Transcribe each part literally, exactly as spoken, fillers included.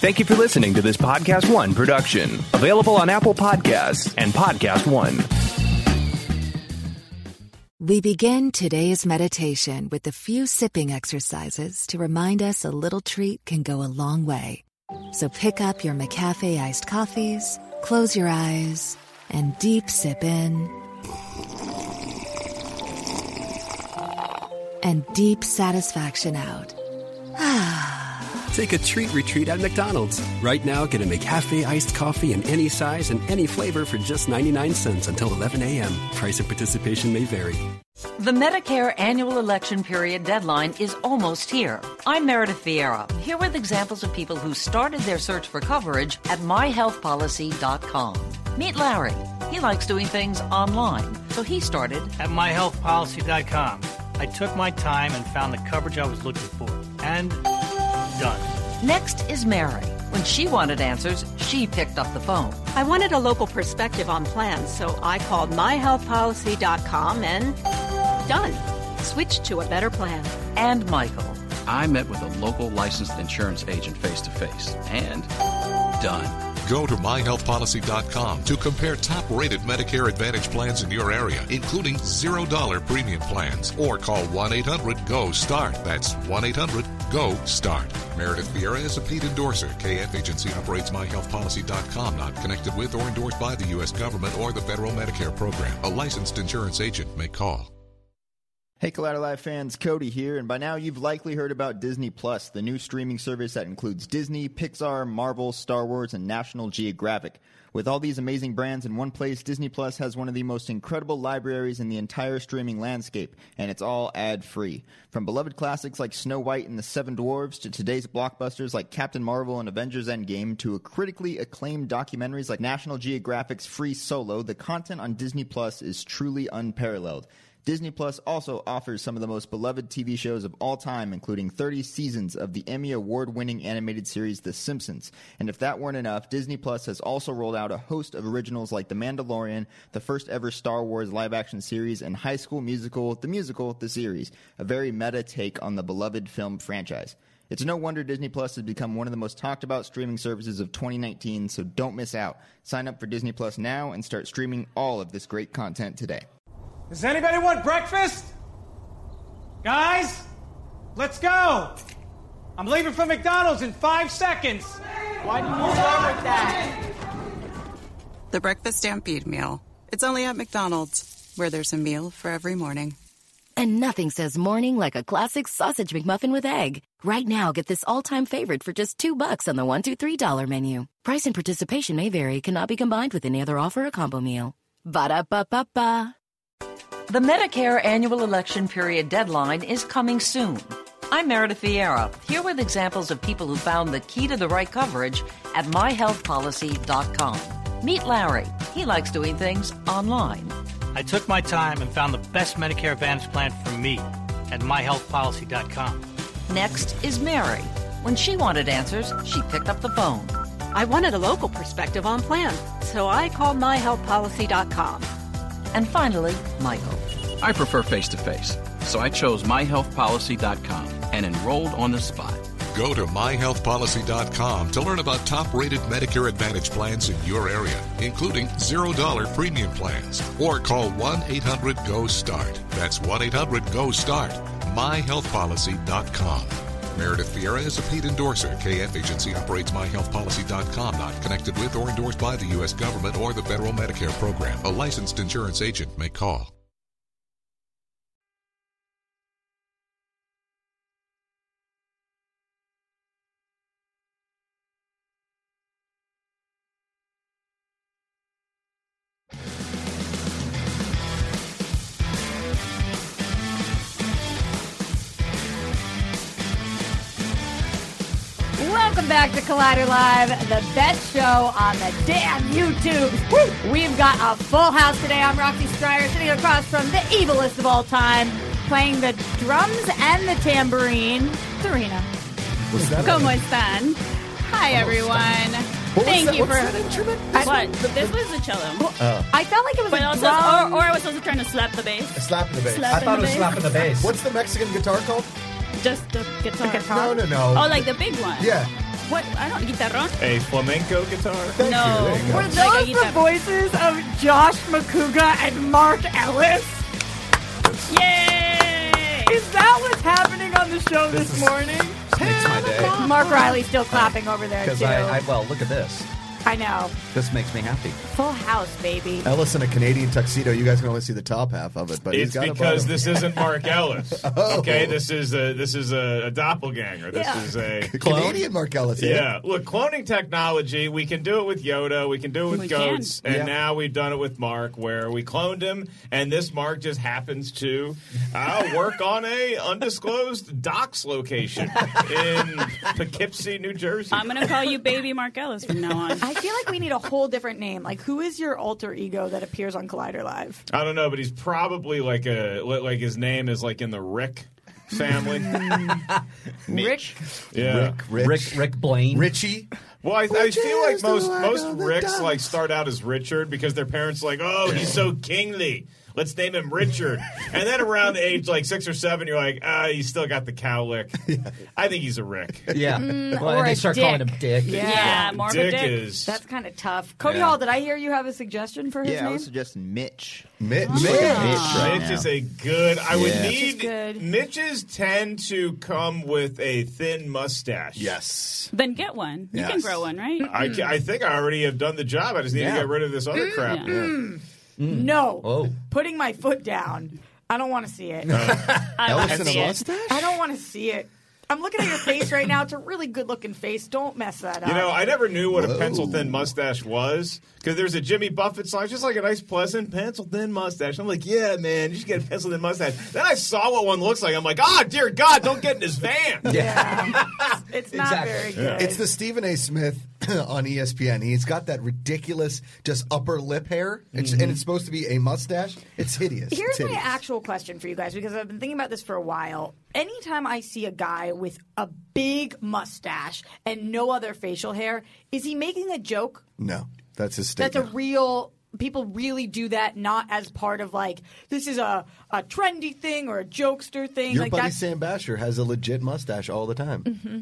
Thank you for listening to this Podcast One production. Available on Apple Podcasts and Podcast One. We begin today's meditation with a few sipping exercises to remind us a little treat can go a long way. So pick up your McCafe iced coffees, close your eyes, and deep sip in. And deep satisfaction out. Take a treat retreat at McDonald's. Right now, get a McCafe iced coffee in any size and any flavor for just ninety-nine cents until eleven a.m. Price and participation may vary. The Medicare annual election period deadline is almost here. I'm Meredith Vieira, here with examples of people who started their search for coverage at my health policy dot com. Meet Larry. He likes doing things online, so he started at my health policy dot com. I took my time and found the coverage I was looking for. And done. Next is Mary. When she wanted answers, she picked up the phone. I wanted a local perspective on plans, so I called my health policy dot com and done. Switched to a better plan. And Michael. I met with a local licensed insurance agent face-to-face. And done. Go to my health policy dot com to compare top-rated Medicare Advantage plans in your area, including zero dollar premium plans. Or call one eight hundred G O START. That's one eight hundred G O START. Meredith Vieira is a paid endorser. K F Agency operates my health policy dot com, not connected with or endorsed by the U S government or the federal Medicare program. A licensed insurance agent may call. Hey, Collider Live fans, Cody here, and by now you've likely heard about Disney Plus, the new streaming service that includes Disney, Pixar, Marvel, Star Wars, and National Geographic. With all these amazing brands in one place, Disney Plus has one of the most incredible libraries in the entire streaming landscape, and it's all ad-free. From beloved classics like Snow White and the Seven Dwarfs to today's blockbusters like Captain Marvel and Avengers Endgame to a critically acclaimed documentaries like National Geographic's Free Solo, the content on Disney Plus is truly unparalleled. Disney Plus also offers some of the most beloved T V shows of all time, including thirty seasons of the Emmy Award-winning animated series The Simpsons. And if that weren't enough, Disney Plus has also rolled out a host of originals like The Mandalorian, the first ever Star Wars live-action series, and High School Musical, the musical, the series, a very meta take on the beloved film franchise. It's no wonder Disney Plus has become one of the most talked about streaming services of twenty nineteen, so don't miss out. Sign up for Disney Plus now and start streaming all of this great content today. Does anybody want breakfast? Guys, let's go. I'm leaving for McDonald's in five seconds. Why didn't you start with that? The Breakfast Stampede Meal. It's only at McDonald's, where there's a meal for every morning. And nothing says morning like a classic sausage McMuffin with egg. Right now, get this all-time favorite for just two bucks on the one, two, three dollar menu. Price and participation may vary. Cannot be combined with any other offer or combo meal. Ba-da-ba-ba-ba. The Medicare annual election period deadline is coming soon. I'm Meredith Vieira, here with examples of people who found the key to the right coverage at my health policy dot com. Meet Larry. He likes doing things online. I took my time and found the best Medicare Advantage plan for me at my health policy dot com. Next is Mary. When she wanted answers, she picked up the phone. I wanted a local perspective on plans, so I called my health policy dot com. And finally, Michael. I prefer face-to-face, so I chose my health policy dot com and enrolled on the spot. Go to my health policy dot com to learn about top-rated Medicare Advantage plans in your area, including zero dollar premium plans. Or call one eight hundred G O START. That's one eight hundred G O START. my health policy dot com. Meredith Vieira is a paid endorser. K F Agency operates my health policy dot com, not connected with or endorsed by the U S government or the federal Medicare program. A licensed insurance agent may call. Welcome back to Collider Live, the best show on the damn YouTube. Woo! We've got a full house today. I'm Roxy Stryer, sitting across from the evilest of all time, playing the drums and the tambourine, Serena. What's that? Como están? Hi, everyone. What Thank that, you what's for... that instrument? I, what? This was the cello. Oh. I felt like it was but a also, drum. Or, or I was also trying to slap the bass. Slapping the bass. Slap I thought the it was bass. slapping the bass. What's the Mexican guitar called? Just the guitar. The guitar? No, no, no. Oh, like the big one. Yeah. What? I don't guitarrón. A flamenco guitar? No. Were those the voices of Josh McCouga and Mark Ellis? Yay! Is that what's happening on the show this, This is- morning? This makes my day. Mark Riley's still clapping over there, Because too. I, I, well, look at this. I know. This makes me happy. Full house, baby. Ellis in a Canadian tuxedo. You guys can only see the top half of it, but he's It's got a because bottom. this isn't Mark Ellis. Oh. Okay, this is a this is a, a doppelganger. This Yeah. is a Canadian Mark Ellis. Yeah. Yeah. Look, cloning technology. We can do it with Yoda. We can do it with We goats, can. and Yeah. now we've done it with Mark, where we cloned him, and this Mark just happens to uh, work on a undisclosed docks location in Poughkeepsie, New Jersey. I'm going to call you Baby Mark Ellis from now on. I feel like we need a whole different name. Like, who is your alter ego that appears on Collider Live? I don't know, but he's probably like a like his name is like in the Rick family. Rick? Yeah. Rick, Rich, Rick, Rick Blaine. Richie. Well, I, I Which feel like is the most Lord most of the Ricks Ducks. like start out as Richard because their parents are like, oh, he's so kingly. Let's name him Richard. And then around the age like six or seven, you're like, ah, he's still got the cow lick. I think he's a Rick. Yeah. Mm, well, or and they a start dick. calling him Dick. Yeah. Yeah, more of a Dick dick. is. That's kind of tough. Cody Yeah. Hall, did I hear you have a suggestion for his Yeah, I name? was suggesting Mitch. Mitch. He's like a Yeah. Mitch right Mitch now. is a good. I would Yeah. Mitch is need. good. Mitches tend to come with a thin mustache. Yes. Then get one. You can Yes. grow one, right? I, ca- I think I already have done the job. I just need Yeah. to get rid of this other crap. Yeah. No. Oh. Putting my foot down. I don't want to see it. I Ellis want in to a see it. mustache? I don't want to see it. I'm looking at your face right now. It's a really good-looking face. Don't mess that up. You know, I never knew what Whoa. a pencil thin mustache was because there's a Jimmy Buffett song, just like a nice, pleasant pencil thin mustache. I'm like, yeah, man, you should get a pencil thin mustache. Then I saw what one looks like. I'm like, ah, dear God, don't get in his van. Yeah. It's not Exactly. very good. It's the Stephen A. Smith on E S P N. He's got that ridiculous, just upper lip hair, it's, and it's supposed to be a mustache. It's hideous. Here's it's my hideous. actual question for you guys, because I've been thinking about this for a while. Anytime I see a guy with a big mustache and no other facial hair, is he making a joke? No, that's his That's statement. a real. People really do that, not as part of like this is a, a trendy thing or a jokester thing. Your like buddy that's, Sam Basher has a legit mustache all the time. Mm-hmm.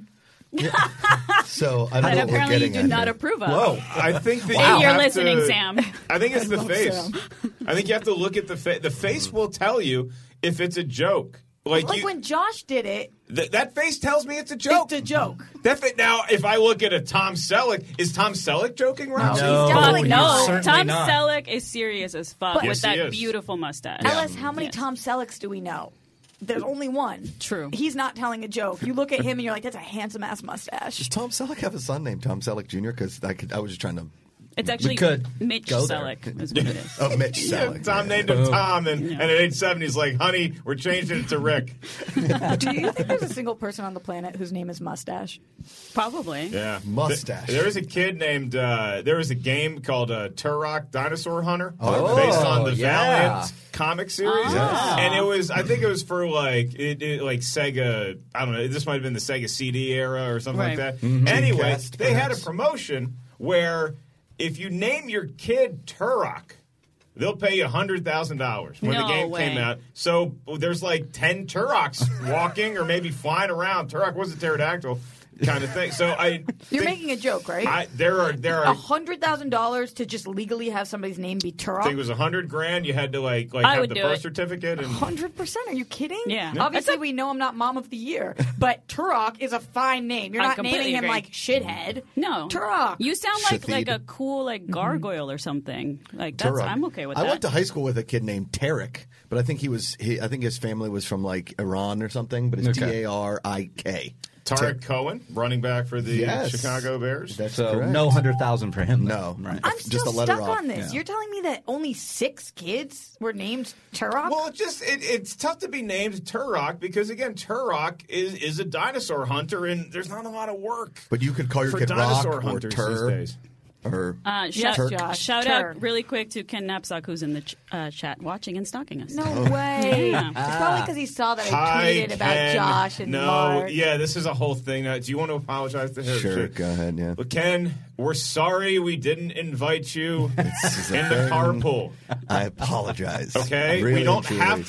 So I don't That know what we're apparently you getting do at not here. approve of. Whoa. I think that Wow. you You're have listening, to- Sam. I think it's the love face. Sam. I think you have to look at the face. The face will tell you if it's a joke. Like, like you, when Josh did it, th- that face tells me it's a joke. it's a joke. That fa- now, if I look at a Tom Selleck, is Tom Selleck joking, Rob? No. Fuck definitely no. not. Certainly Tom not. Selleck is serious as fuck But- with Yes, he that is. beautiful mustache. Ellis, how many Yes. Tom Sellecks do we know? There's only one. True. He's not telling a joke. You look at him and you're like, that's a handsome ass mustache. Does Tom Selleck have a son named Tom Selleck Junior? Because I could, I was just trying to. It's actually could Mitch go there. Selleck is what it is. Oh, Mitch Yeah, Selleck. Tom named him Tom, and, and at age seven, he's like, honey, we're changing it to Rick. Do you think there's a single person on the planet whose name is Mustache? Probably. Yeah. Mustache. Th- There was a kid named, uh, there was a game called uh, Turok Dinosaur Hunter Oh, based on the yeah. Valiant comic series. Yes. And it was, I think it was for like, it, it, like Sega, I don't know, this might have been the Sega C D era or something Right. like that. Mhm. Anyway, Dreamcast, they had a perhaps. promotion where if you name your kid Turok, they'll pay you one hundred thousand dollars when No the game way. came out. So there's like ten Turoks walking or maybe flying around. Turok was a pterodactyl kind of thing. So I You're think making a joke, right? I, there are there A are. hundred thousand dollars to just legally have somebody's name be I think it Turok? was a hundred grand. You had to like like I have would the do birth it. certificate and Hundred percent? Are you kidding? Yeah. Obviously, we know I'm not Mom of the Year, but Turok is a fine name. You're I not completely naming him agree. like shithead. No. Turok. You sound like like Shathid. a cool like gargoyle or something. Like that's Turok. I'm okay with I that. went to high school with a kid named Tarek, but I think he was. He, I think his family was from like Iran or something. But it's T Okay. A R I K. Tarek Cohen, running back for the Yes. Chicago Bears. That's So correct. no hundred thousand for him. No. Right. I'm Just still a letter stuck off. on this. Yeah. You're telling me that only six kids were named Turok? Well, it just it, it's tough to be named Turok because again, Turok is is a dinosaur hunter, and there's not a lot of work. But you could call your for kid Rock dinosaur or hunters Tur these days. or Uh, Yes, shout Josh. shout Turn. out really quick to Ken Knapsack, who's in the ch- uh, chat watching and stalking us. No way. Yeah. It's probably because he saw that I Hi, tweeted about Ken. Josh and no, Mark. yeah, this is a whole thing. Now, do you want to apologize to him? sure, go ahead. Yeah. But Ken, we're sorry we didn't invite you This is a in the thing. carpool. I apologize. Okay, Really we don't and truly. have to.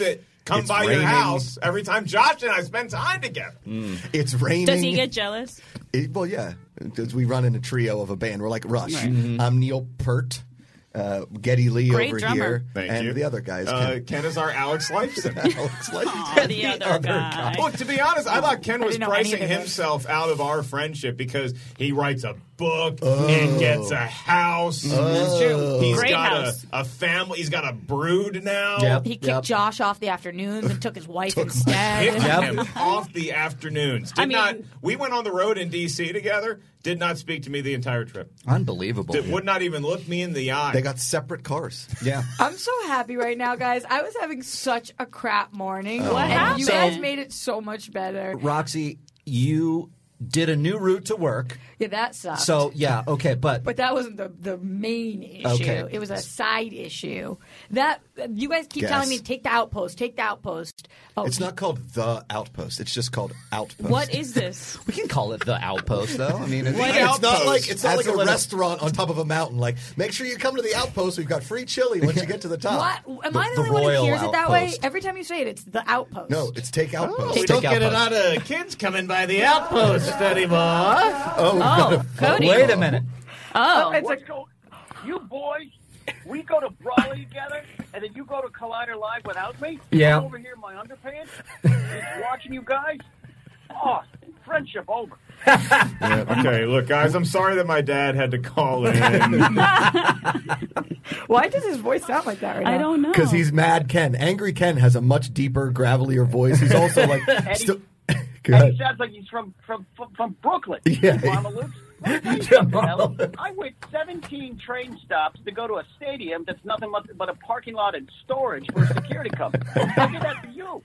come It's by raining. your house every time Josh and I spend time together. Mm. It's raining. Does he get jealous? It, well, yeah. Because we run in a trio of a band. We're like Rush. Right. Mm-hmm. I'm Neil Peart. Uh, Geddy Lee Great over drummer. here. Thank and you. the other guys. Uh, Ken is our Alex Lifeson. Alex Lifeson. Aw, the other guy. Look, to be honest, I thought Ken I was didn't know any pricing of it. himself out of our friendship because he writes a book Oh. and gets a house. That's true. He's Great got house. A, a family. He's got a brood now. Yep. He kicked Yep. Josh off the afternoons and took his wife Took my- instead. Kicked Yep. him off the afternoons. Did I mean- not. We went on the road in D C together. Did not speak to me the entire trip. Unbelievable. Did, would not even look me in the eye. They got separate cars. Yeah. I'm so happy right now, guys. I was having such a crap morning. What and you happened? guys made it so much better. Roxy, you did a new route to work. Yeah, that sucked. So, yeah, okay, but But that wasn't the, the main issue. Okay. It was a side issue. That you guys keep Guess. telling me take the outpost, take the outpost. Oh, It's not called The Outpost. It's just called Outpost. What is this? we can call it the outpost, though. I mean, it's, What It's not Outpost. like it's not That's like a a little- restaurant on top of a mountain. Like, make sure you come to the Outpost. We've got free chili once you get to the top. What? Am The- I the, the only one who Royal hears it that way? Outpost. Every time you say it, it's the outpost. No, it's Take Outpost. we Take don't get a outpost. lot of kids coming by the outpost anymore. Oh, we've got Oh, a- Cody. wait a minute. Oh, it's a, What's go- you boys, we go to Brawley together, and then you go to Collider Live without me? Yeah. I'm over here in my underpants, just watching you guys. Oh, friendship over. Yeah, okay, look, guys, I'm sorry that my dad had to call in. why does his voice sound like that right now? I don't know. Because he's Mad Ken. Angry Ken has a much deeper, gravelier voice. He's also like. still, Go And ahead. he sounds like he's from from from, from Brooklyn. Yeah. Mama Luke. Let me tell you Yeah, something, Mama Ellen. Luke. I went seventeen train stops to go to a stadium that's nothing but, but a parking lot and storage for a security company. I did that for you.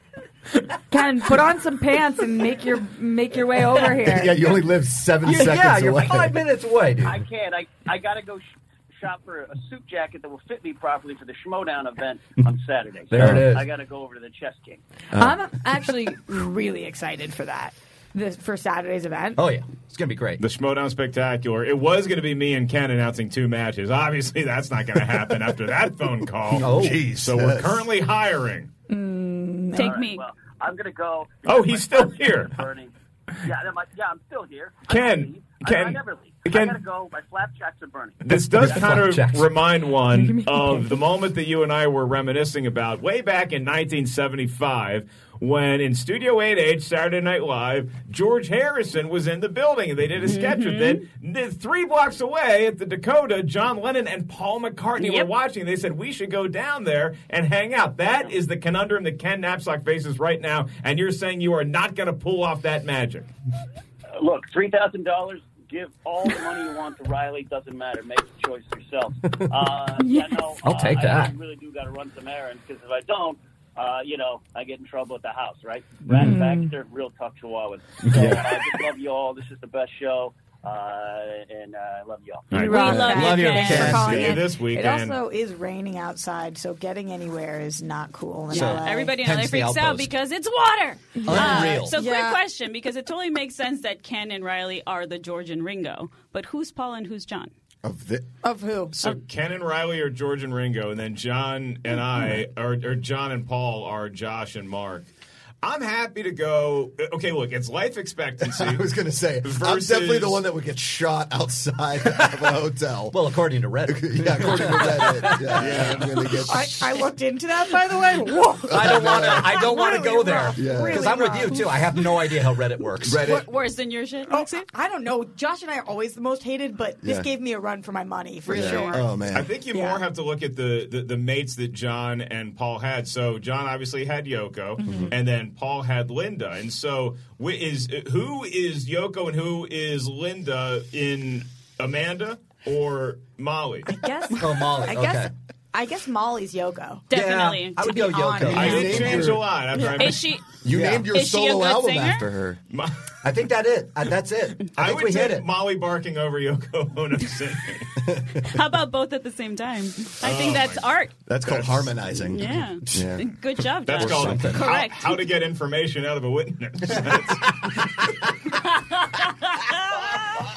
Ken, put on some pants and make your make your way over here. Yeah, you only live seven Yeah, seconds yeah, you're away. five minutes away, dude. I can't. I I got to go sh- shop for a suit jacket that will fit me properly for the Schmodown event on Saturday. There So it is. I got to go over to the Chess King. I'm actually really excited for that. This, for Saturday's event. Oh, yeah. It's going to be great. The Schmodown Spectacular. It was going to be me and Ken announcing two matches. Obviously, that's not going to happen after that phone call. Oh, jeez. So we're currently hiring. Take All right, me. Well, I'm going to go. Oh, My he's still flapjacks here. are burning. Yeah, I'm, yeah, I'm still here. I Ken, don't leave. I, Ken, I never leave. Ken- I got to go. My flapjacks are burning. This does kind of Flapjacks. remind one of the moment that you and I were reminiscing about way back in nineteen seventy-five when in Studio eight H, Saturday Night Live, George Harrison was in the building and they did a sketch with it. N- Three blocks away at the Dakota, John Lennon and Paul McCartney Yep. were watching. They said, we should go down there and hang out. That is the conundrum that Ken Knapsack faces right now, and you're saying you are not going to pull off that magic. Uh, look, three thousand dollars. Give all the money you want to Riley. Doesn't matter. Make the choice yourself. Uh, yeah, no, I'll uh, take I, that. I really do got to run some errands because if I don't, uh, you know, I get in trouble at the house, right? Rat Mm. Baxter, real tough Chihuahuas. So uh, I just love you all. This is the best show, uh, and uh, I love you all. All right. We love you, Love you, Ken. Thanks for Ken. calling See you in. this It weekend. also is raining outside, so getting anywhere is not cool in So, L A. Everybody in L A Hence the freaks out outpost. because it's water. Unreal. Uh, so, quick Yeah. question, because it totally makes sense that Ken and Riley are the George and Ringo, but who's Paul and who's John? Of the, Of who? So Ken and Riley are George and Ringo, and then John and I, or, or John and Paul are Josh and Mark. I'm happy to go. Okay, look, it's life expectancy. I was going to say, I'm versus- definitely the one that would get shot outside of a hotel. Well, according to Reddit. yeah, according to Reddit. Yeah, yeah, I'm going to get. I, I looked into that, by the way. Whoa. I don't want to. I don't want to Really go there rough. because Really I'm with rough. you too. I have no idea how Reddit works. Reddit. Wor- Worse than your shit, Oh, Roxy? I don't know. Josh and I are always the most hated, but this Yeah. gave me a run for my money, for Yeah. sure. Oh, man. I think you Yeah. more have to look at the, the, the mates that John and Paul had. So John obviously had Yoko, Mm-hmm. and then Paul had Linda. And so wh- is who is Yoko and who is Linda in Amanda or Molly? I guess. Oh, Molly. I guess. Okay. I guess Molly's Yoko. Definitely. Yeah, I would To go be Yoko. honest. I You did named change your- a lot after I Is met she? You Yeah. named your Is she a solo good album singer? after her. Mo- I think that it. Uh, that's it. I I think would we say hit it. Molly barking over Yoko Ono singing. How about both at the same time? I think Oh, that's my- art. That's called That's- harmonizing. Yeah. Yeah. Good job, That's Josh. called something. how, Correct. how to get information out of a witness. That's-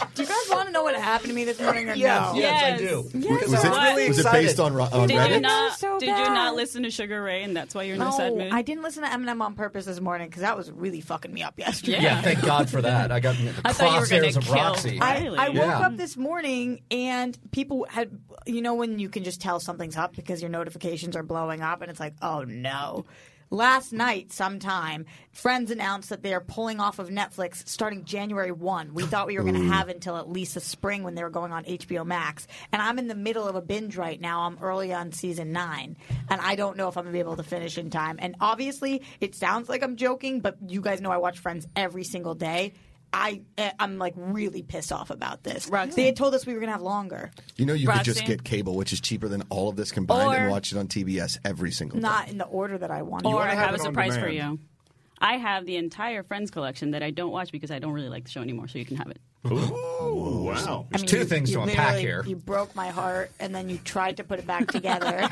Do you guys want to know what happened to me this morning or Yes, no? yes, I do. Yes. Was it, really was it excited. based on, on Did Reddit? you not? So did you bad. not listen to Sugar Ray, and that's why you're in No, a sad mood? I didn't listen to Eminem on purpose this morning because that was really fucking me up yesterday. Yeah, thank God for that. I got in the I thought you were gonna crosshairs of kill Roxy. I, I woke Yeah. up this morning and people had, you know, when you can just tell something's up because your notifications are blowing up and it's like, oh no. Last night, sometime, friends announced that they are pulling off of Netflix starting January first. We thought we were going to have until at least the spring when they were going on H B O Max. And I'm in the middle of a binge right now. I'm early on season nine. And I don't know if I'm going to be able to finish in time. And obviously, it sounds like I'm joking, but you guys know I watch Friends every single day. I, I'm like really pissed off about this. Roxanne. They had told us we were going to have longer. You know, you could just Roxanne. get cable, which is cheaper than all of this combined, Or- and watch it on T B S every single day. Not in the order that I wanted. Or I have have a it on surprise for demand. you. I have the entire Friends collection that I don't watch because I don't really like the show anymore, so you can have it. Ooh, wow. I There's mean, two you- things you to unpack literally- here. You broke my heart, and then you tried to put it back together.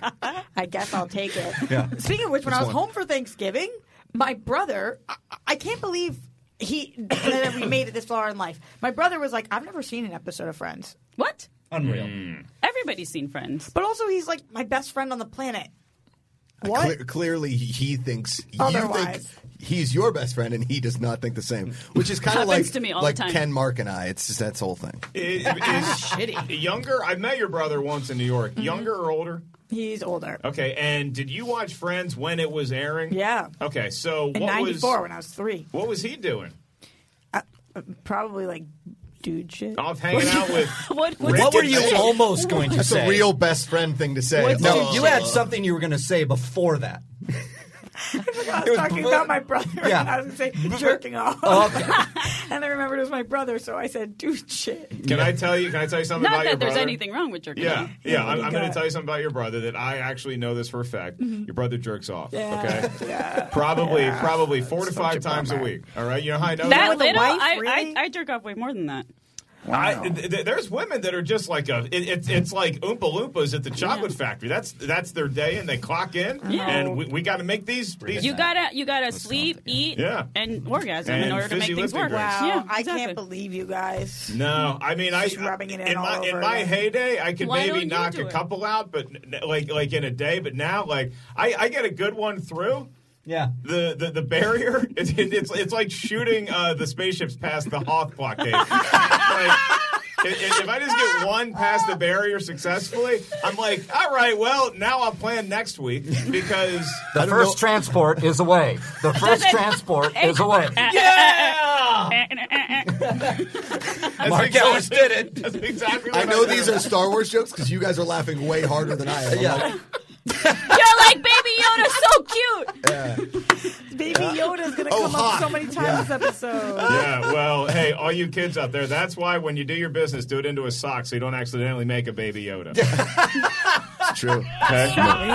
I guess I'll take it. Yeah. Speaking of which, when Which I was one? home for Thanksgiving, my brother, I, I can't believe he that we made it this far in life. My brother was like, I've never seen an episode of Friends. What? Unreal. Everybody's seen Friends. But also, he's like my best friend on the planet. What? Cle- clearly, he- he thinks you Otherwise. think he's your best friend, and he does not think the same. Which is kind of like Happens to me all the like time. Ken, Mark, and I. It's just that whole thing. Is, is younger? I've met your brother once in New York. Mm-hmm. Younger or older? He's older. Okay, and did you watch Friends when it was airing? Yeah. Okay, so In what ninety-four, was when I was three. what was he doing? Probably like dude shit. Off hanging out with. What, What were you almost going to That's say? a real best friend thing to say. No, Oh. you had something you were going to say before that. I was talking about my brother. Yeah. And I was going to say jerking off. Okay. And I remembered it was my brother, so I said dude shit. Can I tell you? Can I tell you something Not about your that there's brother? anything wrong with jerking Yeah, off. yeah. what I'm, do you I'm going to got? tell you something about your brother that I actually know this for a fact. Your brother jerks off. Yeah, Okay. yeah. Probably, Yeah. probably four to Such five a times a bummer. week. All right. You know how I know That that? with a little, wife, I, really? I, I jerk off way more than that. I, th- th- there's women that are just like a. It, it's it's like Oompa Loompas at the chocolate factory. That's that's their day, and they clock in, Yeah. and we, we got to make these. these You gotta you gotta sleep, eat, Yeah. and orgasm And in order to make fizzy things lifting work. drinks. Wow, Yeah, I exactly. can't believe you guys. No, I mean, I Just rubbing it in in all my in over my again. heyday, I could Why maybe don't you knock do a it? couple out, but n- like like in a day. But now, like I, I get a good one through. Yeah. The, the the barrier, it's it's, it's like shooting uh, the spaceships past the Hoth blockade. Like, if if I just get one past the barrier successfully, I'm like, all right, well, now I'll plan next week because The first transport is away. The first transport is away. yeah, Mark Ellis did it. That's exactly. I What know did. these are Star Wars jokes because you guys are laughing way harder than I am. I'm Yeah. like, You're like Baby Yoda, so cute. Baby Yoda's going to Oh, come hot. up so many times this episode. Yeah, well, hey, all you kids out there, that's why when you do your business, do it into a sock so you don't accidentally make a Baby Yoda. it's true. Okay?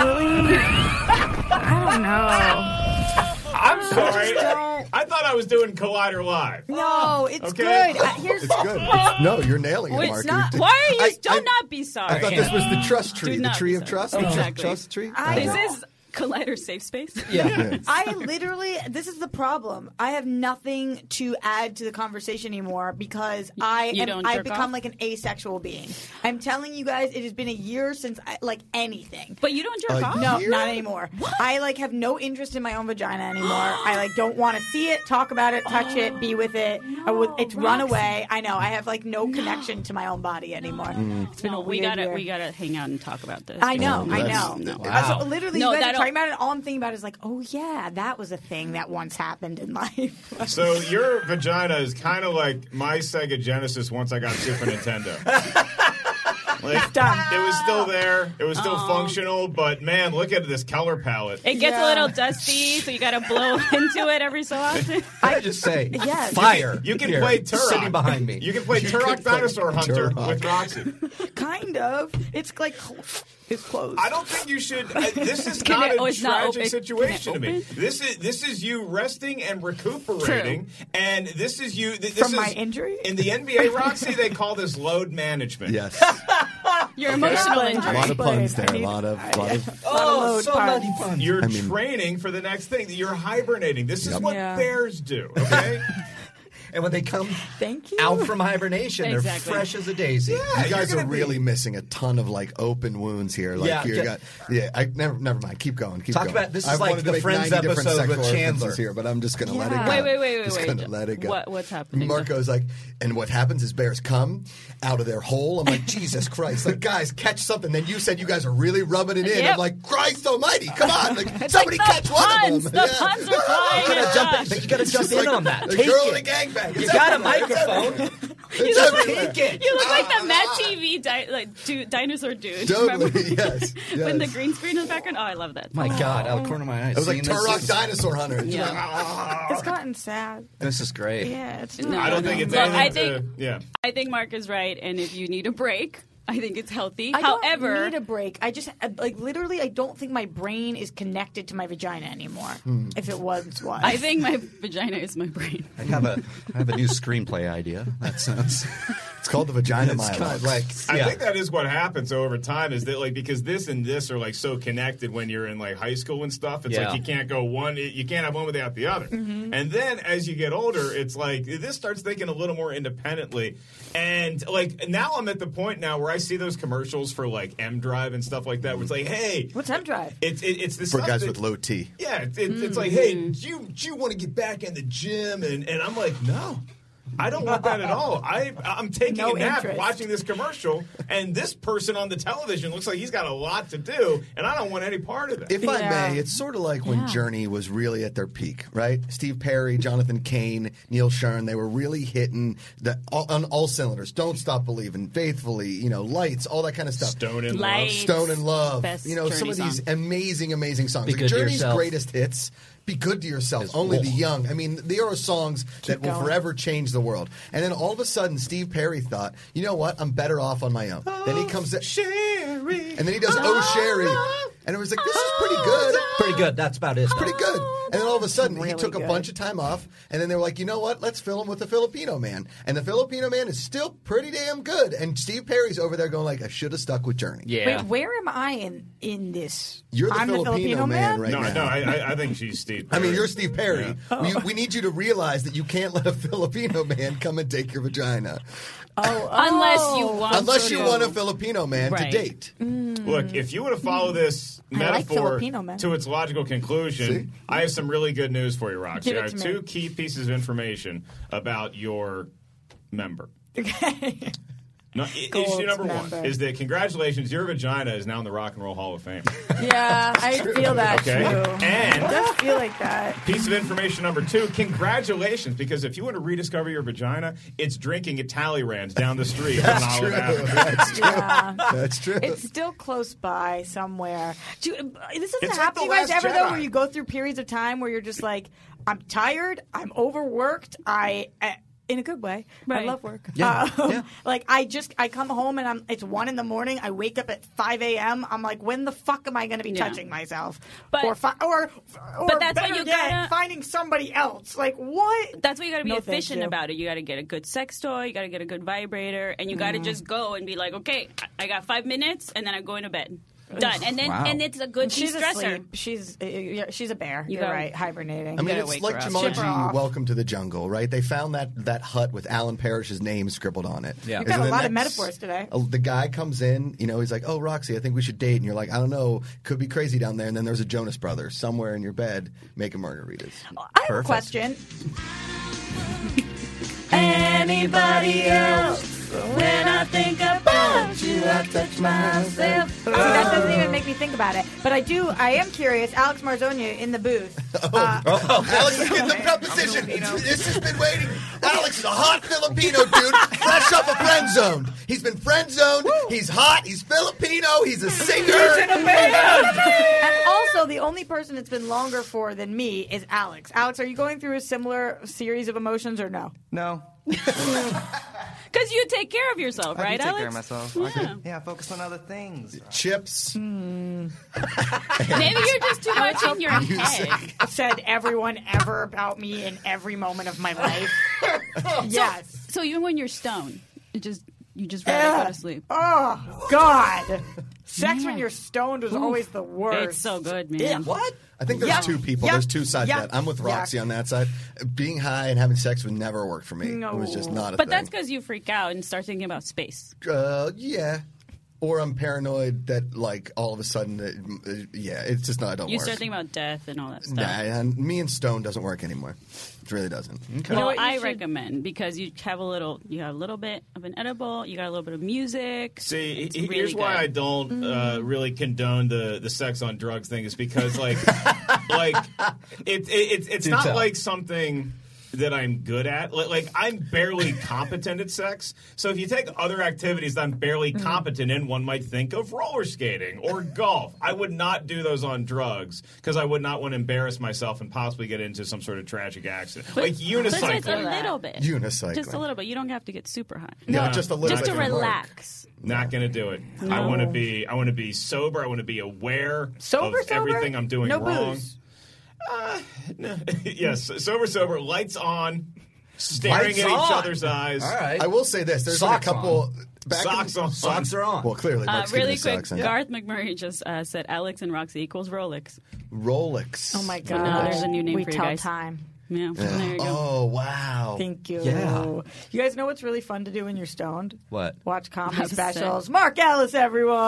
I don't know. I'm sorry. I thought I was doing Collider Live. No, it's Okay. good. Uh, here's It's good. It's- no, you're nailing it, Wait, Mark. it's not, You- why are you? I- don't I- not be sorry. I thought this was the trust tree, Do the not tree be of sorry. trust, the tr- Exactly. trust tree. I This don't- is Collider safe space. Yeah. I literally, this is the problem. I have nothing to add to the conversation anymore because I You am, don't I've jerk become off? like an asexual being. I'm telling you guys, it has been a year since I, like anything. But you don't jerk A off? No, year? not anymore. I like have no interest in my own vagina anymore. I like don't want to see it, talk about it, touch it, be with it. I would, it's run Roxy. away. I know. I have like no, connection to my own body anymore. It's been No, a we weird gotta year. we gotta hang out and talk about this. I know, I that's- know. no. Uh, so literally, No, you guys are that'll- talking about it. All I'm thinking about is like, oh yeah, that was a thing that once happened in life. So your vagina is kind of like my Sega Genesis once I got Super Nintendo. Like, done. it was still there. It was still Aw. functional, but man, look at this color palette. It gets Yeah. a little dusty, so you gotta blow into it every so often. I just say Yes. fire. You can here, play Turok. sitting behind me. You can play You Turok can play Dinosaur Hunter Turok. with Roxy. Kind of. It's like it's closed. I don't think you should. Uh, this is Can not it- a oh, it's not tragic open. situation to Can it me. open? This is this is you resting and recuperating, and this is you. Th- this From is, my injury? in the N B A, Roxy. They call this load management. Yes. Your emotional A injury. lot of puns there. I A need- lot of, lot of. Oh, load so puns. many puns. You're I mean- training for the next thing. You're hibernating. This is Yep. what Yeah. bears do. Okay. And when they come Thank you. out from hibernation, Exactly. they're fresh as a daisy. you guys You're are gonna really be- missing a ton of like open wounds here. Like Yeah, you get- got, yeah. I never, never mind. Keep going. Keep Talk going. about- this is I like wanted the to make Friends ninety different episode with sexual Chandler. references here, but I'm just going to let it Yeah. go. Wait, wait, wait, wait, Just wait. gonna let it go. What, what's happening? Marco's like, and what happens is bears come out of their hole. I'm like, Jesus Christ! Like, guys, catch something. Then you said you guys are really rubbing it in. Yep. I'm like, Christ Almighty! Come on! Like, It's somebody like the catch one puns. of them. The puns are flying. You gotta at jump in, Josh. but you gotta jump Just in like on that. the Take girl it. in a gangbang. You It's got a everywhere. It's microphone. everywhere. You It's look, everywhere. like, you look like the Mad T V di- like du- dinosaur dude. Totally, Remember? yes, When the yes. green screen in the background. Oh, I love that. My God, out of the corner of my eyes. It was like seeing this Turok is- Dinosaur Hunter. It's Yeah. like, ah. It's gotten sad. This is great. Yeah, it's No, not. I don't think it's Look, anything I to, think- yeah. I think Mark is right, and if you need a break, I think it's healthy. I However, don't need a break. I just uh, like literally. I don't think my brain is connected to my vagina anymore. Hmm. If it once was, I think my vagina is my brain. I have a I have a new screenplay idea. That sounds. It's called the vagina It's kind monologue. of like I yeah. think that is what happens over time is that like because this and this are like so connected when you're in like high school and stuff. It's Yeah. like you can't go one, you can't have one without the other. And then as you get older, it's like this starts thinking a little more independently. And like now I'm at the point now where I see those commercials for like M Drive and stuff like that. Where it's like, hey, what's M Drive? it's it, it's the For stuff guys that- with low T. Yeah, it's, it's, it's like, hey, do you do you want to get back in the gym? And and I'm like, no. I don't want that at all. I, I'm taking No a nap interest. watching this commercial, and this person on the television looks like he's got a lot to do, and I don't want any part of it. If I Yeah. may, it's sort of like when Yeah. Journey was really at their peak, right? Steve Perry, Jonathan Cain, Neil Schon, they were really hitting the all, on all cylinders. Don't Stop Believing, Faithfully, you know, Lights, all that kind of stuff. Stone in Lights. Love. Stone in Love, Best you know, some of Journey these song. amazing, amazing songs. Be Like Good to Journey's Yourself. greatest hits. Be good to yourself. Is- Only the Whoa. young. I mean, there are songs that will going. forever change the world. And then all of a sudden, Steve Perry thought, you know what? I'm better off on my own. then he comes, Sherry. and then he does Oh Sherry, and it was like, this is pretty good. Pretty good. That's about it. Pretty good. And then all of a sudden, he Really took a good. bunch of time off, and then they were like, you know what? Let's fill him with a Filipino man. And the Filipino man is still pretty damn good. And Steve Perry's over there going like, I should have stuck with Journey. Yeah. Wait, where am I in in this? You're the I'm Filipino, the Filipino man, man right No, now. no, I, I- I think she's Steve. I mean, Perry. you're Steve Perry. Oh. We, we need you to realize that you can't let a Filipino man come and take your vagina. Oh, Unless you oh. want Unless you to. want a Filipino man Right. to date. Look, if you were to follow this I like metaphor Filipino men. to its logical conclusion, See? I have some really good news for you, Roxy. Give it I have to me. two key pieces of information about your member. Okay. No, i- Gold issue number member. one is that congratulations, your vagina is now in the Rock and Roll Hall of Fame. Yeah, I feel that Okay. too. And- it does feel like that. Piece of information number two, congratulations, because if you want to rediscover your vagina, it's drinking at Talleyrand's down the street on That's Olive true. Avenue. That's true. Yeah. That's true. It's still close by somewhere. Do you, this doesn't It's like happen to The you guys Last ever though, Jedi. where you go through periods of time where you're just like, I'm tired, I'm overworked, I. I in a good way. I Right. love work. Yeah. Um, Yeah. Like I just I come home and I'm it's one in the morning. I wake up at five a.m. I'm like, when the fuck am I going to be Yeah. touching myself? But- or fi- or or But that's why better you yet, gotta- finding somebody else. Like what? That's why you got to be No, thank efficient you. about it. You got to get a good sex toy. You got to get a good vibrator, and you got to just go and be like, okay, I I got five minutes, and then I go into bed. Done. And then Wow. and it's a good She's de-stressor. asleep. She's uh, yeah, she's a bear. You You're gotta- right, hibernating. I mean, gotta it's wake like her up. Ship her Jumanji, off. Welcome to the Jungle, right? They found that, that hut with Alan Parrish's name scribbled on it. Yeah. You've And got a then lot of next- metaphors today. uh, The guy comes in, you know, he's like, oh, Roxy, I think we should date. And you're like, I don't know, could be crazy down there. And then there's a Jonas Brothers somewhere in your bed making margaritas. I have a question. Anybody else? When I think about you, I touch myself. See, that doesn't even make me think about it. But I do. I am curious. Alex Marzonia in the booth. Uh, Alex is getting the proposition. This has been waiting. Alex is a hot Filipino dude, fresh off a friend zone. He's been friend zoned. He's hot. He's Filipino. He's a singer. And also, the only person it's been longer for than me is Alex. Alex, are you going through a similar series of emotions or no? No. Because you take care of yourself, I right, do take Alex? care of myself. Yeah. I could, yeah, focus on other things. Chips. Maybe you're just too much in your head. Said everyone ever about me in every moment of my life. Yes. So even when you're stoned, it just you just rather go to sleep. Oh God. Sex Yeah. when you're stoned was Oof. always the worst. It's so good, man. Yeah. What? I think there's Yeah. two people. Yeah. There's two sides Yeah. to that. I'm with Roxy Yeah. on that side. Being high and having sex would never work for me. No. It was just not a But thing. that's because you freak out and start thinking about space. Uh, yeah. Or I'm paranoid that, like, all of a sudden, it, uh, yeah, it's just not, it don't You work. start thinking about death and all that stuff. Nah, and me and Stone doesn't work anymore. It really doesn't. Well, know what you I should- recommend because you have a little, you have a little bit of an edible, you got a little bit of music. See, It's he- really here's why good. I don't uh, really condone the, the sex on drugs thing is because, like, like it, it, it's it's Do not tell. like something that I'm good at. Like, like, I'm barely competent at sex. So if you take other activities that I'm barely Mm-hmm. competent in, one might think of roller skating or golf. I would not do those on drugs because I would not want to embarrass myself and possibly get into some sort of tragic accident. But- like but unicycling. just a little bit. Unicycling. Just a little bit. You don't have to get super high. Yeah, just a little Just bit to can work. relax. Not gonna do it. I No. want to be. I want to be sober. I want to be aware Sober, of sober? everything I'm doing No wrong. booze. Uh, no. Yes, sober, sober. Lights on. Staring Lights at each on. other's eyes. All right. I will say this. There's been a Socks couple. on. Back Socks in, on. Socks are on. Well, clearly, Uh, Mark's giving really us quick, socks on. Garth McMurray just uh, said Alex and Roxy equals Rolex. Rolex. Oh my So god! now there's a new name we for you tell guys. time. Yeah, there you go. Oh, wow. Thank you. Yeah. You guys know what's really fun to do when you're stoned? What? Watch comedy Have sex. specials. Mark Ellis, everyone.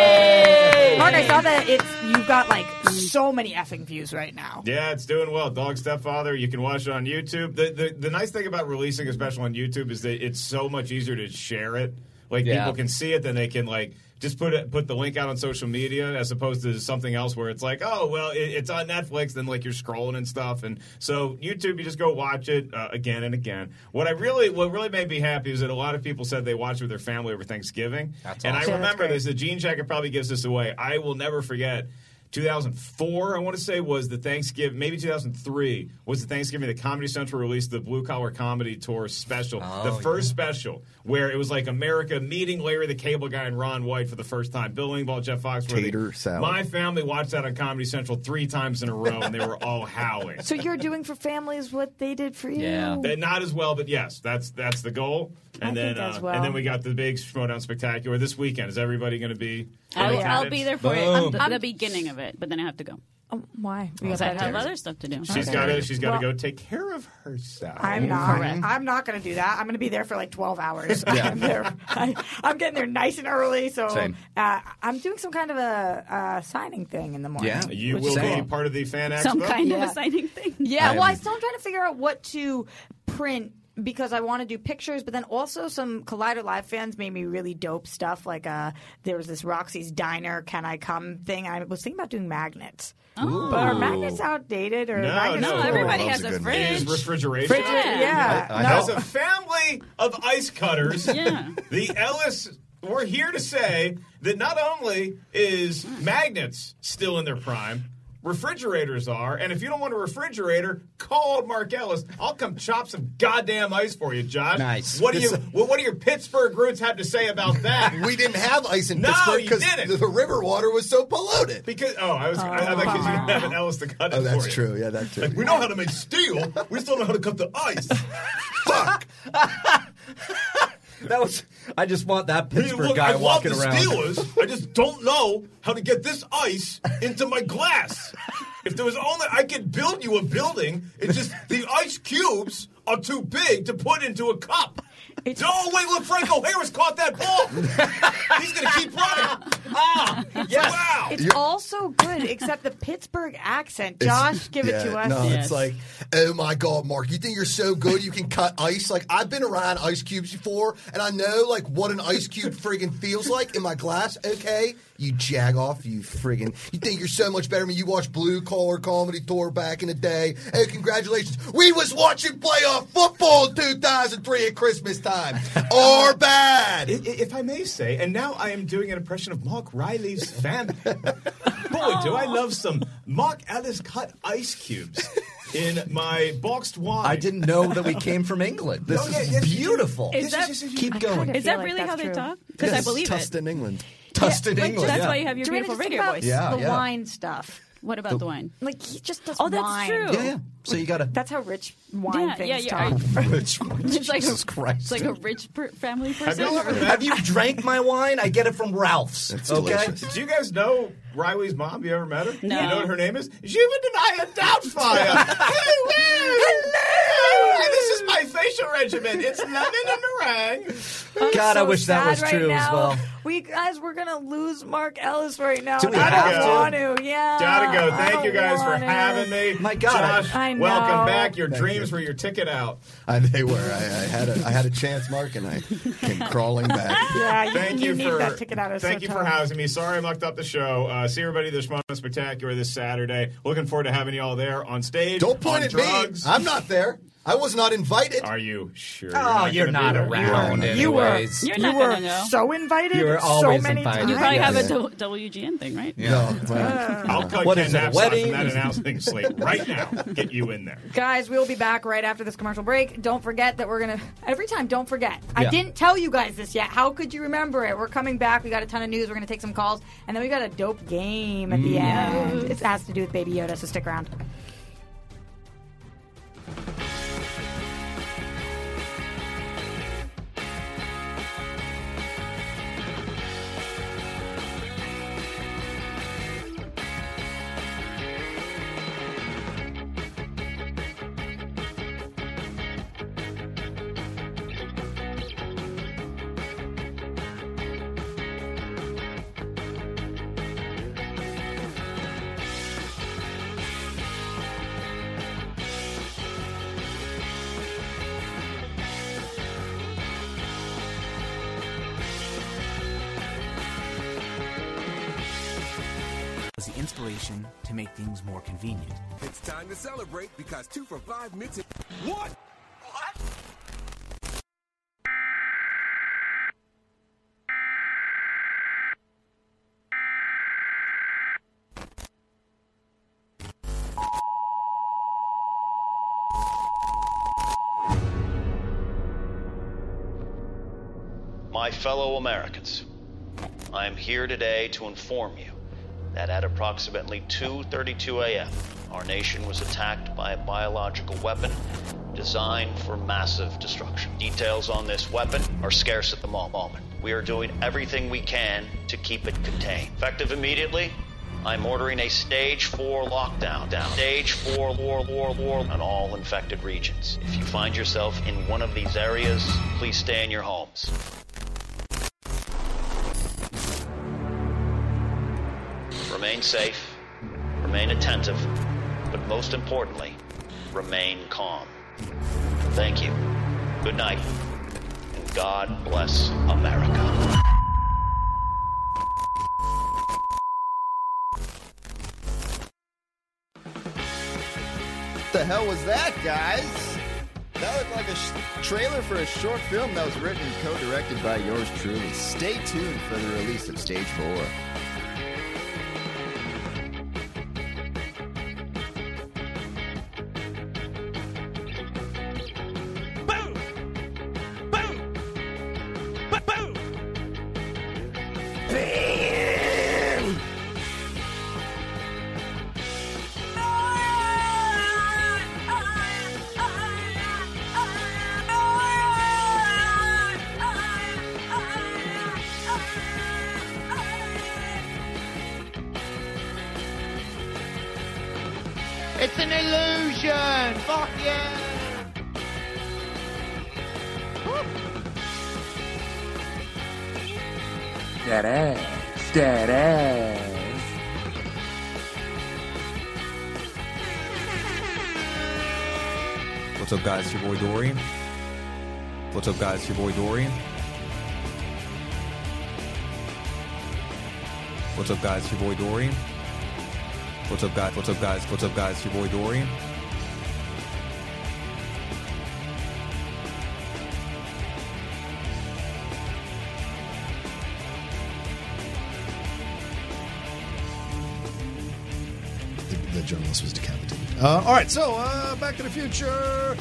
Mark, I saw that it's you've got like so many effing views right now. Yeah, it's doing well. Dog Stepfather. You can watch it on YouTube. The, the the nice thing about releasing a special on YouTube is that it's so much easier to share it. Like Yeah. people can see it, then they can like just put it put the link out on social media as opposed to something else where it's like, oh well, it, it's on Netflix. Then like you're scrolling and stuff, and so YouTube, you just go watch it uh, again and again. What I really what really made me happy is that a lot of people said they watched it with their family over Thanksgiving, That's and awesome. I Yeah, that's remember great. this. The Gene Checker probably gives this away. I will never forget. two thousand four, I want to say, was the Thanksgiving, maybe two thousand three, was the Thanksgiving that Comedy Central released the Blue Collar Comedy Tour special. Oh, the first special, where it was like America meeting Larry the Cable Guy and Ron White for the first time. Bill Engvall, Jeff Foxworthy. Tater salad. My family watched that on Comedy Central three times in a row, and they were all howling. So you're doing for families what they did for you. Uh, not as well, but yes, that's that's the goal. And I then think as uh, well. and then we got the big Schmodown Spectacular this weekend. Is everybody going to be? in I'll, I'll attendance? be there for it Boom. at the, the beginning of it, but then I have to go. Oh, why? Because I have other stuff to do. She's Okay. got to. She's got to Well- go take care of herself. I'm not. Correct. I'm not going to do that. I'm going to be there for like twelve hours. I'm, there, I, I'm getting there nice and early, so Same. uh, I'm doing some kind of a uh, signing thing in the morning. Yeah, you which will is be cool. part of the fan expo. Some kind of Yeah. a signing thing. Yeah, I well, I am- still am trying to figure out what to print because I want to do pictures, but then also some Collider Live fans made me really dope stuff. Like uh, there was this Roxy's Diner, Can I Come thing. I was thinking about doing magnets. Oh. But are magnets outdated? Or No, magnets no, cool? everybody has a It fridge. is refrigeration. Fridge- yeah. I- I No. As a family of ice cutters, Yeah. the Ellis, we're here to say that not only is magnets still in their prime, refrigerators are, and if you don't want a refrigerator, call Mark Ellis. I'll come chop some goddamn ice for you, Josh. Nice. What do you? This- What, what do your Pittsburgh roots have to say about that? We didn't have ice in No, Pittsburgh you because didn't. the river water was so polluted. Because oh, I was I, I thought because you didn't have an Ellis to cut it Oh, that's for you. true. Yeah, that's true. Like, we know how to make steel. We still know how to cut the ice. Fuck. That was. I just want that Hey, Pittsburgh look, guy I love walking the around. Steelers. I just don't know how to get this ice into my glass. If there was only I could build you a building, it's just the ice cubes are too big to put into a cup. Oh, wait, look, Franco Harris caught that ball. He's going to keep running. Ah, yes. Wow. It's also good, except the Pittsburgh accent. Josh, give yeah, it to us. No, Yes. it's like, oh my God, Mark, you think you're so good you can cut ice? Like, I've been around ice cubes before, and I know, like, what an ice cube friggin' feels like in my glass. Okay, you jag off, you friggin'. You think you're so much better than me. You watched Blue Collar Comedy Tour back in the day. Hey, congratulations. We was watching playoff football in two thousand three at Christmas time. Or bad. I- If I may say, and now I am doing an impression of Mark Riley's family. Boy, do I love some Mark Ellis cut ice cubes in my boxed wine. I didn't know that we came from England. This Oh, yeah, is yes, you do. beautiful. Is that, Keep going. is that really how they talk? Because I believe it. Tustin, England. Tustin, Like, England. That's yeah. why you have your Joanna, beautiful just think radio about voice. Yeah, the yeah. wine stuff. What about the wine? Like he just does Oh, that's wine. true. Yeah, yeah. So you got to. That's how rich wine Yeah, things yeah, yeah. talk. Rich, It's like Jesus a, Christ. It's like a rich per- family Have person. you ever or- met- Have you drank my wine? I get it from Ralph's. It's okay. delicious. Do you guys know Riley's mom? You ever met her? No. You know what her name is? Jiva Denaya Doubtfire. Hello! Hello! This is my facial regimen. It's lemon and meringue. I'm God, I so wish that was sad right true as now. well. We guys, we're gonna lose Mark Ellis right now. Do we and I have don't to? want to. Yeah, Gotta go. I Thank don't you guys for want it. having me. My God, Josh, I know. welcome back. Your Thank dreams you. were your ticket out. I, they were. I, I had a I had a chance, Mark, and I came crawling back. Yeah, you, Thank you, you, need for that ticket out. It's thank so you tough. for housing me. Sorry I mucked up the show. Uh, see everybody this month spectacular this Saturday. Looking forward to having you all there on stage. Don't point on at drugs. me. I'm not there. I was not invited. Are you sure? Oh, you're gonna not be there? around You were, anyways. You're you not were gonna know. so invited. You were so always many invited. times. You probably have Yes. a w- W G N thing, right? No. well, I'll cut What Ken is it, a Knapsack wedding? from that announcing slate right now. Get you in there. Guys, we'll be back right after this commercial break. Don't forget that we're going to, every time, don't forget. I Yeah. didn't tell you guys this yet. How could you remember it? We're coming back. We got a ton of news. We're going to take some calls. And then we got a dope game at the end. It has to do with Baby Yoda, so stick around. Was the inspiration to make things more convenient. It's time to celebrate because two for five mints. What? What? My fellow Americans, I am here today to inform you that at approximately two thirty-two a.m., our nation was attacked by a biological weapon designed for massive destruction. Details on this weapon are scarce at the moment. We are doing everything we can to keep it contained. Effective immediately, I'm ordering a stage four lockdown down. Stage four, war, war, war on all infected regions. If you find yourself in one of these areas, please stay in your homes. Remain safe, remain attentive, but most importantly, remain calm. Thank you. Good night, and God bless America. What the hell was that, guys? That looked like a sh- trailer for a short film that was written and co-directed by yours truly. Stay tuned for the release of Stage four. It's an illusion! Fuck yeah! That ass. That ass. What's up, guys? It's your boy Dorian. What's up, guys? It's your boy Dorian. What's up, guys? It's your boy Dorian. What's up, guys? What's up, guys? What's up, guys? It's your boy Dorian. The, the journalist was decapitated. Uh, all right, so uh, Back to the Future.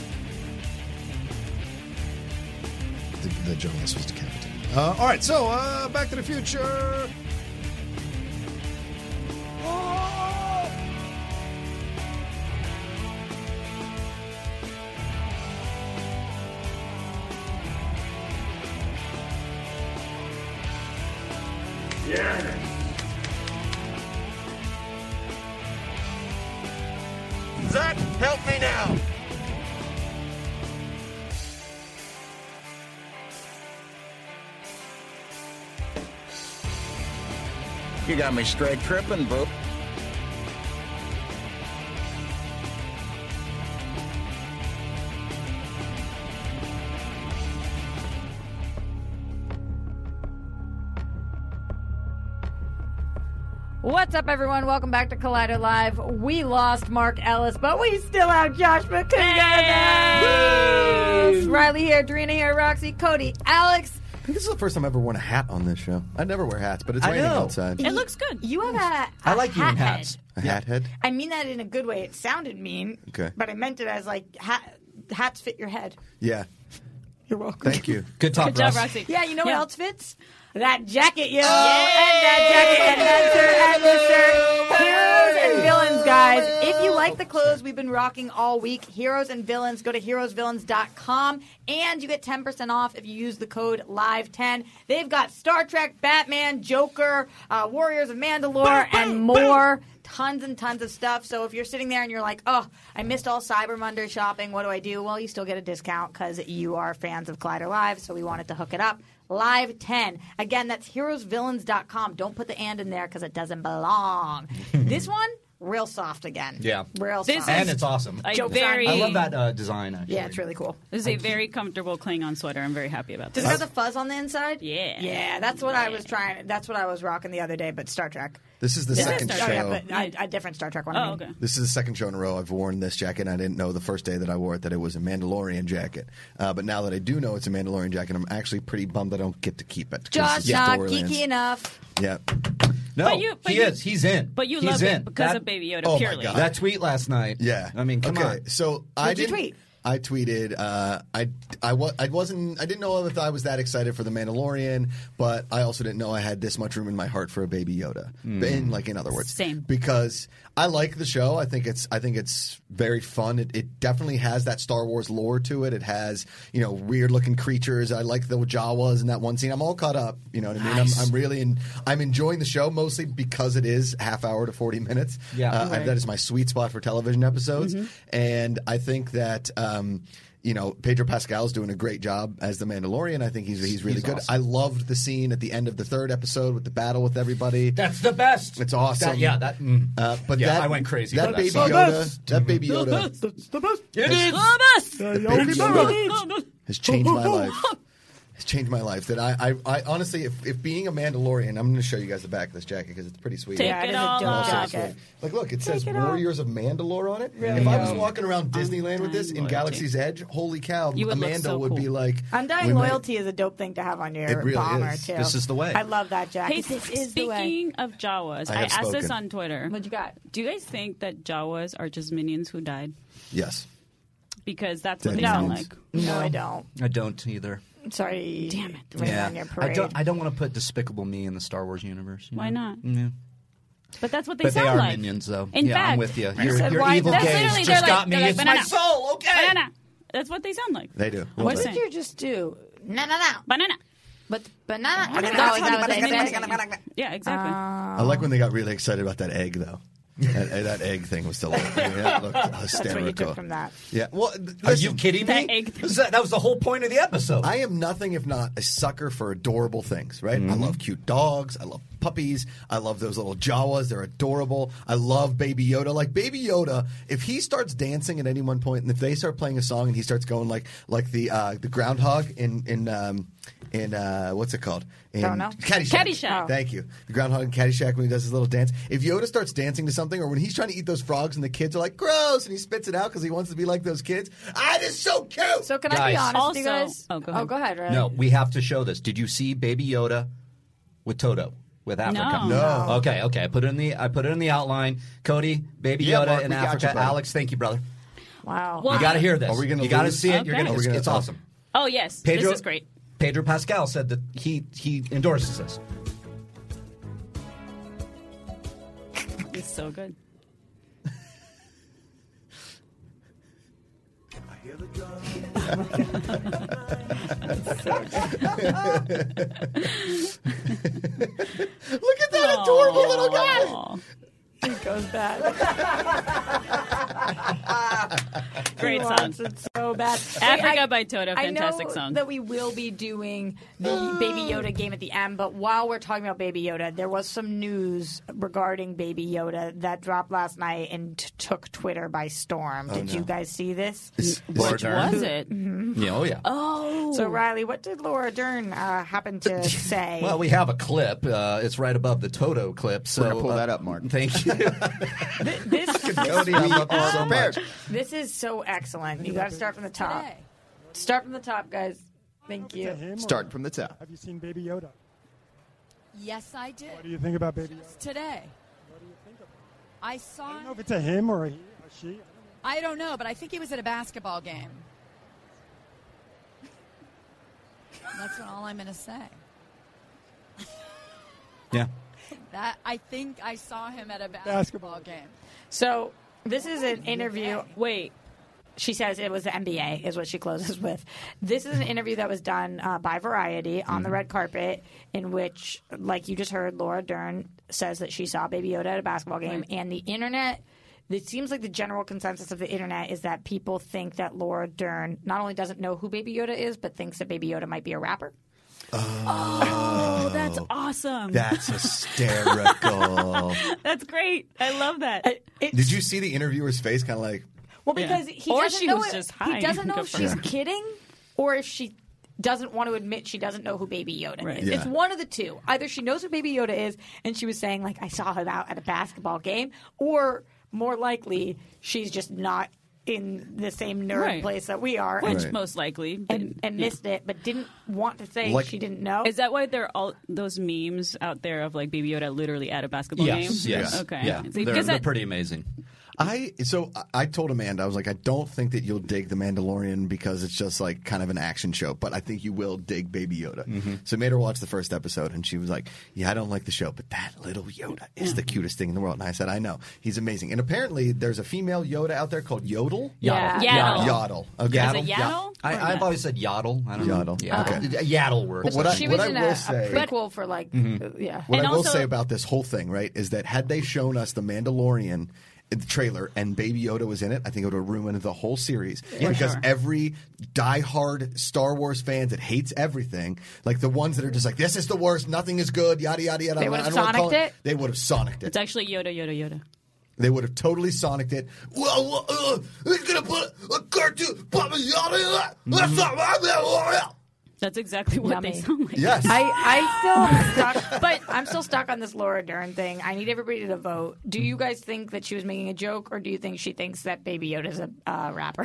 The, the journalist was decapitated. Uh, all right, so uh, Back to the Future. Yeah. Zach, help me now. You got me straight tripping, boo. What's up, everyone? Welcome back to Collider Live. We lost Mark Ellis, but we still have Josh McCoy. Riley here, Drina here, Roxy, Cody, Alex. I think this is the first time I ever worn a hat on this show. I never wear hats, but it's I raining know. outside. It looks good. You have a, I a like you in hat hats. head. A hat head? I mean that in a good way. It sounded mean, Okay. but I meant it as like hat, hats fit your head. Yeah. You're welcome. Thank you. Good talk, Good job, Russ. Roxy. Yeah, you know Yeah. what else fits? That jacket, yo. And that jacket and that shirt and the shirt. Heroes and Villains, guys. If you like the clothes we've been rocking all week, Heroes and Villains, go to heroes villains dot com and you get ten percent off if you use the code live ten. They've got Star Trek, Batman, Joker, uh, Warriors of Mandalore, and more. Tons and tons of stuff. So if you're sitting there and you're like, oh, I missed all Cyber Monday shopping, what do I do? Well, you still get a discount because you are fans of Collider Live, so we wanted to hook it up. Live ten. Again, that's heroes villains dot com. Don't put the and in there because it doesn't belong. This one, real soft again. Yeah. Real This soft. And it's awesome. I Jokes very- on I me. love that uh, design, actually. Yeah, it's really cool. This is a very comfortable Klingon sweater. I'm very happy about Does this. it have the fuzz on the inside? Yeah. Yeah, that's what I was trying. That's what I was rocking the other day, but Star Trek. This is the This second is show. Star Trek, but a, a different Star Trek one. I Oh, mean. okay. This is the second show in a row I've worn this jacket, and I didn't know the first day that I wore it that it was a Mandalorian jacket. Uh, but now that I do know it's a Mandalorian jacket, I'm actually pretty bummed I don't get to keep it. 'cause Josh, it's not Storylands. geeky enough. Yeah. No, But you- but he you- is. He's in. But you He's love in. it because That- of Baby Yoda, Oh, my purely. God. That tweet last night. Yeah. I mean, come okay, on. so I What'd you didn't. tweet? I tweeted. Uh, I I, wa- I wasn't. I didn't know if I was that excited for the Mandalorian, but I also didn't know I had this much room in my heart for a Baby Yoda. Mm. In like in other words, Same. because I like the show. I think it's. I think it's very fun. It, it definitely has that Star Wars lore to it. It has you know weird looking creatures. I like the Jawas in that one scene. I'm all caught up. You know what I mean? Nice. I'm, I'm really. In, I'm enjoying the show mostly because it is half hour to forty minutes. Yeah. uh, I- Right. that is my sweet spot for television episodes, Mm-hmm. and I think that. Um, You know, Pedro Pascal's doing a great job as the Mandalorian. I think he's he's really He's good. awesome. I loved the scene at the end of the third episode with the battle with everybody. That's the best. It's awesome. That- yeah, that. Mm. Uh, but Yeah, that I went crazy That for that baby song. Yoda. That baby Yoda It is. The baby Yoda has changed my life. Has changed my life. That I, I, I honestly, if, if being a Mandalorian, I'm going to show you guys the back of this jacket because it's pretty sweet. Take Yeah, it it is a all dope off. jacket. Like, look, it says it off. Warriors of Mandalore on it. Really if I was dope. walking around Disneyland with this in Undying Galaxy's Edge, holy cow, You would look Amanda so would cool. be like, Undying we might- loyalty is a dope thing to have on your It really bomber is. too. This is the way. I love that jacket. Hey, this is the way. speaking of Jawas, I I, have asked this spoken. on Twitter. What you got? Do you guys think that Jawas are just minions who died? Yes. Because that's what Dead they sound minions. like. No, I don't. I don't either. Sorry. Damn it. Right Yeah. on your I parade. don't. I don't want to put Despicable Me in the Star Wars universe. you Why know? not? Yeah. But that's what they But they sound are like. minions, though. In yeah, fact, I'm with you. You Your, said your why- evil That's gaze literally- just they're got like- me. they're like, It's my banana. soul. Okay. Banana. That's what they sound like. They do. What What is did it? you just do? No, no, no. Banana. But banana. That's That's how how they they say. Yeah, exactly. I like when they got really excited about that egg, though. that, that egg thing was still. I mean, that looked hysterical. That's what you took from that. Yeah. Well, th- Are listen, you kidding me? That egg- This is- That was the whole point of the episode. I am nothing if not a sucker for adorable things, right? I love cute dogs. I love puppies. I love those little Jawas. They're adorable. I love Baby Yoda. Like Baby Yoda, if he starts dancing at any one point, and if they start playing a song, and he starts going like like the uh, the groundhog in in um, in uh, what's it called? In Don't know. Caddyshack. Caddyshack. Oh. Thank you. The groundhog in Caddyshack when he does his little dance. If Yoda starts dancing to something, or when he's trying to eat those frogs, and the kids are like gross, and he spits it out because he wants to be like those kids. Ah, it is so cute. So can I be Guys. honest with you Also- guys? oh, go ahead. Oh, go ahead, Riley. No, we have to show this. Did you see Baby Yoda with Toto? With Africa? No. No. Okay, okay. I put it in the I put it in the outline. Cody, Baby Yeah, Yoda Mark, in we got Africa. you, buddy. Alex, thank you, brother. Wow. Well, You got to hear this. Are we gonna you got to lose? see it. You're Okay. gonna. Are we It's, gonna- it's awesome. Oh, yes. Pedro, This is great. Pedro Pascal said that he he endorses this. It's so good. Look at that adorable little guy. It goes bad. Great He song. wants it so bad. Africa Wait, I- by Toto, fantastic I know song. that we will be doing the Baby Yoda game at the end, but while we're talking about Baby Yoda, there was some news regarding Baby Yoda that dropped last night and t- took Twitter by storm. Oh, Did no. you guys see this? Laura Dern? was it? Mhm. Yeah, oh, yeah. Oh. So, Riley, what did Laura Dern uh, happen to say? Well, we have a clip. Uh, it's right above the Toto clip. So We're gonna pull uh, that up, Mark. Thank you. this, Cody, I love you so much. this is so excellent. You got to start from the top. Start from the top, guys. Thank you. Starting from the top. Have you seen Baby Yoda? Yes, I did. What do you think about Baby Yoda? Today. I saw. I don't know if it's a him or a he or she. I don't know, but I think he was at a basketball game. That's all I'm going to say. Yeah. That I think I saw him at a basketball, Basketball. game. So this is an interview. Wait. She says it was the N B A, is what she closes with. This is an interview that was done uh, by Variety on the red carpet, in which, like you just heard, Laura Dern says that she saw Baby Yoda at a basketball game, Right. and the internet. It seems like the general consensus of the internet is that people think that Laura Dern not only doesn't know who Baby Yoda is, but thinks that Baby Yoda might be a rapper. Oh, that's awesome. That's hysterical. That's great. I love that. Did you see the interviewer's face? Kind of like, Well, Yeah. because he Or doesn't she know was it- just he high. doesn't know Good if for she's her. kidding or if she doesn't want to admit she doesn't know who Baby Yoda Right. is. Yeah. It's one of the two. Either she knows who Baby Yoda is and she was saying, like, I saw him out at a basketball game, or more likely she's just not in the same nerd Right. place that we are. Which and, most likely. and, and yeah. missed it, but didn't want to say Like- she didn't know. Is that why there are all those memes out there of like Baby Yoda literally at a basketball Yes, game? yes. Okay. Yeah. See, They're, because they're that- pretty amazing. I so I I told Amanda, I was like, I don't think that you'll dig The Mandalorian because it's just like kind of an action show, but I think you will dig Baby Yoda. Mm-hmm. So I made her watch the first episode, and she was like, yeah, I don't like the show, but that little Yoda is the cutest thing in the world. And I said, I know, he's amazing. And apparently, there's a female Yoda out there called Yodel. Yeah. Yaddle. Yaddle. Okay. Is it Yaddle? I, Or I've not? always said Yaddle. I don't Yaddle. know. Yeah. Okay. Uh, Yaddle works. But what I- she what was I in will a, say- a prequel for like, uh, yeah. What And I will also- say about this whole thing, right, is that had they shown us the Mandalorian in the trailer and Baby Yoda was in it, I think it would have ruined the whole series. Yeah, because sure. every diehard Star Wars fan that hates everything, like the ones that are just like, this is the worst, nothing is good, yada, yada, yada. They I would have don't wanna call Sonicked it? They would have Sonicked It's it. actually Yoda, Yoda, Yoda. They would have totally Sonicked it. Well, well, uh, we're going to put a cartoon, Papa Yoda in that. That's not my Mandalorian. That's exactly what Yummy. they sound like. Yes. I, I still stuck, but I'm still stuck on this Laura Dern thing. I need everybody to vote. Do you guys think that she was making a joke, or do you think she thinks that Baby Yoda's a uh, rapper?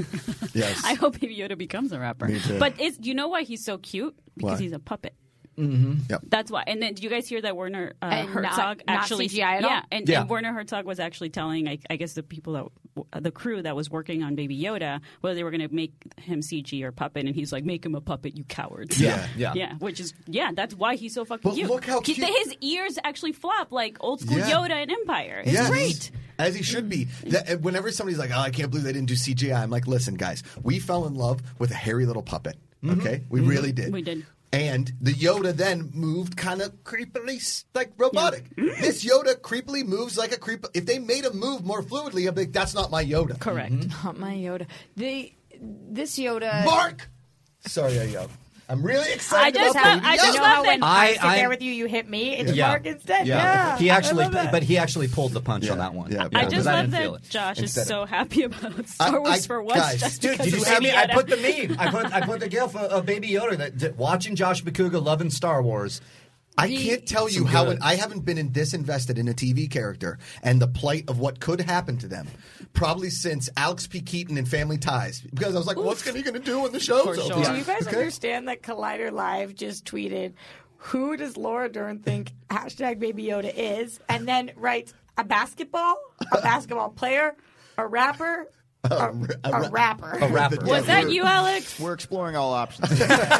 Yes. I hope Baby Yoda becomes a rapper. Me too. But is, you know why he's so cute? Because Why? he's a puppet. Mm-hmm. Yep. That's why. And then, did you guys hear that Werner uh, And not- Herzog not actually? C G I at all? yeah, and, Yeah. and Werner Herzog was actually telling, I, I guess, the people that uh, the crew that was working on Baby Yoda, whether they were going to make him C G or puppet, and he's like, "Make him a puppet, you cowards." Yeah, yeah. yeah. Which is, yeah, that's why he's so fucking But cute. look how He- cute- his ears actually flop like old school Yeah. Yoda in Empire. It's Yes. great. As he should be. That- whenever somebody's like, oh, I can't believe they didn't do C G I, I'm like, listen, guys, we fell in love with a hairy little puppet. Okay? We really did. We did. And the Yoda then moved kind of creepily, s- like robotic. This Yoda creepily moves like a creep. If they made him move more fluidly, I'd be like, that's not my Yoda. Correct. Not my Yoda. The this Yoda. Mark! Sorry, I yelled. I'm really excited I just about love- Baby I You just Yoda. know love how when that- I, I- sit I- there with you, you hit me. It's Yeah. Mark instead. Yeah. Yeah, He I actually, love that. but he actually pulled the punch Yeah. on that one. Yeah. I Yeah, just I love didn't feel that it. Josh is Instead of- so happy about Star I- Wars I- for once. guys, just Dude, because did you of see me? I Yoda. put the meme. I put I put the gif of, of Baby Yoda that, that watching Josh Bakuga loving Star Wars. I can't tell you Some how good. it, I haven't been in, this invested in a T V character and the plight of what could happen to them probably since Alex P. Keaton in Family Ties. Because I was like, what's he going to do when the show's For over? sure. Do you guys Okay? understand that Collider Live just tweeted, who does Laura Dern think hashtag Baby Yoda is? And then writes a basketball, a basketball player, a rapper, A, a rapper. A rapper. Was that you, Alex? We're exploring all options.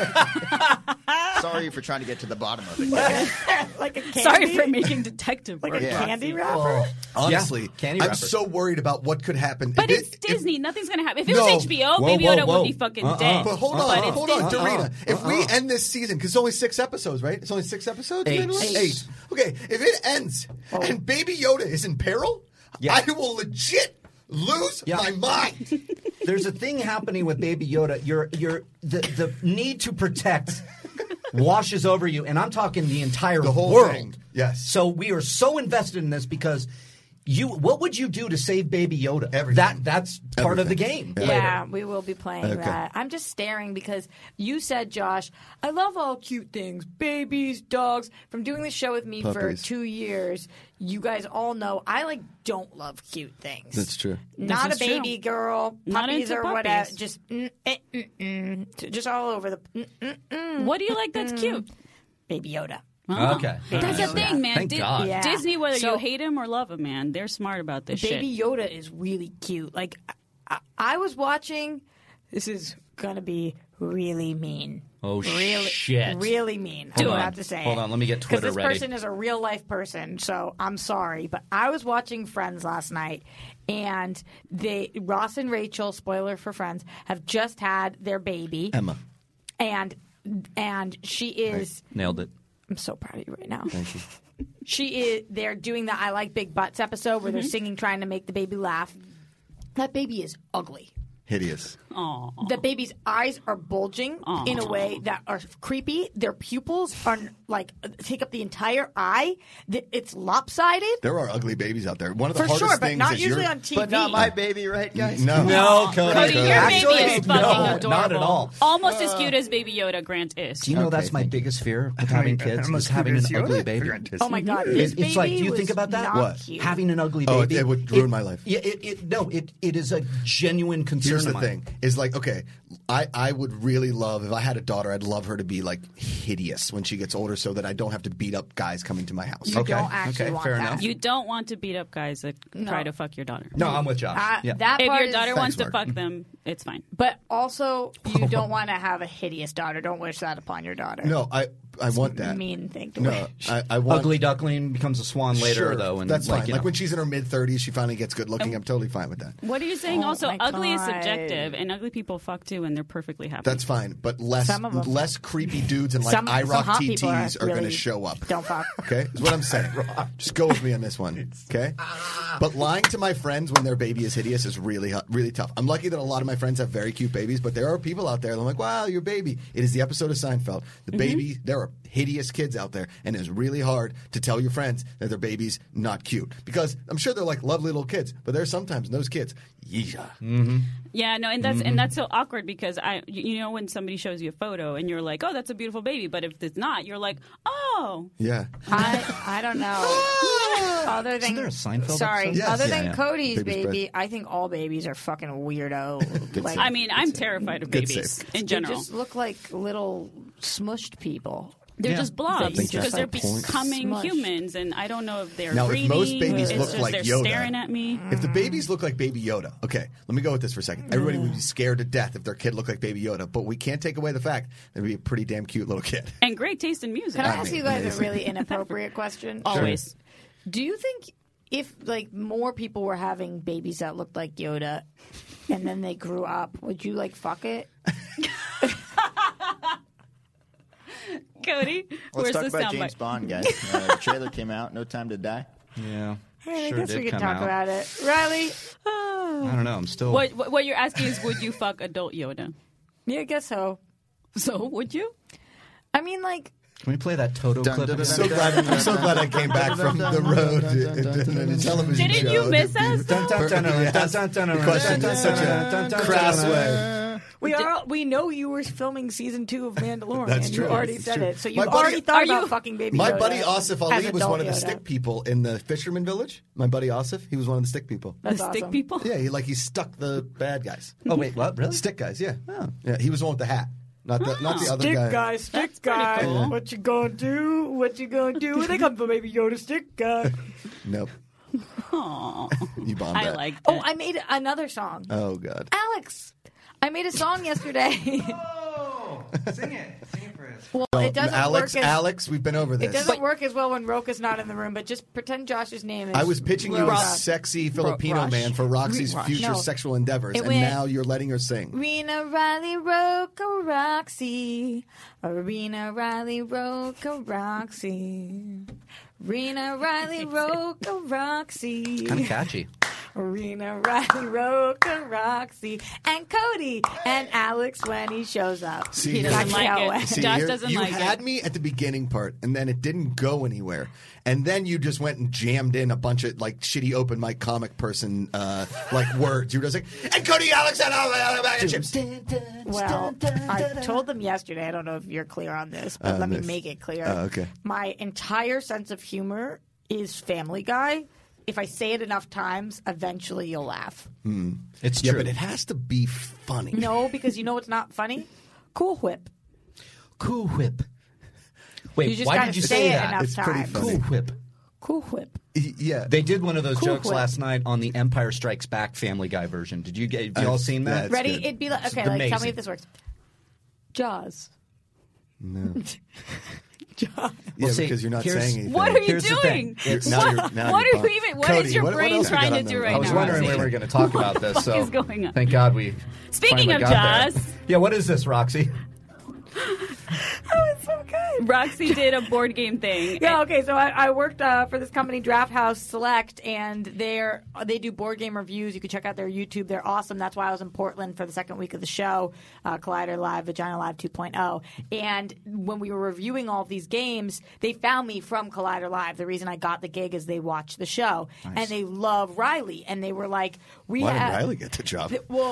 Sorry for trying to get to the bottom of it. Like a candy? Sorry for making detective Like work. a Yeah. candy rapper? Honestly, Yeah, candy I'm wrapper. so worried about what could happen. But If it's it- Disney. Nothing's going to happen. If it No. was H B O, Whoa, Baby whoa, Yoda whoa. would be fucking Uh-uh. dead. But hold on, But it's hold on, Disney. Dorina. If we Uh-uh. end this season, because it's only six episodes, right? It's only six episodes? Eight. Eight. Eight. Okay, if it ends Oh. and Baby Yoda is in peril, Yeah. I will legit lose Yeah. my mind. There's a thing happening with Baby Yoda. Your your the the need to protect washes over you, and I'm talking the entire The whole world. thing. Yes. So we are so invested in this because you. What would you do to save Baby Yoda? Everything. That that's part of the Everything. game. Yeah, we will be playing Okay. that. I'm just staring because you said, Josh, I love all cute things, babies, dogs. From doing this show with me Puppies. for two years, you guys all know I like don't love cute things. That's true. Not a This is true. baby girl, Not puppies into or whatever. puppies. Just mm, eh, mm, mm, just all over the. Mm, mm, mm, What do you like that's cute? Baby Yoda. Oh. Okay. That's the thing, man. Thank Di- God. Yeah. Disney, whether So- you hate him or love him, man, they're smart about this Baby shit. Yoda is really cute. Like, I, I was watching. This is gonna be really mean. Oh, really, shit. Really mean. Hold I'm on. about to say. Hold it. on, let me get Because Twitter this ready. person is a real life person, so I'm sorry, but I was watching Friends last night, and they Ross and Rachel, spoiler for Friends, have just had their baby, Emma. and and she is. Nailed it. I'm so proud of you right now. Thank you. She is. They're doing the I Like Big Butts episode where they're singing, trying to make the baby laugh. That baby is ugly. Hideous. The baby's eyes are bulging Aw. in a way that are creepy. Their pupils are like take up the entire eye. The- It's lopsided. There are ugly babies out there. One of the For hardest sure, but things not is usually you're- on T V. But not my baby, right, guys? No. No, Cody. Cody, your Actually, baby is fucking no, adorable. not at all. Almost as cute as Baby Yoda Grant is. Do you know Okay, that's my thank you. biggest fear with having kids I'm is as having cute an as ugly Yoda. baby. Oh my god, It- this it's like, do you baby think was about that? not What? cute. Having an ugly Oh, baby, it would ruin my life. Yeah, it, it no, it it is a genuine concern. Here's the of mine. thing: is like, okay, I, I would really love if I had a daughter. I'd love her to be like hideous when she gets older, so that I don't have to beat up guys coming to my house. You Okay, don't actually okay, want fair that. enough. You don't want to beat up guys that No. try to fuck your daughter. No, I'm with Josh. Uh, yeah. that If part your is- daughter wants Thanks, to Mark. fuck them, it's fine. But also, you don't want to have a hideous daughter. Don't wish that upon your daughter. No, I I want that. Mean thing to No, wish. I, I want Ugly duckling becomes a swan later, Sure, though, and that's like, fine. you Like know. when she's in her mid thirties, she finally gets good looking. I'm totally fine with that. What are you saying? Oh also, my ugly is God. subjective, and ugly people fuck too, and they're perfectly happy. That's fine, but less Some of 'em. less creepy dudes and like Some- I some rock hot T people are Ts are, going to really- show up. Don't fuck. Okay, is what I'm saying. Just go with me on this one. Okay, but lying to my friends when their baby is hideous is really hu- really tough. I'm lucky that a lot of my friends have very cute babies, but there are people out there. I'm like, wow, your baby. It is the episode of Seinfeld. The baby. There are hideous kids out there, and it's really hard to tell your friends that their baby's not cute because I'm sure they're like lovely little kids, but there's sometimes those kids. Yeah. Mm-hmm. Yeah, no, and that's Mhm. and that's so awkward because I, you you know, when somebody shows you a photo and you're like, oh, that's a beautiful baby, but if it's not, you're like, oh, Yeah. I I don't know. Other than Isn't there a Seinfeld sorry, episode? Yes. other Yeah, than yeah. Cody's Baby's baby, breath. I think all babies are fucking weirdo. like, I mean, I'm terrified of Good babies save. in they general. just look like little smushed people. They're Yeah. just That blobs you because just, they're like, becoming smushed. humans, and I don't know if they're Now, if breathing. most babies it's look just like they're Yoda- staring at me. If the babies look like Baby Yoda, okay, let me go with this for a second. Everybody would be scared to death if their kid looked like Baby Yoda, but we can't take away the fact that he'd be a pretty damn cute little kid. And great taste in music. Can I I ask mean, you guys amazing. a really inappropriate question? Always. Do you think if like more people were having babies that looked like Yoda, and then they grew up, would you like fuck it? Cody, Let's where's talk the about soundbite? James Bond, guys. Uh, the trailer came out. No Time to Die. Yeah. I Sure guess did we can come talk out. about it. Riley? I don't know. I'm still. What, what what you're asking is, would you fuck adult Yoda? Yeah, I guess so. So would you? I mean, like, Can we play that Toto Dun, clip? dun, dun, again? So glad, I'm so glad I came back from the road and the television Didn't show. you miss us? Dun, dun, dun, dun, Yes. dun, dun, dun, The question dun, in such dun, dun, a dun, crass dun, way. we are. We know you were filming season two of Mandalorian. That's You true. already That's said true. it, so My you've buddy- already thought Are about you- fucking baby My Yoda buddy Asif as Ali was adult one of the Yoda. stick people in the Fisherman Village. My buddy Asif, he was one of the stick people. The That's stick awesome. people? Yeah, he like he stuck the bad guys. Oh wait, what? Really? Stick guys, yeah. Oh. Yeah, he was the one with the hat. Not the not the other Stick guy. guy, stick That's pretty guy. cool. What you gonna do? What you gonna do? They come from Baby Yoda, stick guy. Nope. You bombed I that. like. Oh, I made another song. Oh God. Alex, I made a song yesterday. Oh, sing it. Sing it for us. Well, Oh, it doesn't Alex, work as, Alex, we've been over this. It doesn't work as well when Roka's not in the room, but just pretend Josh's name is I was pitching you a Roka. sexy Filipino Rush. man for Roxy's Rush. future No. sexual endeavors, It and went- now you're letting her sing. Rena Riley Roka Roxy. Rena Riley Roka Roxy. Rena Riley Roka Roxy. Kind of catchy. Rena Riley Roka Roxy. And Cody and Alex when he shows up. See, He here- doesn't like it. See, Josh here- doesn't you like had it. me at the beginning part, and then it didn't go anywhere. And then you just went and jammed in a bunch of like shitty open mic comic person uh, like words. You were just like, and Cody Alex and all the chips. Well, I told them yesterday, I don't know if you're clear on this, but Uh, let me this- make it clear. Oh, okay. My entire sense of humor is Family Guy. If I say it enough times, eventually you'll laugh. Hmm. It's yeah, true. but it has to be funny. No, because you know what's not funny? Cool Whip. Cool Whip. Wait, You just why gotta did you say say it that? enough It's pretty times. funny. Cool Whip. Cool Whip. Yeah, they did one of those Cool jokes Whip. last night on the Empire Strikes Back Family Guy version. Did you get? Have you Uh, all seen that? Ready? It'd be like, It's okay, like, tell me amazing. if this works. Jaws. No. Jaws. Yeah, Well, see, because you're not here's- saying anything. What are you Here's the doing? thing. It's- Now What, you're- now what you're are you pumped. even? What Cody, is your what- what brain else we got trying to on the do right I was now? wondering Roxy? when we were going to talk about this. What So is going on? thank God we. Speaking finally of got there. Jaws. Yeah, what is this, Roxy? Oh, it's so good. Roxy did a board game thing. Yeah, okay. So I, I worked uh, for this company, Draft House Select, and they're they do board game reviews. You can check out their YouTube. They're awesome. That's why I was in Portland for the second week of the show, uh, Collider Live, Vagina Live two point oh. And when we were reviewing all of these games, they found me from Collider Live. The reason I got the gig is they watched the show, Nice. and they love Riley. And they were like, "We Why have." did Riley get the job? Th- Well,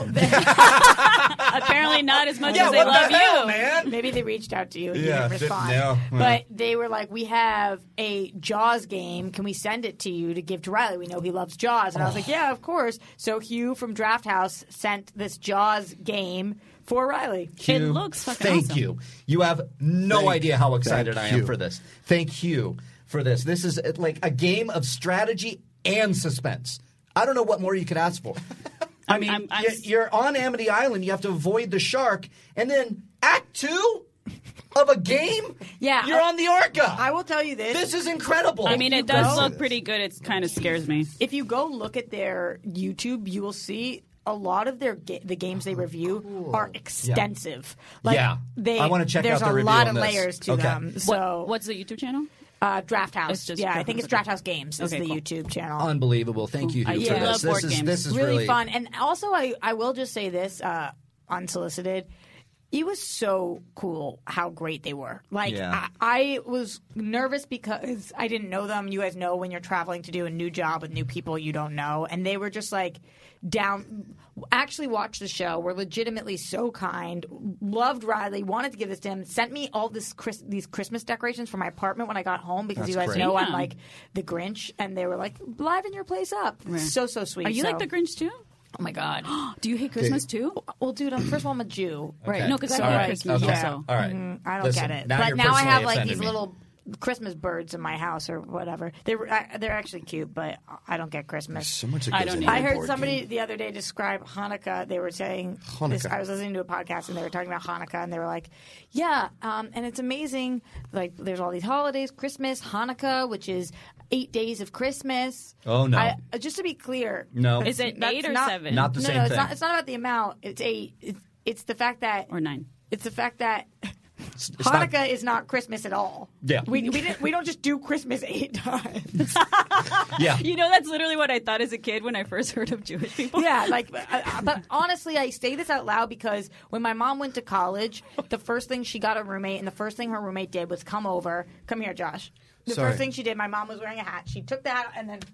Apparently not as much Yeah, as they what the love hell, you. man? Maybe they reached out to you and Yeah, you didn't did- respond. no, well. But they were like, we have a Jaws game. Can we send it to you to give to Riley? We know he loves Jaws. And I was like, yeah, of course. So Hugh from Draft House sent this Jaws game for Riley. Hugh, thank you. You have no Thank- idea how excited thank I am you. for this. Thank you for this. This is uh, like a game of strategy and suspense. I don't know what more you could ask for. I mean, I'm- I'm you- s- you're on Amity Island. You have to avoid the shark, and then Act Two of a game. Yeah, you're on the Orca. I will tell you this. This is incredible. I mean, You it does go- look pretty good. It kind of scares me. If you go look at their YouTube, you will see a lot of their ga- the games they review are extensive. Like Yeah. they, I wanna check there's out the a review lot on of this. layers to Okay. them. So What, what's the YouTube channel? uh, Draft House. It's just yeah, I Draft think House, it's Draft House Games is Okay, the cool. YouTube channel. Unbelievable. Thank you, Hugh, I for do this. love This board is games. this is really, really fun. And also, I, I will just say this, uh, unsolicited. It was so cool how great they were. Like, Yeah. I, I was nervous because I didn't know them. You guys know when you're traveling to do a new job with new people you don't know. And they were just like down, actually watched the show, were legitimately so kind, loved Riley, wanted to give this to him, sent me all this Chris, these Christmas decorations for my apartment when I got home because That's you guys great. know I'm Yeah. like the Grinch. And they were like, liven your place up. So, so sweet. Are you So- like the Grinch too? Oh my God. Do you hate Christmas too? Well, dude, I'm, first of all, I'm a Jew. Right. Okay. No, 'cause I So, hate like, Christmas yeah. also. All right. Mhm. I don't Listen, get it. now but you're now I personally have like offended these me. little Christmas birds in my house or whatever. They're uh, they're actually cute, but I don't get Christmas. So much that I goes don't into I a heard board somebody game. the other day describe Hanukkah. They were saying, this, Hanukkah. I was listening to a podcast and they were talking about Hanukkah and they were like, yeah, um, and it's amazing. Like, there's all these holidays, Christmas, Hanukkah, which is eight days of Christmas. Oh, no. I, uh, just to be clear, No. Is it that's eight or not- seven? Not the no, same no, it's thing. not. It's not about the amount. It's eight. It's, it's the fact that Or nine? it's the fact that It's- it's not- Hanukkah is not Christmas at all. Yeah. we we didn't we don't just do Christmas eight times. Yeah. You know, that's literally what I thought as a kid when I first heard of Jewish people. Yeah, like, uh, but honestly, I say this out loud because when my mom went to college, the first thing she got a roommate, and the first thing her roommate did was come over. Come here, Josh. The Sorry. first thing she did, my mom was wearing a hat. She took the hat and then.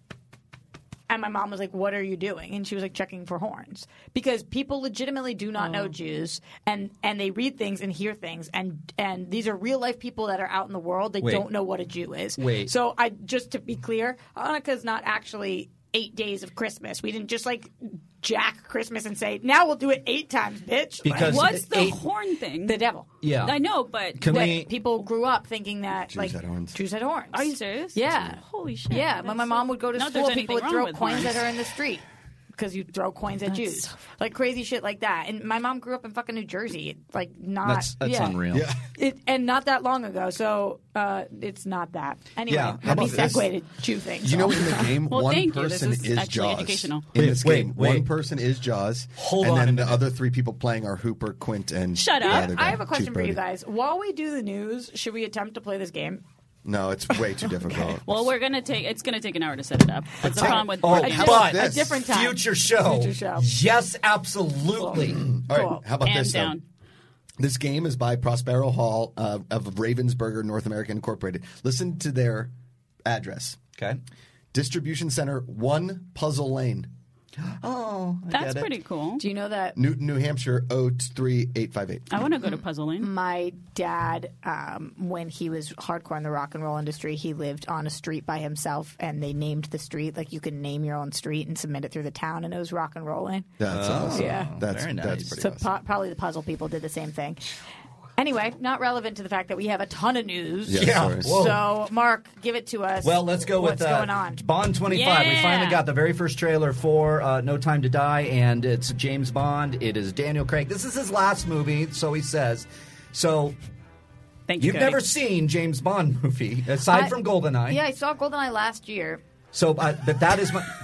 And my mom was like, "What are you doing?" And she was like, "Checking for horns," because people legitimately do not know Jews, and and they read things and hear things, and and these are real life people that are out in the world. They Wait. don't know what a Jew is. Wait. So I just to be clear, Hanukkah is not actually eight days of Christmas. We didn't just like jack Christmas and say, now we'll do it eight times, bitch. Because Like, What's the eight- horn thing? the devil. Yeah. I know, but Can That we? people grew up thinking that Jews like had horns. Jews had horns. Are you serious? Yeah. Holy shit. Yeah, when my mom would go to Not school, there's people would anything throw wrong with coins horns. at her in the street because you throw coins at That's Jews, so like crazy shit like that. And my mom grew up in fucking New Jersey, like not That's that's yeah. unreal. Yeah. It, and not that long ago, so uh, it's not that. Anyway, Yeah, how let me about this? segue to Jew things. You know, in the game, Well, one thank you. This person is is, actually Jaws. educational. In Wait, this wait, game, wait. one person is Jaws. Hold and on a then the minute. other three people playing are Hooper, Quint, and Shut the up. other guy, I have a question Chief for you Brody. guys. While we do the news, should we attempt to play this game? No, it's way too difficult. Well, we're gonna take. It's gonna take an hour to set it up. That's the take- problem with. Oh, board games. how about but this? A different time. Future show. Future show. Yes, absolutely. All right, Cool. how about And this? though? down. This game is by Prospero Hall uh, of Ravensburger, North America Incorporated. Listen to their address. Okay. Distribution Center, one Puzzle Lane. Oh, I That's get it. pretty cool. Do you know that Newton, New Hampshire, oh three eight five eight. I want to go to Puzzle Lane. my dad, um, when he was hardcore in the rock and roll industry, he lived on a street by himself, and they named the street. Like, you can name your own street and submit it through the town, and it was Rock and Roll Lane. That's awesome. Yeah. That's, Very nice. that's pretty So awesome. po- probably the puzzle people did the same thing. Anyway, not relevant to the fact that we have a ton of news. Yeah, Yeah. sorry. Whoa. So, Mark, give it to us. Well, let's go What's with uh, going on. Bond twenty-five. We Yeah. finally got the very first trailer for uh, No Time to Die, and it's James Bond. It is Daniel Craig. This is his last movie, so he says. So Thank you. you've Cody. never seen James Bond movie aside I- from GoldenEye. Yeah, I saw GoldenEye last year. So, uh, but that is my.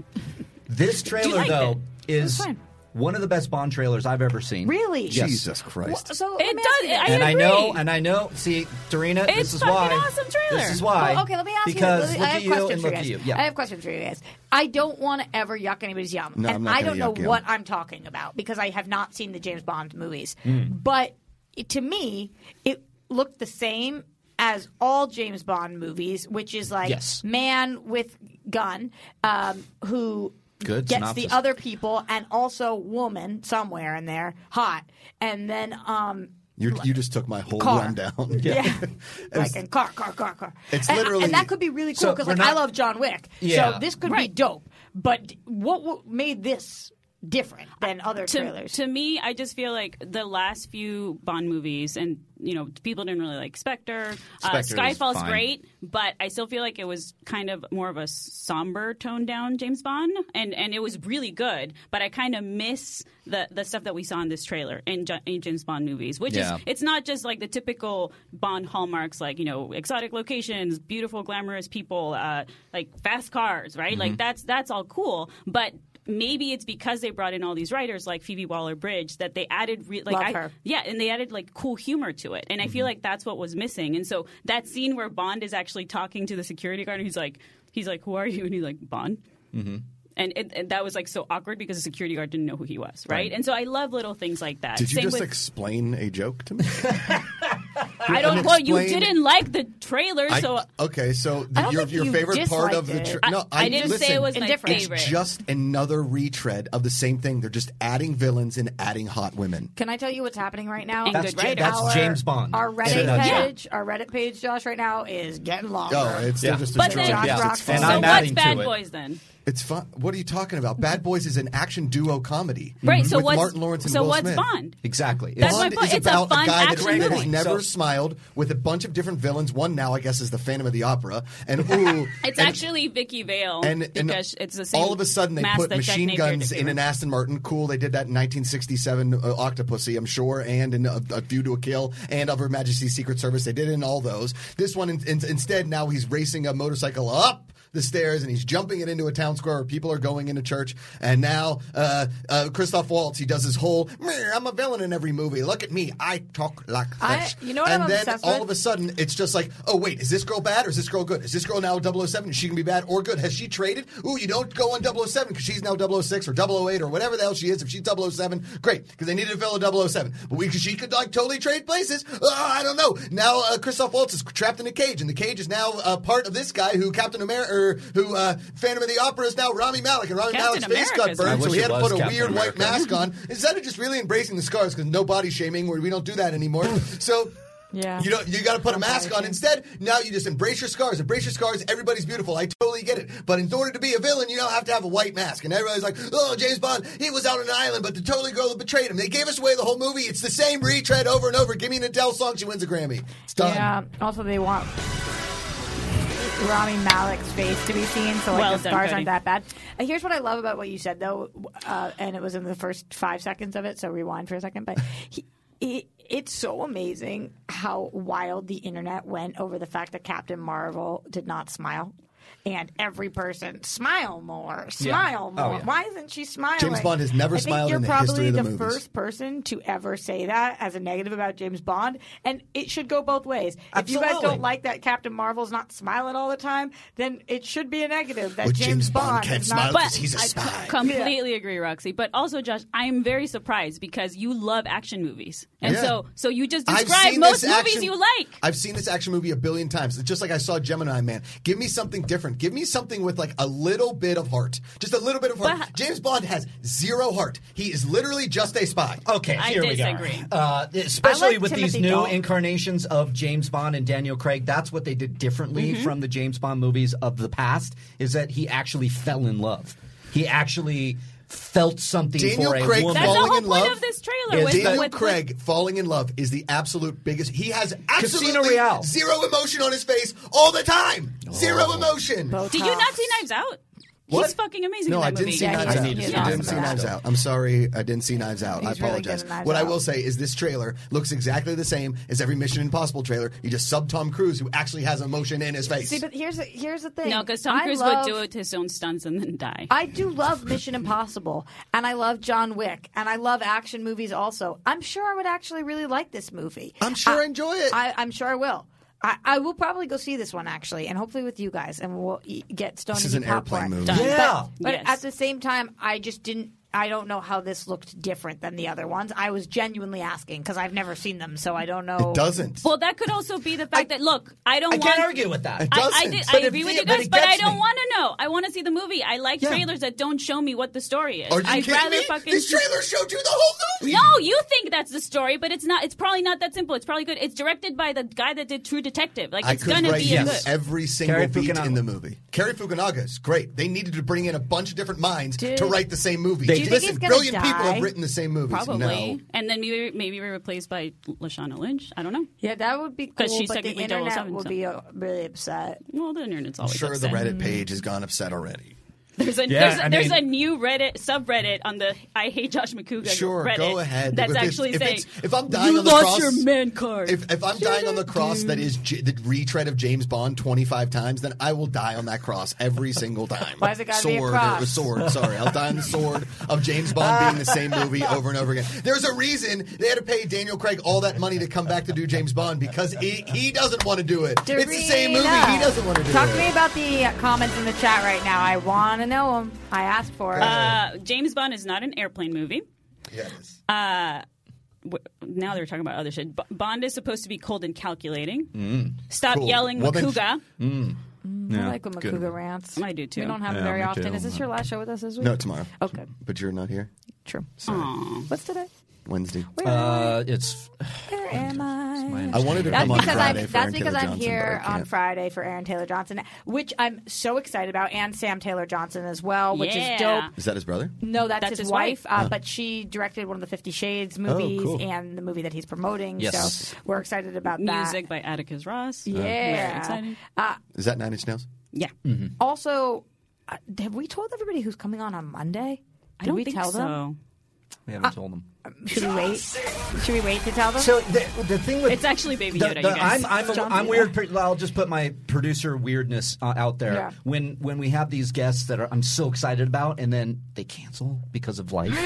This trailer liked though it. is fine. one of the best Bond trailers I've ever seen. Really? Yes. Jesus Christ. Wh- So It let me does- ask you this. I and I agree. know, and I know. See, Dorina, It's this is fucking why. awesome trailer. This is why. Well, okay, let me ask because you. look I have at you questions and for look you at guys. you. Yeah. I have questions for you guys. I don't want to ever yuck anybody's yum, No, I'm and not I gonna don't know yuck yum. what I'm talking about because I have not seen the James Bond movies. Mm. But it, to me, it looked the same as all James Bond movies, which is like Yes. man with gun um, who Good gets synopsis. the other people and also woman somewhere in there hot, and then um, You you just took my whole Car. rundown. yeah, It was- like in car, car, car, car. It's and, literally- and that could be really cool So because we're like I not- love John Wick, Yeah. so this could be dope. But what w- made this different than other to, trailers? to me, I just feel like the last few Bond movies, and you know, people didn't really like Spectre. Uh, Spectre was Skyfall's fine. great, but I still feel like it was kind of more of a somber, toned down James Bond, and and it was really good. But I kind of miss the the stuff that we saw in this trailer in, Ja- in James Bond movies, which Yeah. is it's not just like the typical Bond hallmarks, like you know, exotic locations, beautiful, glamorous people, uh, like fast cars, right? Like that's that's all cool, but maybe it's because they brought in all these writers like Phoebe Waller-Bridge that they added re- like Love I, her. yeah, and they added like cool humor to it, and I feel like that's what was missing. And so that scene where Bond is actually talking to the security guard, and he's like, he's like, "Who are you?" And he's like, "Bond." Mm-hmm. And, it, and that was like so awkward because the security guard didn't know who he was, right? Right. And so I love little things like that. Did you Same just with, explain a joke to me? I don't. Well, you unexplained- didn't like the trailer, I- so okay, so I don't your think your you favorite part of the disliked tra- it. no, I didn't say listen, it was my Indifferent. favorite. It's just another retread of the same thing. They're just adding villains and adding hot women. Can I tell you what's happening right now? And That's, good Ja- writer. that's Our- James Bond. Our In Reddit a nutshell. page, our Reddit page, Josh, right now is getting longer. Oh, it's Yeah. they're just But destroying then- it. Josh It's Rock- fun. And so I'm what's adding to Bad it. Boys then? It's fun. What are you talking about? Bad Boys is an action duo comedy, Right. So with what's Martin Lawrence and so Will what's Smith. Bond? Exactly. That's It's- my Bond point. is It's a about fun guy that, action that has movie. never So- smiled with a bunch of different villains. One now, I guess, is the Phantom of the Opera, and ooh, It's and- actually Vicky Vale and, and because it's the same. all of a sudden they mask put that Jack machine Napier guns did. in an Aston Martin. Cool, they did that in nineteen sixty-seven uh, Octopussy, I'm sure, and in a, a View to a Kill, and of Her Majesty's Secret Service. They did it in all those. This one, in, in, instead, now he's racing a motorcycle up the stairs and he's jumping it into a town square where people are going into church. And now uh, uh, Christoph Waltz, he does his whole, "Meh, I'm a villain in every movie. Look at me. I talk like I- this." you know what and I'm then obsessed all with? of a sudden, it's just like, oh, wait, is this girl bad or is this girl good? Is this girl now double oh seven? Is she going to be bad or good? Has she traded? Ooh, you don't go on double oh seven because she's now double oh six or double oh eight or whatever the hell she is. If she's double oh seven, great, because they needed to fill a double oh seven. But we, cause she could like totally trade places. Uh, I don't know. Now uh, Christoph Waltz is trapped in a cage, and the cage is now uh, part of this guy who Captain America, or who uh, Phantom of the Opera is now Rami Malek, and Rami Captain Malik's face got America's burned, I so wish he it had to was put a Captain weird America. white mask on. Instead of just really embracing the scars, because no body shaming, where we don't do that anymore. So. Yeah. You know, you got to put a mask on. Instead, now you just embrace your scars. Embrace your scars. Everybody's beautiful. I totally get it. But in order to be a villain, you don't have to have a white mask. And everybody's like, oh, James Bond, he was out on an island, but the totally girl that betrayed him. They gave us away the whole movie. It's the same retread over and over. Give me an Adele song. She wins a Grammy. It's done. Yeah. Also, they want Rami Malek's face to be seen, so like Well the done, scars Cody. aren't that bad. Uh, here's what I love about what you said, though, uh, and it was in the first five seconds of it, so rewind for a second. But he, he, it's so amazing how wild the internet went over the fact that Captain Marvel did not smile. And every person, smile more, smile Yeah. Oh, more. yeah. Why isn't she smiling? James Bond has never I think smiled you're in the probably history of the the movies. first person to ever say that as a negative about James Bond, and it should go both ways. If you guys Absolutely. don't like that Captain Marvel's not smiling all the time, then it should be a negative that Well, James, James Bond Bond can't is smile not. 'cause he's a I spy. completely agree, Roxy. But also, Josh, I'm very surprised because you love action movies, and Yeah. so so you just I've described seen most this movies action- you like. I've seen this action movie a billion times. It's just like I saw Gemini Man. Give me something different. Give me something with like a little bit of heart. Just a little bit of heart. James Bond has zero heart. He is literally just a spy. Okay, I here disagree. we go. Uh, especially I like with these Timothy new Dalton. incarnations of James Bond and Daniel Craig, that's what they did differently Mhm. from the James Bond movies of the past, is that he actually fell in love. He actually felt something Daniel for a Craig woman. That's the falling whole in point love. of this trailer. Is Was Daniel with, Craig falling in love is the absolute biggest. He has Casino absolutely Royale. zero emotion on his face all the time. Zero emotion. Did you not see Knives Out? What? He's fucking amazing No, in that I didn't movie. see Knives I Out. need to I see didn't Knives see Out. Knives Out. I'm sorry, I didn't see Knives Out. He's I really good apologize. in Knives what I Out. will say is this trailer looks exactly the same as every Mission Impossible trailer. You just sub Tom Cruise, who actually has emotion in his face. See, but here's the, here's the thing. No, because Tom I Cruise love- would do it to his own stunts and then die. I do love Mission Impossible, and I love John Wick, and I love action movies also. I'm sure I would actually really like this movie. I'm sure I enjoy it. I, I'm sure I will. I, I will probably go see this one actually, and hopefully with you guys, and we'll eat, get stoned. This is and an eat airplane popcorn. movie. Done. Yeah. But, but Yes. at the same time, I just didn't. I don't know how this looked different than the other ones. I was genuinely asking because I've never seen them, so I don't know. It doesn't. Well, that could also be the fact that look, I don't I want. can't argue with that. It I, I, doesn't. did, But I it agree with fe- you but guys, it but I gets don't me. want to know. I want to see the movie. I like Yeah. trailers that don't show me what the story is. Are you I'd kidding rather me? fucking This trailer showed you the whole movie. No, you think that's the story, but it's not. It's probably not that simple. It's probably good. It's directed by the guy that did True Detective. Like I it's could gonna write be you good. every single Cary beat Fukunaga. in the movie. Cary Fukunaga is great. They needed to bring in a bunch of different minds Did- to write the same movie. They Do you think Listen, he's gonna brilliant people die? have written the same movies. Probably, No. and then maybe maybe replaced by Lashana Lynch. I don't know. Yeah, that would be 'Cause cool, she's but the technically internet double seven, would so- be uh, really upset. Well, the internet's I'm always sure the upset. Reddit page has gone upset already. There's a Yeah, there's, a, I there's mean- a new Reddit subreddit on the I Hate Josh McCouga Sure, Reddit. go ahead. That's If it's- actually if saying it's- if I'm dying you on the lost cross- your man card. If, if I'm dying on the cross that is J- the retread of James Bond twenty-five times, then I will die on that cross every single time. Why's it gotta sword, be a cross? Or a sword. Sorry, I'll die on the sword of James Bond being the same movie over and over again. There's a reason they had to pay Daniel Craig all that money to come back to do James Bond because he, he doesn't want to do it. It's the same movie. Darina, He doesn't want to do Talk it. to me about the uh, comments in the chat right now. I want to know them. I asked for it. Uh, James Bond is not an airplane movie. Yes. Uh, w- now they're talking about other shit. B- Bond is supposed to be cold and calculating. Mm. Stop Cool. yelling, Well, then- Makuga. Mm. I Yeah, like when good. Makuga rants. I do too. We don't have Yeah, him very me often. too. Is this your last show with us this week? No, tomorrow. Okay, But you're not here? true. Sorry. Aw. What's today? Wednesday. Where am Uh, it's. I? Where am I? I wanted to That's come on because Friday I'm. for That's Aaron because Taylor I'm Johnson, here but I on can't. Friday for Aaron Taylor Johnson, which I'm so excited about, and Sam Taylor Johnson as well, which Yeah. is dope. Is that his brother? No, that's, That's his, his wife, wife. Uh, but she directed one of the Fifty Shades movies cool. and the movie that he's promoting. Yes. So we're excited about that. Music by Atticus Ross. Yeah. Very exciting. Uh, Is that Nine Inch Nails? Yeah. also, uh, have we told everybody who's coming on on Monday? I Did don't we think tell so. them? We haven't told them. Should we wait? Should we wait to tell them? So the, the thing with It's actually Baby the- Yoda, the- you guys. I'm I'm, John I'm Cena. weird. per- I'll just put my producer weirdness uh, out there. Yeah. When when we have these guests that are, I'm so excited about, and then they cancel because of life.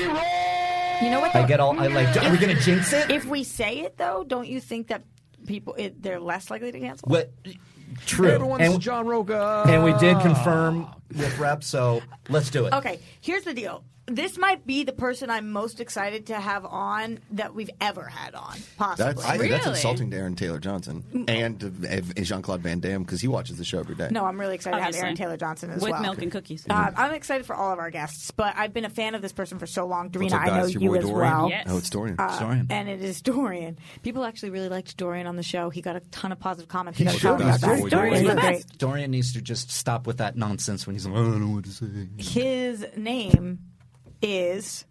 You know what? I though? get all I like. Are we going to jinx it? If we say it though, don't you think that people it, they're less likely to cancel? What? True. Everyone's and, John Roca. and we did confirm with Rep, so let's do it. Okay, here's the deal. this might be the person I'm most excited to have on that we've ever had on, possibly. That's, I, really? that's insulting to Aaron Taylor Johnson and uh, Jean-Claude Van Damme because he watches the show every day. No, I'm really excited Obviously. to have Aaron Taylor Johnson as With well. milk and cookies. Uh, I'm excited for all of our guests, but I've been a fan of this person for so long. Dorina, up, I know guys? Your you boy as Dorian? well. Yes. Oh, it's Dorian. Uh, Dorian. And it is Dorian. People actually really liked Dorian on the show. He got a ton of positive comments. He You gotta should. tell him about He's that. Dorian's Dorian's the great. best. Dorian needs to just stop with that nonsense when he's like, I don't know what to say. His name is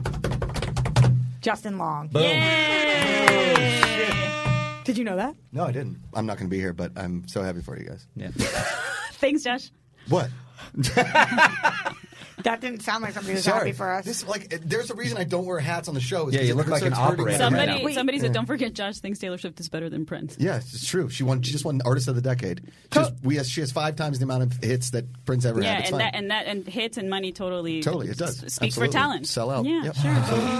Justin Long. Boom. Did you know that? No, I didn't. I'm not going to be here, but I'm so happy for you guys. Yeah. Thanks, Josh. What? That didn't sound like somebody who's Sorry. happy for us. This, like, it- there's a reason I don't wear hats on the show. It's Yeah, you 'cause look it like an starts hurting operator my right head. now. Somebody, somebody Yeah. said, "Don't forget, Josh thinks Taylor Swift is better than Prince." Yeah, it's true. She won. She just won Artist of the Decade. She has, we has, she has five times the amount of hits that Prince ever Yeah, had. It's and fine. that and that and hits and money totally Totally, it does. s- speaks Absolutely. for talent. Sell out. Yeah, Yep. sure. Absolutely.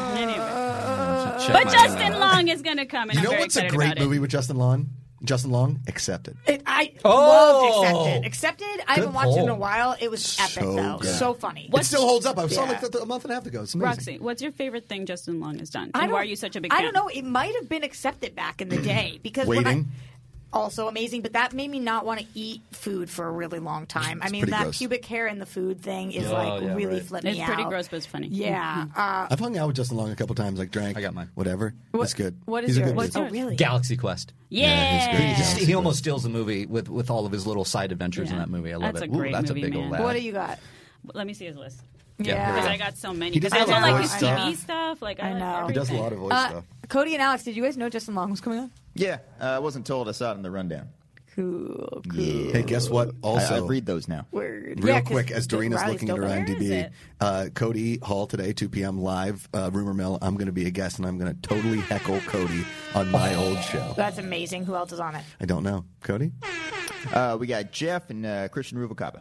Anyway. Check But my- Justin Long is going to come, and You I'm know very what's a excited great about movie it. with Justin Long? Justin Long, Accepted. It, I Oh! loved Accepted. Accepted, I haven't watched it in a pull. while. It was epic, So though. good. So funny. It still holds up. I saw Yeah. it like a month and a half ago. It's amazing. Roxy, what's your favorite thing Justin Long has done? I And don't- why are you such a big I fan? don't know. It might have been Accepted back in the day because when I, Waiting. also amazing, but that made me not want to eat food for a really long time. I mean, pretty that gross. pubic hair in the food thing is Oh, like yeah, really right. flipped me It's out. pretty gross, but it's funny. Yeah. Mhm. Uh, I've hung out with Justin Long a couple times. Like drank. I got mine. Whatever. It's good. what is He's a yours? good What's, dude. oh, really? Galaxy Quest. Yeah, he's good. He, Yeah. he almost steals the movie with, with all of his little side adventures in Yeah. that movie. I love That's it. a great Ooh, that's movie, a big old man. lad. What do you got? Let me see his list. Yeah. Because I got so many. He does I a lot don't of like voice his stuff. T V stuff. Like I, I know. Like He does a everything. lot of voice Uh, stuff. Cody and Alex, did you guys know Justin Long was coming on? Yeah, uh, I wasn't told. I saw it in the rundown. Cool, cool. Yeah. Hey, guess what? Also, I, I read those now. Word. Real Yeah, 'cause quick, as Doreen's Riley's looking at still her there. IMDb, Where is it? uh, Cody Hall today, two p.m. live, uh, Rumor Mill. I'm going to be a guest, and I'm going to totally heckle Cody on my old show. That's amazing. Who else is on it? I don't know. Cody? Uh, we got Jeff and uh, Christian Rubalcaba.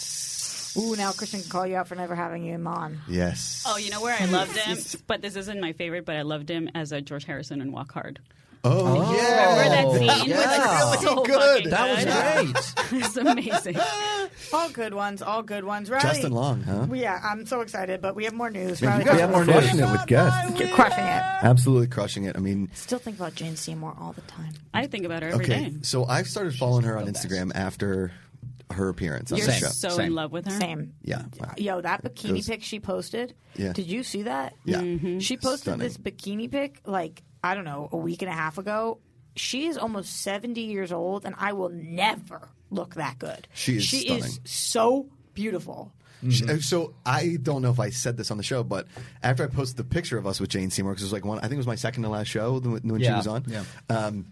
Yes. Ooh, now Christian can call you out for never having him on. Yes. Oh, you know where I loved him? But this isn't my favorite, but I loved him as a George Harrison in Walk Hard. Oh, yeah. Remember that scene? Yeah. It was so Good. fucking That was good. great. It's amazing. All good ones. All good ones. Riley, Justin Long, huh? we- Yeah, I'm so excited, but we have more news. Man, Riley, you guys go. are crushing it with guests. You're crushing it. Absolutely crushing it. I mean, Still think about Jane Seymour all the time. I think about her every day. okay, so I've started following her on Instagram after her appearance on You're the show. so Same. in love with her. Same. Yeah. Wow. Yo, that bikini Those- pic she posted. Yeah. Did you see that? Yeah. Mm-hmm. She posted Stunning. this bikini pic like, I don't know, a week and a half ago. She is almost seventy years old, and I will never look that good. She is She stunning. is so beautiful. She- So I don't know if I said this on the show, but after I posted the picture of us with Jane Seymour, because it was like one, I think it was my second to last show when when she Yeah, was on. yeah. Um,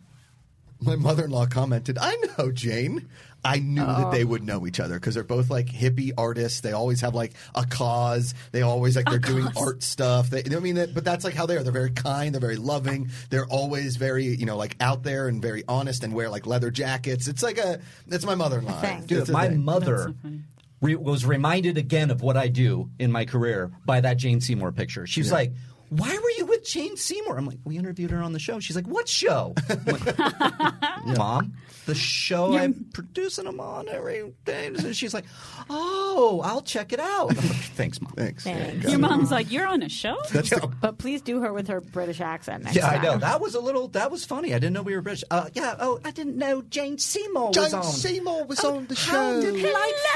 my mother-in-law commented, "I know Jane." I knew that they would know each other because they're both like hippie artists. They always have like a cause. They always like they're doing art stuff. They, you know what I mean? That- But that's like how they are. They're very kind. They're very loving. They're always very you know like out there and very honest and wear like leather jackets. It's like a that's my mother-in-law. Thing. It's Dude, a my thing. mother re- was reminded again of what I do in my career by that Jane Seymour picture. She's Yeah. like, why were you with Jane Seymour? I'm like, we interviewed her on the show. She's like, what show? I'm like, Mom, the show I'm producing them on every day. And she's like, oh, I'll check it out. I'm like, thanks, Mom. Thanks. Thanks. Your mom's like, you're on a show? That's the, But please do her with her British accent next Yeah, time. I know. That was a little, that was funny. I didn't know we were British. Uh, yeah, oh, I didn't know Jane Seymour was Jane on. Seymour was Oh, on the how show. delightful.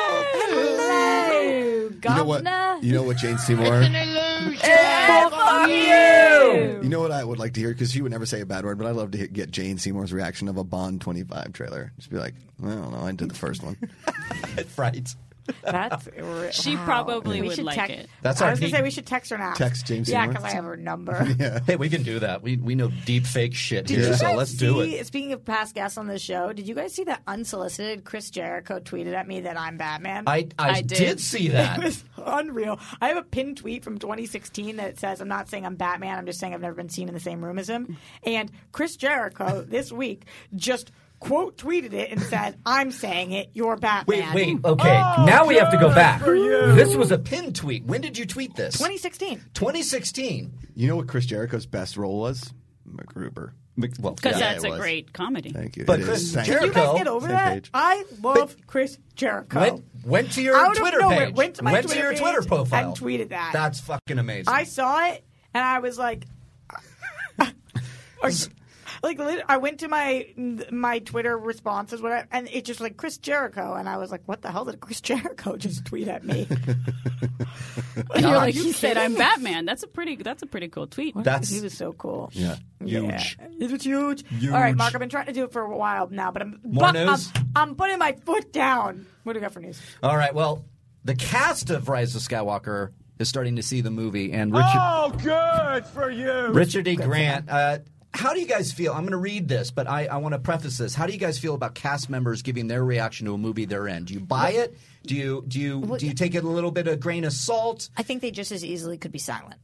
Hello, You know what? governor. You know what Jane Seymour. Fuck you. You know what I would like to hear because she would never say a bad word, but I'd love to hear, get Jane Seymour's reaction of a Bond twenty-five trailer. Just be like, I don't know, I did the first one. Right. That's She wow. probably We would should like text- it. That's I our was gonna key. say we should text her now. Text James Yeah, Seymour. because I have her number. Yeah. Hey, we can do that. We we know deep fake shit Did here, you so guys let's see, do it. Speaking of past guests on the show, did you guys see that unsolicited Chris Jericho tweeted at me that I'm Batman? I, I, I did. did. see that. It was unreal. I have a pinned tweet from twenty sixteen that says, I'm not saying I'm Batman, I'm just saying I've never been seen in the same room as him. And Chris Jericho this week just quote tweeted it and said, I'm saying it, you're Batman. Wait, wait, okay. Oh, now we have to go good back. for you. This was a pin tweet. When did you tweet this? twenty sixteen. twenty sixteen. You know what Chris Jericho's best role was? MacGruber. Well, Because yeah, that's it a was. great comedy. Thank you. But It Chris is. Thank Jericho- you. Can you guys get over Same that? page. I love Chris Jericho. Went, went to your Out of Twitter nowhere, page. went to my went Twitter to your page Twitter profile. and tweeted that. That's fucking amazing. I saw it and I was like, like, like lit- I went to my my Twitter responses, whatever, and it just like Chris Jericho, and I was like, what the hell did Chris Jericho just tweet at me? You're Are like, you he said, kidding? "I'm Batman." That's a pretty. That's a pretty cool tweet. That's- he was so cool. Yeah. Yeah. Huge. It was huge. Huge. All right, Mark, I've been trying to do it for a while now, but I'm More but news? I'm, I'm putting my foot down. What do we got for news? All right. Well, the cast of Rise of Skywalker is starting to see the movie, and Richard Oh, good for you. Richard E. Grant. Uh, how do you guys feel? I'm going to read this, but I, I want to preface this. How do you guys feel about cast members giving their reaction to a movie they're in? Do you buy it? Do you do you do you take it a little bit of grain of salt? I think they just as easily could be silent.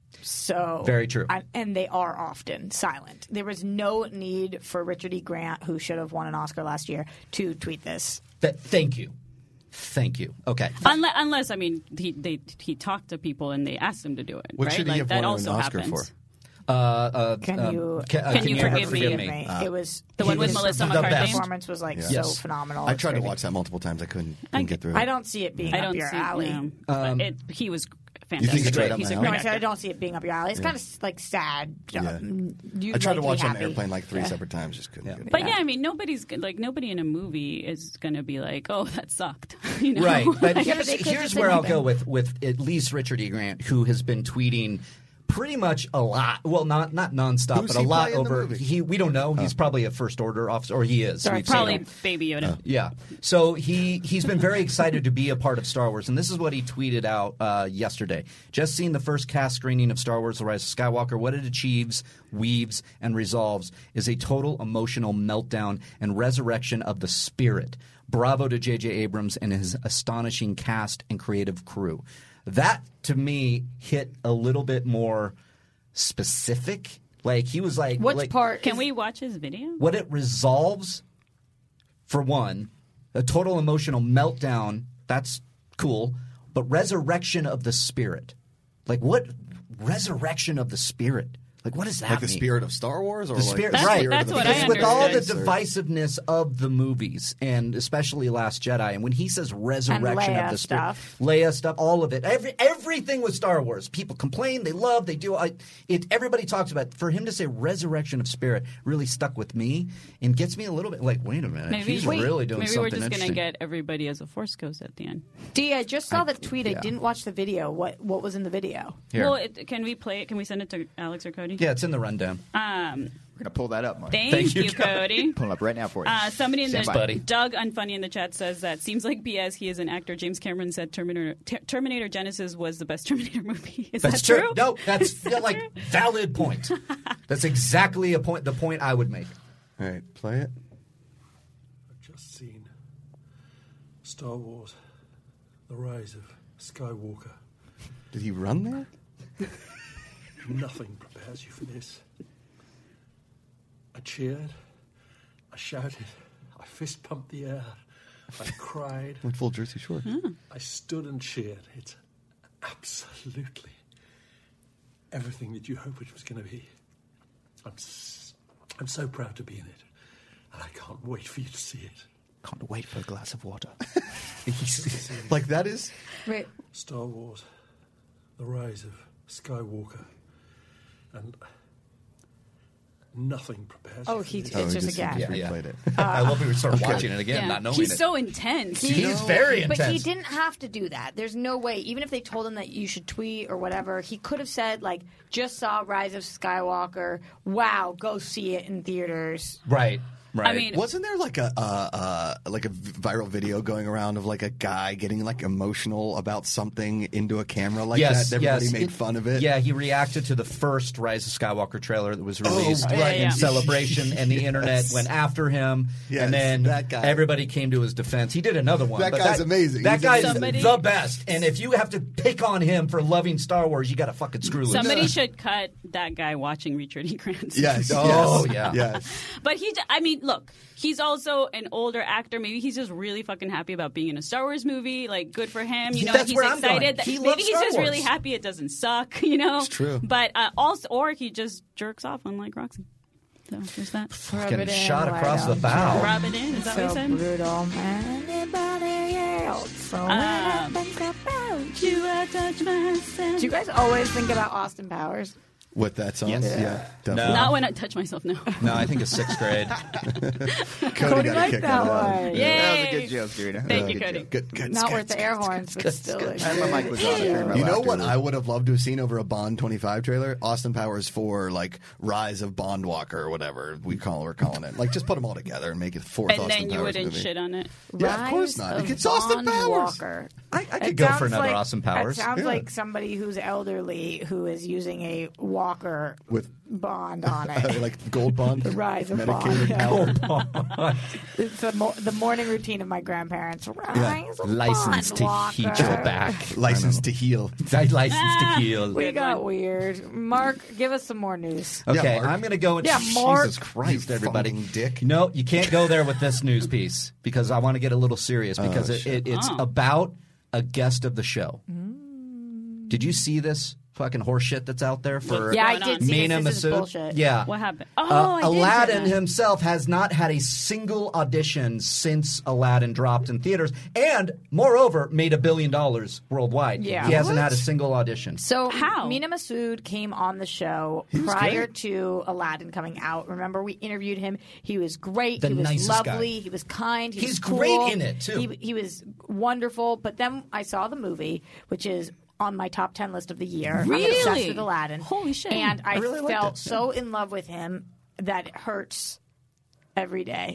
So Very true. I, and they are often silent. There was no need for Richard E. Grant, who should have won an Oscar last year, to tweet this. Th- thank you, thank you. Okay. Unless, unless I mean, he they he talked to people and they asked him to do it. What right? should he like have that won an also Oscar happens. for? Uh, uh, Can um, you ca- uh, Can you forgive me? me? Uh, it was The one with his- Melissa The McCarthy? performance was like Yeah. so Yes. phenomenal. I It's tried to crazy. watch that multiple times. I couldn't, I- couldn't get through it. I don't see it being I up don't your see. alley. Yeah. Um, it, he was You fantastic. think it's right up He's my a alley? No, great I said I actor. don't see it being up your alley. It's kind of like sad. Yeah. Um, you I tried to like watch be it on happy. airplane like three Yeah. separate times. Just couldn't get it. But yeah, I mean, nobody's like nobody in a movie is going to be like, "Oh, that sucked," you know? Right, but Yeah, here's, but they could here's just where say I'll go nothing. with with at least Richard E. Grant, who has been tweeting pretty much a lot. Well, not not nonstop, Who's but a he lot play in the over. movie? He we don't know. He's probably a first order officer, or he is. Sorry, We've seen probably him. Baby Yoda. Yeah. So he he's been very excited to be a part of Star Wars, and this is what he tweeted out uh, yesterday. Just seen the first cast screening of Star Wars: The Rise of Skywalker. What it achieves, weaves, and resolves is a total emotional meltdown and resurrection of the spirit. Bravo to J J. Abrams and his astonishing cast and creative crew. That to me hit a little bit more specific. Like he was like, Which like, part? Can is- we watch his video? what it resolves, for one, a total emotional meltdown, that's cool, but resurrection of the spirit. Like, what? Resurrection of the spirit. Like, what does that Like the mean? spirit of Star Wars, or The like spirit, the That's- right? spirit that's of what the I Because with all the understood. divisiveness of the movies, and especially Last Jedi, and when he says resurrection Leia of the spirit, stuff. Leia stuff, all of it, every everything with Star Wars, people complain, they love, they do. I, it everybody talks about. For him to say resurrection of spirit really stuck with me and gets me a little bit like, wait a minute, Maybe he's wait, really doing maybe something we're just interesting. gonna get everybody as a Force Ghost at the end. D, I just saw I- the tweet. yeah. I didn't watch the video. What What was in the video? Here. Well, it, can we play it? Can we send it to Alex or Cody? Yeah, it's in the rundown. Um, We're gonna pull that up, Mark. thank, Thank you, you, Cody. Pull it up right now for you. Uh, somebody in Stand the by. buddy. Doug Unfunny in the chat says that seems like B S. He is an actor. James Cameron said Terminator Ter- Terminator Genesis was the best Terminator movie. Is That's that true? No, that's yeah, like valid point. That's exactly a point. The point I would make. All right, play it. I've just seen Star Wars: The Rise of Skywalker. Did he run there? Nothing prepares you for this. I cheered, I shouted, I fist pumped the air, I cried, Went full Jersey Shore. I stood and cheered. It's absolutely everything that you hoped it was going to be. I'm, s- I'm so proud to be in it, and I can't wait for you to see it. Can't wait for a glass of water. Like that is. Wait. Star Wars: The Rise of Skywalker, and nothing prepares. Oh, you for he- this. it's Oh, he just just- again. Yeah, yeah. replayed it. I love we started Okay. watching it again, Yeah. not knowing He's it. so intense. He's very But he intense. didn't have to do that. There's no way. Even if they told him that you should tweet or whatever, he could have said like, "Just saw Rise of Skywalker. Wow, go see it in theaters." Right. Right. I mean, Wasn't there like a uh, uh, like a v- viral video going around of like a guy getting like emotional about something into a camera like yes, that? And everybody yes. made It- fun of it. Yeah, he reacted to the first Rise of Skywalker trailer that was released Oh, right. in Yeah. celebration, and the Yes. internet went after him. Yes, and then that guy. everybody came to his defense. He did another one. That but guy's amazing. That He's guy's amazing. the best. And if you have to pick on him for loving Star Wars, you got to fucking screw loose. somebody should cut that guy watching Richard E. Grant's. Yes. Oh, yes, yeah. Yes. But he, I mean, look, he's also an older actor. Maybe he's just really fucking happy about being in a Star Wars movie. Like, good for him. You know, That's he's where I'm going. excited. That, He maybe loves he's Star just Wars. really happy it doesn't suck. You know, It's true. But uh, also, or he just jerks off, unlike Roxy. So there's that. Fucking shot across the bow. Rub it in. Is that what you So said? brutal. Anybody else? So when I Um, think about you, I touch myself. Do you guys always think about Austin Powers? With that song? Yes. Yeah, definitely. No. Not when I touch myself, no. No, I think it's sixth grade. Cody got a liked kick that out of one. Yay! That was a good joke, Karina. Thank Uh, you, good Cody. job. Good, good. Not good, worth the good, air good, horns, but still. like- And my mic was on. Yeah. You know what I would have loved to have seen over a Bond twenty-five trailer? Austin Powers for like Rise of Bond Walker or whatever we call we're calling it. Like just put them all together and make it fourth And Austin then you Powers wouldn't movie. shit on it. Yeah, of course not. Rise It's of Austin Bond Powers. Walker. I, I could It go for sounds another like- Austin Powers. It sounds Yeah. like somebody who's elderly who is using a walker With Bond on it. like Gold Bond, The Rise of medicated Bond. power. It's the, mo- the morning routine of my grandparents. Rise of Licensed to Bond heat Walker. your back. Licensed to heal. Licensed to heal. We got weird. Mark, give us some more news. Okay, Yeah, Mark. I'm going to go with Yeah, Mark. Jesus Christ, everybody. Fucking dick. No, you can't go there with this news piece because I want to get a little serious because Oh, it, it, it's Oh. about a guest of the show. Mm. Did you see this fucking horseshit that's out there for Yeah, I going did on? see Mina this. This is Masood? bullshit. Yeah. What happened? Oh, Uh, I did hear Aladdin that. himself has not had a single audition since Aladdin dropped in theaters, and moreover, made a billion dollars worldwide. Yeah. He hasn't What? had a single audition. So How? Mina Masood came on the show was prior great. to Aladdin coming out. Remember, we interviewed him. He was great. The he was nicest guy. lovely. He was kind. He He's was cool. great in it, too. He, he was wonderful. But then I saw the movie, which is on my top ten list of the year. I'm obsessed Really? with Aladdin. Holy shit. And I, I really liked felt it. so in love with him that it hurts every day.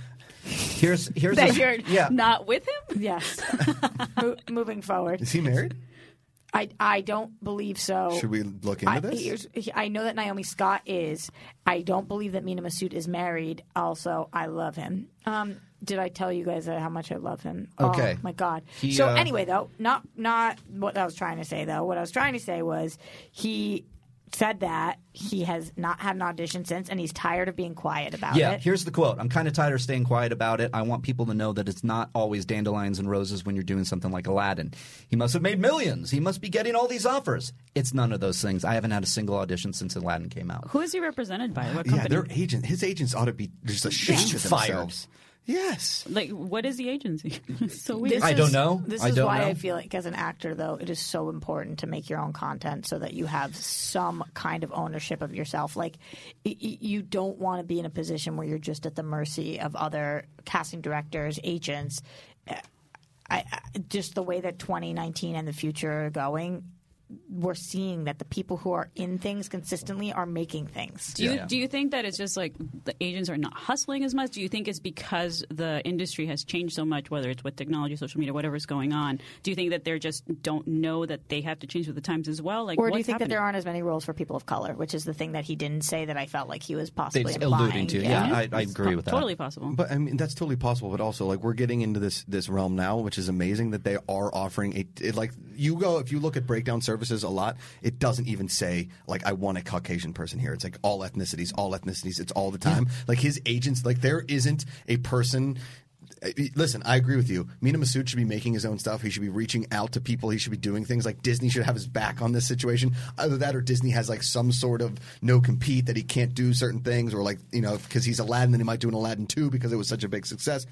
Here's here's That a- you're yeah. not with him? Yes. Mo- moving forward. Is he married? I, I don't believe so. Should we look into I, this? here's- I know that Naomi Scott is. I don't believe that Mina Masood is married. Also, I love him. Um, did I tell you guys uh, how much I love him? Okay. Oh my God. He, so uh, anyway, though, not not what I was trying to say. Though what I was trying to say was he said that he has not had an audition since, and he's tired of being quiet about Yeah, it. here's the quote. I'm kind of tired of staying quiet about it. I want people to know that it's not always dandelions and roses when you're doing something like Aladdin. He must have made millions. He must be getting all these offers. It's none of those things. I haven't had a single audition since Aladdin came out. Who is he represented by? What Yeah, company? their agent. His agents ought to be just ashamed of Fired. themselves. Yes. Like, what is the agency? It's so weird. This I is- don't know. This I is don't why know. I feel like, as an actor, though, it is so important to make your own content so that you have some kind of ownership of yourself. Like, y- y- you don't want to be in a position where you're just at the mercy of other casting directors, agents. I, I, just the way that twenty nineteen and the future are going, we're seeing that the people who are in things consistently are making things. Do you do you think that it's just like the agents are not hustling as much? Do you think it's because the industry has changed so much, whether it's with technology, social media, whatever's going on? Do you think that they just don't know that they have to change with the times as well? Like, or do what's you think happening? that there aren't as many roles for people of color, which is the thing that he didn't say that I felt like he was possibly They're implying. alluding to. Yeah, I, I agree with that. Totally possible. But I mean, that's totally possible. But also, like, we're getting into this this realm now, which is amazing that they are offering a it, like you go if you look at breakdown services a lot, it doesn't even say like I want a Caucasian person here. It's like all ethnicities, all ethnicities. It's all the time. Like his agents, like there isn't a person. Listen, I agree with you. Mina Masood should be making his own stuff. He should be reaching out to people. He should be doing things like Disney should have his back on this situation. Either that or Disney has like some sort of no compete that he can't do certain things, or like, you know, because he's Aladdin, then he might do an Aladdin two because it was such a big success.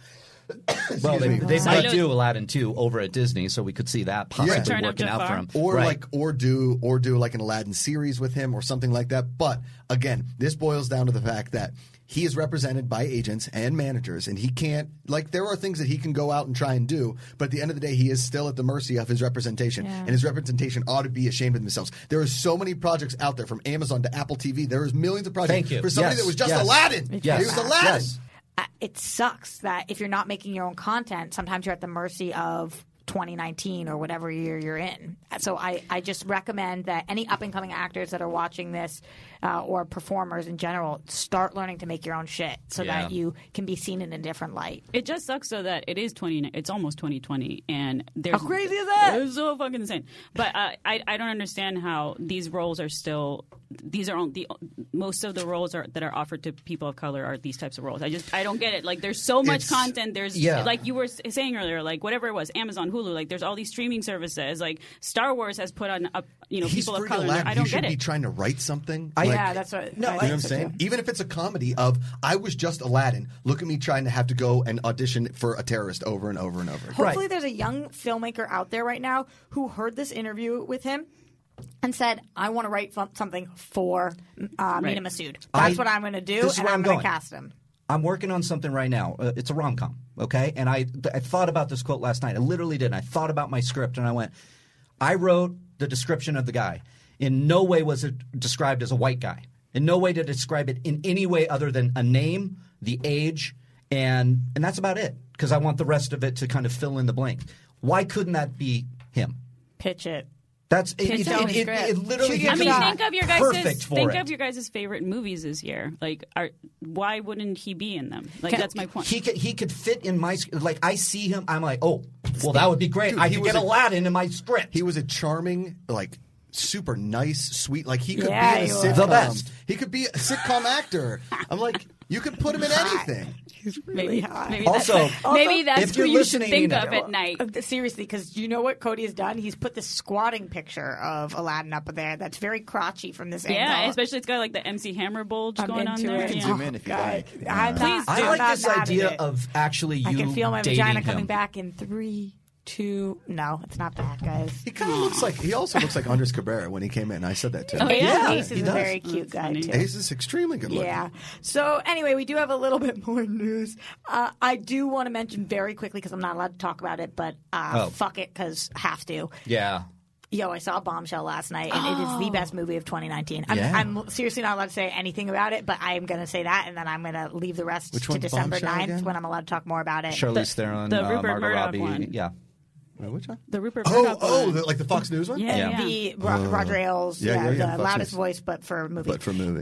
Well, they, me. they Salute. might do Aladdin two over at Disney, so we could see that possibly Return of working out for Jafar. him. Or Right. like, or do, or do like an Aladdin series with him or something like that. But again, this boils down to the fact that he is represented by agents and managers, and he can't like. There are things that he can go out and try and do, but at the end of the day, he is still at the mercy of his representation, Yeah. and his representation ought to be ashamed of themselves. There are so many projects out there, from Amazon to Apple T V. There is millions of projects Thank you. for somebody Yes. that was just Yes. Aladdin. Yes. He was Aladdin. Yes. Uh, it sucks that if you're not making your own content, sometimes you're at the mercy of twenty nineteen or whatever year you're in. So I, I just recommend that any up-and-coming actors that are watching this uh, or performers in general, start learning to make your own shit so Yeah. that you can be seen in a different light. It just sucks though that it is twenty. It's almost twenty twenty, and there's How crazy is that? It's so fucking insane. But uh, I I don't understand how these roles are still. These are on the most of the roles are that are offered to people of color are these types of roles. I just I don't get it. Like there's so much It's- content. There's yeah. like you were saying earlier, like whatever it was, Amazon, Hulu. Like there's all these streaming services. Like Star Wars has put on up you know He's people of free color. Aladdin. I don't he should get be it. trying to write something. I Like, yeah, that's what. No, I you know think what I'm so, saying? too. Even if it's a comedy of I was just Aladdin, look at me trying to have to go and audition for a terrorist over and over and over. Hopefully, there's a young filmmaker out there right now who heard this interview with him and said, "I want to write f- something for uh, Mina Masood. That's I- what I'm going to do, this is and where I'm I'm going to going. cast him." I'm working on something right now. Uh, it's a rom com, okay? And I I thought about this quote last night. I literally did. I thought about my script, and I went, I wrote the description of the guy. In no way was it described as a white guy. In no way did it describe it in any way other than a name, the age, and and that's about it. Because I want the rest of it to kind of fill in the blank. Why couldn't that be him? Pitch it. That's it. Pitch It, your it, it, script. it literally Shoot your I gives mean, me think of your perfect guys' for think it. of your guys' favorite movies this year. Like, are, why wouldn't he be in them? Like, that's my point. He could he could fit in my sc- like I see him. I'm like, oh, well, that would be great. Dude, I he could was get a- Aladdin in my script. He was a charming, like super nice, sweet. Like he could Yeah, be in a he was. sitcom. The best. He could be a sitcom actor. I'm like, you could put him in anything. Really hot. Maybe Also- that's, maybe that's if who you're you should listening, think you of know. at night. Uh, Seriously, because you know what Cody has done? He's put this squatting picture of Aladdin up there that's very crotchy from this Yeah, angle. especially it's got like the M C Hammer bulge I'm going on into there. it. Yeah. Zoom in if you like. I'm Please not, I I'm like not this mad at idea it. of actually you I can feel my dating vagina him. coming back in three, two. No, it's not that, guys. He kind of looks like he also looks like Andres Cabrera when he came in. I said that too. Oh, yeah? Ace is he a does. very cute guy, too. Ace is extremely good looking. Yeah. So anyway, we do have a little bit more news. Uh, I do want to mention very quickly because I'm not allowed to talk about it, but uh, Oh. fuck it because have to. Yeah. Yo, I saw Bombshell last night, and it is the best movie of twenty nineteen. I'm, Yeah. I'm seriously not allowed to say anything about it, but I am going to say that, and then I'm going to leave the rest Which to one's December Bombshell ninth again? when I'm allowed to talk more about it. Charlize Theron, the uh, Rupert Margot Murdoch Robbie. one. Yeah. Wait, which one? The Rupert Oh, Murdoch oh, one. the, like the Fox News one? Yeah, Yeah. yeah. The Ro- Oh. Roger Ailes, Yeah, yeah, yeah, yeah, the Fox loudest News. voice, but for a movie. But for a movie.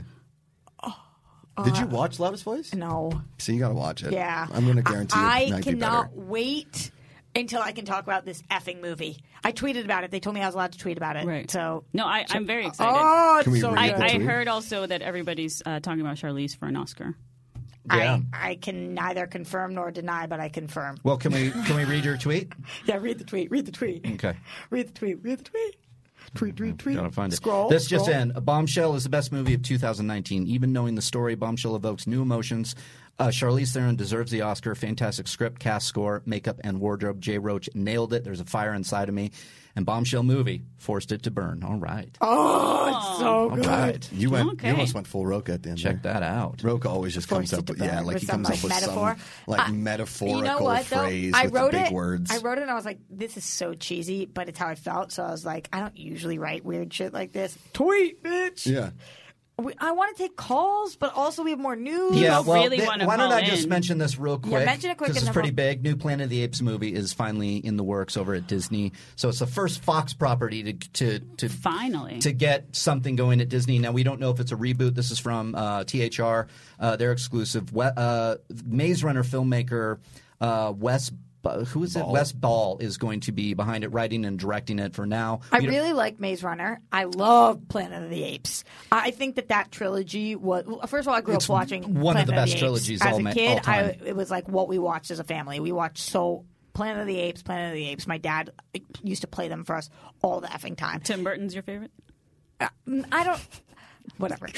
Did you watch Loudest Voice? No. So you got to watch it. Yeah. I'm going to guarantee I it might be cannot better. wait until I can talk about this effing movie. I tweeted about it. They told me I was allowed to tweet about it. Right. So No, I, I'm very excited. Oh, Can we it's so read good. the I, I tweet? heard also that everybody's uh, talking about Charlize for an Oscar. Yeah. I, I can neither confirm nor deny, but I confirm. Well, can we can we read your tweet? Yeah, read the tweet. Read the tweet. Okay. Read the tweet. Read the tweet. Tweet, tweet, tweet. Gotta find it. Scroll. This just scroll. in. Bombshell is the best movie of two thousand nineteen. Even knowing the story, Bombshell evokes new emotions. Uh, Charlize Theron deserves the Oscar. Fantastic script, cast, score, makeup, and wardrobe. Jay Roach nailed it. There's a fire inside of me. And Bombshell movie forced it to burn. All right. Oh, it's so All good. right. You went. Okay. You almost went full Roke at the end. Check there. that out. Roke always just comes Forced up it with to yeah, burn like with he some, comes like, up with metaphor. some like I- metaphorical You know what, though? phrase I with wrote the big it. words. I wrote it and I was like, this is so cheesy, but it's how I felt. So I was like, I don't usually write weird shit like this. Tweet, bitch. yeah. We, I want to take calls, but also we have more news. Yeah, well, really th- wanna why don't call I just in. mention this real quick? mention it quick Because and it's then pretty we'll- big. New Planet of the Apes movie is finally in the works over at Disney. So it's the first Fox property to to to Finally. to get something going at Disney. Now we don't know if it's a reboot. This is from uh, T H R. Uh, they're exclusive. We- uh, Maze Runner filmmaker uh, Wes. Who is it? Ball. Wes Ball is going to be behind it, writing and directing it for now. I We don't- really like Maze Runner. I love Planet of the Apes. I think that that trilogy was. Well, first of all, I grew It's up watching one of Planet the best Apes. trilogies as all a ma- kid. all time. I, it was like what we watched as a family. We watched so Planet of the Apes, Planet of the Apes. My dad used to play them for us all the effing time. Tim Burton's your favorite? Uh, I don't. Whatever.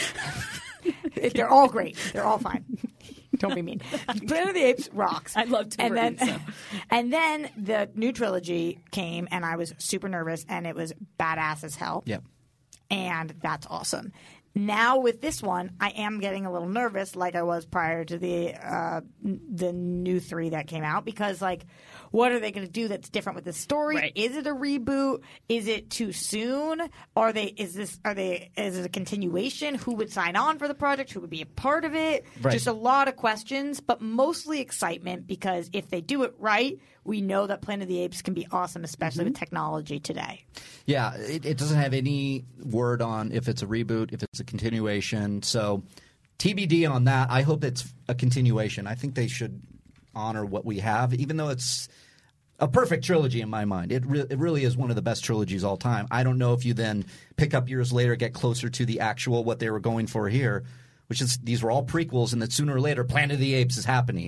If they're all great. They're all fine. Don't be mean. Planet of the Apes rocks. I love Tim and Burton, then, so. and then the new trilogy came, and I was super nervous, and it was badass as hell. Yep. And that's awesome. Now with this one, I am getting a little nervous, like I was prior to the uh, n- the new three that came out, because like, what are they going to do that's different with the story? Right. Is it a reboot? Is it too soon? Are they? Is this? Are they? Is it a continuation? Who would sign on for the project? Who would be a part of it? Right. Just a lot of questions, but mostly excitement, because if they do it right, we know that Planet of the Apes can be awesome, especially with technology today. Yeah, it, it doesn't have any word on if it's a reboot, if it's a continuation. So T B D on that. I hope it's a continuation. I think they should honor what we have, even though it's a perfect trilogy in my mind. It, re- it really is one of the best trilogies all time. I don't know if you then pick up years later, get closer to the actual what they were going for here, which is these were all prequels, and that sooner or later Planet of the Apes is happening.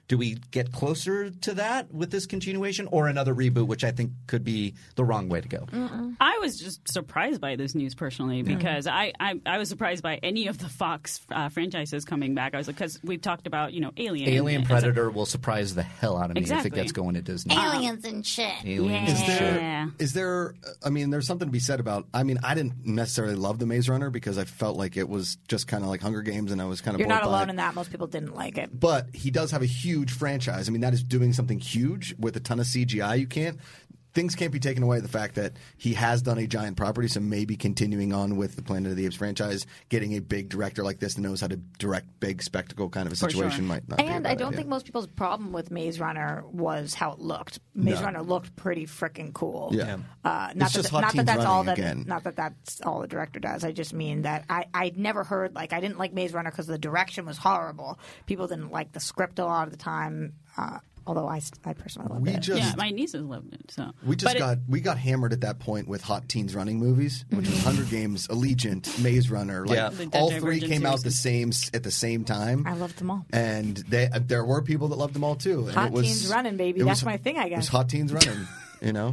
Do we get closer to that with this continuation or another reboot, which I think could be the wrong way to go? Mm-mm. I was just surprised by this news personally because I, I, I was surprised by any of the Fox uh, franchises coming back. I was like, because we've talked about, you know, Alien. Alien and, Predator will surprise the hell out of me Exactly. if it gets going to Disney. Aliens and shit. Aliens Is and shit. there, is there, I mean, there's something to be said about, I mean, I didn't necessarily love The Maze Runner because I felt like it was just kind of like Hunger Games and I was kind of You're bored not by alone it. in that. Most people didn't like it. But he does have a huge franchise. I mean, that is doing something huge with a ton of C G I. You can't. Things can't be taken away the fact that he has done a giant property, so maybe continuing on with the Planet of the Apes franchise, getting a big director like this that knows how to direct big spectacle kind of a For situation sure. might not be a And bad I don't idea. think most people's problem with Maze Runner was how it looked. Maze No. Runner looked pretty freaking cool. Yeah. Uh, It's not just that, Hot not Teens that that's all Running that again. not that that's all the director does. I just mean that I I'd never heard like I didn't like Maze Runner because the direction was horrible. People didn't like the script a lot of the time. Uh, although I, I personally loved We it. just- yeah, my nieces loved it. So We just But it- got we got hammered at that point with Hot Teens Running movies, which was Hunger Games, Allegiant, Maze Runner. Like Yeah. The all Dead three Divergent came out the series. same at the same time. I loved them all. And they there were people that loved them all too. And Hot it was, Teens Running, baby. it That's was- my thing, I It was guess. Hot Teens Running, you know.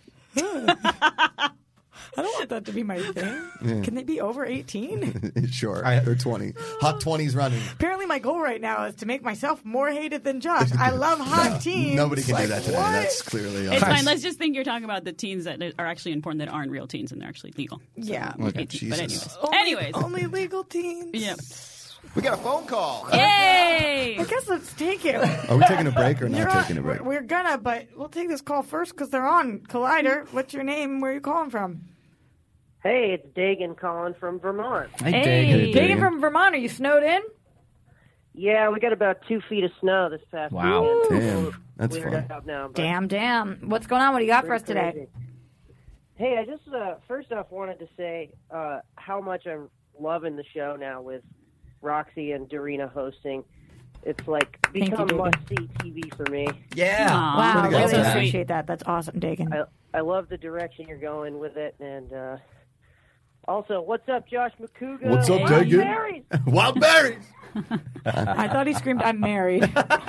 I don't want that to be my thing. Yeah. Can they be over eighteen? Sure, they're twenty. Hot twenties running. Apparently, my goal right now is to make myself more hated than Josh. I love hot teens. Nobody can Like, do that today. what? That's clearly It's uh, fine. Let's just think you're talking about the teens that are actually in porn that aren't real teens and they're actually legal. So, Yeah. Okay, eighteen. But Jesus. anyways, Only, anyways, only legal teens. yeah. We got a phone call. Yay! I guess let's take it. Are we taking a break or not You're on- taking a break? We're gonna, but we'll take this call first because they're on Collider. What's your name? Where are you calling from? Hey, it's Dagan calling from Vermont. Hey, Dagan. Dagan from Vermont. Are you snowed in? Yeah, we got about two feet of snow this past Wow. weekend. Damn, We're that's cleared fun. out now, but Damn, damn. What's going on? What do you got for us pretty today? crazy. Hey, I just uh, first off wanted to say uh, how much I'm loving the show now with Roxy and Dorina hosting. It's like Thank you, become Dagan. must-see T V for me. Yeah. Wow, Pretty really awesome. appreciate that. That's awesome, Dagan. I, I love the direction you're going with it, and uh, also, what's up, Josh McCouga? What's up, Wild Dagan? Berries! Wild berries. I thought he screamed, "I'm married."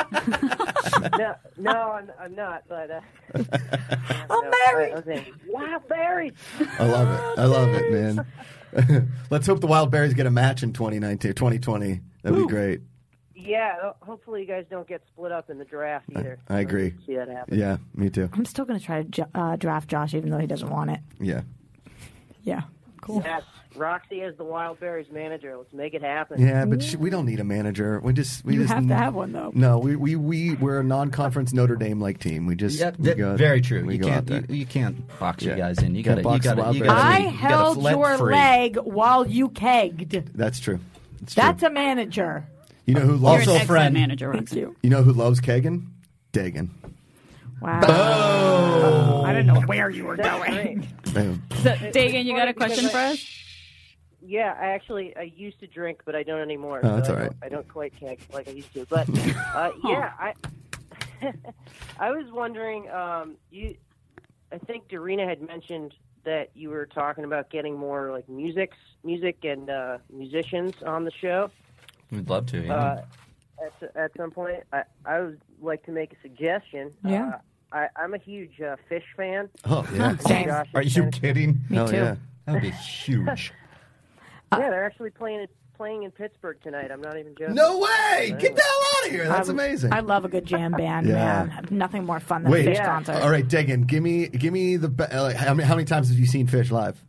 no, no, I'm, I'm not. But uh, I'm married. I, I was saying, wild berries. I love it. I love it, man. Let's hope the Wild Berries get a match in twenty nineteen, twenty twenty. That'd be great. Yeah, ho- hopefully you guys don't get split up in the draft either. I agree. See that happen. Yeah, me too. I'm still going to try to jo- uh, draft Josh, even though he doesn't want it. Yeah. Yeah, cool. Yes, Roxy as the Wild Berries manager. Let's make it happen. Yeah, but sh- we don't need a manager. We just we You just have to have one, though. No, we we we we're a non-conference Notre Dame like team. We just Yeah, we that- go- very true. we You go out can't there. you, you can't box Yeah. you guys in. You Can't got to you box the got to Wild you Berries. got I to you gotta held let your free. leg while you kegged. That's true. It's true. That's a manager. You know who You're loves an Also a excellent friend. manager, Thank Roxy. you. You know who loves Kagan? Dagan. Wow. Oh. I didn't know where you were That's going. great. Boom. So, Dagan, you got a question for us? Yeah, I actually I used to drink, but I don't anymore. Oh, that's so I all right. Don't, I don't quite keg like I used to. But uh, yeah, I I was wondering. Um, you, I think Dorina had mentioned that you were talking about getting more like music, music and uh, musicians on the show. We'd love to. Yeah. Uh, at at some point, I I would like to make a suggestion. Yeah. Uh, I, I'm a huge uh, Fish fan. Oh yeah. Same. Josh Are is you fan. kidding? Me Hell too. yeah. That would be huge. Yeah, they're actually playing it playing in Pittsburgh tonight. I'm not even joking. No way! Get the hell out of here. That's I'm- amazing. I love a good jam band, Yeah. man. Nothing more fun than Wait. a Fish Yeah. concert. All right, Dagan, give me give me the be- uh, like, how many how many times have you seen Fish live?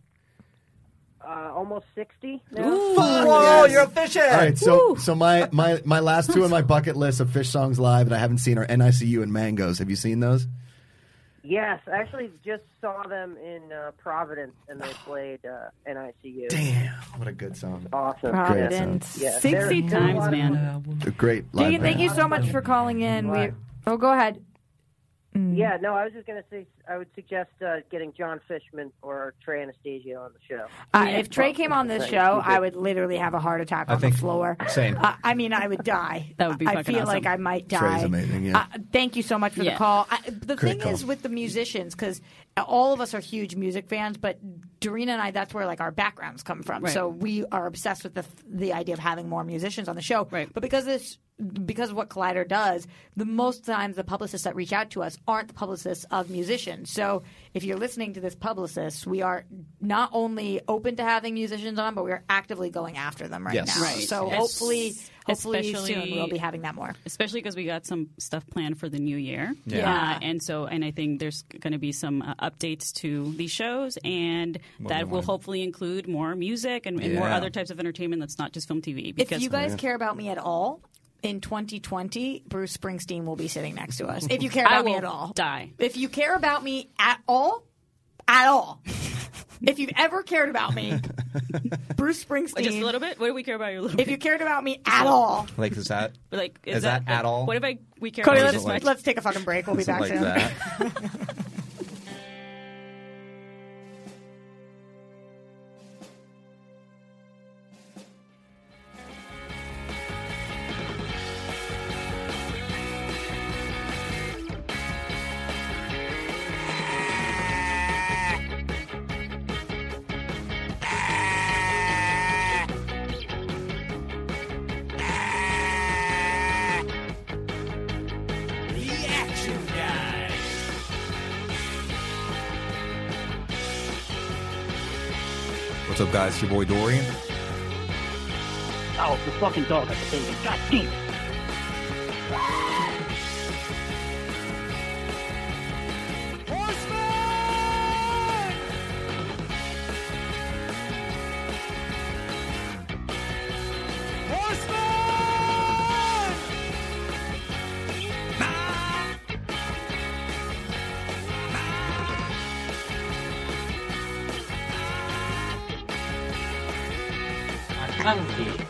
Uh, almost sixty now. Whoa, you're a fish head. All right, so so my, my, my last two on my bucket list of Fish songs live that I haven't seen are N I C U and Mangoes. Have you seen those? Yes, I actually just saw them in uh, Providence, and they played uh, N I C U. Damn, what a good song. Awesome. Providence. Yeah, sixty they're- they're a times, lot of man. fun. A great live Dagan, thank band. you so much for calling in. We, oh, go ahead. Mm. Yeah, no, I was just going to say, I would suggest uh, getting John Fishman or Trey Anastasio on the show. Uh, if Trey came on this Right. show, I would literally have a heart attack I on think- the floor. same. Uh, I mean, I would die. That would be I fucking feel awesome. like I might die. Trey's amazing, yeah. Uh, thank you so much for Yeah. the call. I, the Great thing call. is with the musicians, because all of us are huge music fans, but Dorina and I, that's where like our backgrounds come from. Right. So we are obsessed with the the idea of having more musicians on the show. Right. But because this because of what Collider does, the most times the publicists that reach out to us aren't the publicists of musicians. So if you're listening to this publicist, we are not only open to having musicians on, but we are actively going after them right Yes. now. Right. So Es- hopefully, hopefully especially- soon we'll be having that more. Especially because we got some stuff planned for the new year. Yeah. Uh, and so, and I think there's going to be some uh, updates to these shows, and More that than will one. hopefully include more music and, and more Yeah. other types of entertainment that's not just film T V. If you guys care about me at all, in twenty twenty, Bruce Springsteen will be sitting next to us. If you care I about me will at all. die. If you care about me at all, at all. If you've ever cared about me, Bruce Springsteen. Just a little bit? What do we care about you a little If bit? you cared about me at all. Like, is that? Like, is, Is that like, at all? What if I we care Cody, about let's, this much? let's take a fucking break. We'll be Is it back like soon. that? Reaction guy. What's up, guys? It's your boy Dorian. Oh, the fucking dog at the baby. God damn it. Monkey.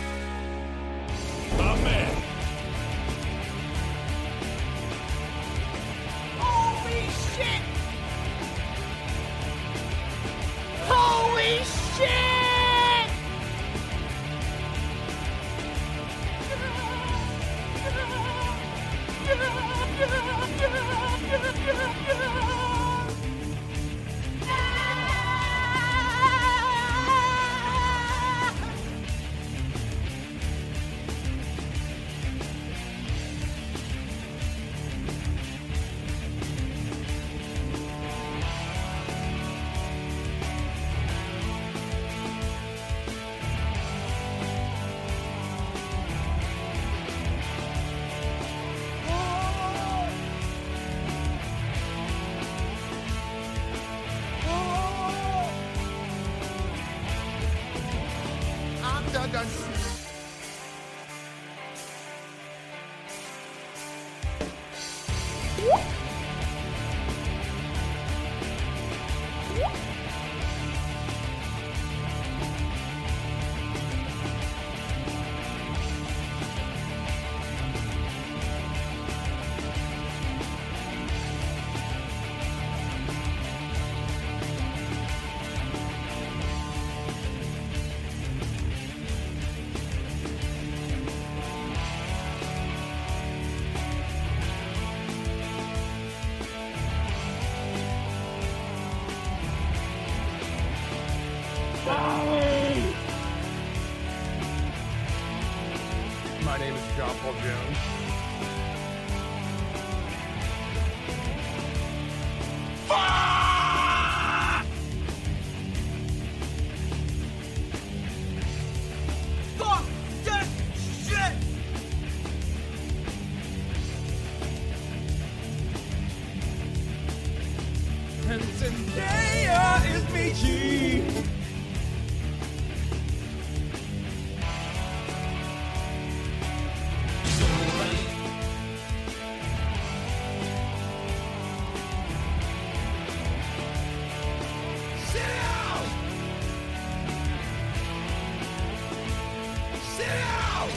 Holy shit! Holy shit! I'm done done. My name is John Paul Jones. Fuck that shit! And Zendaya is Michi. Sit down! Sit down!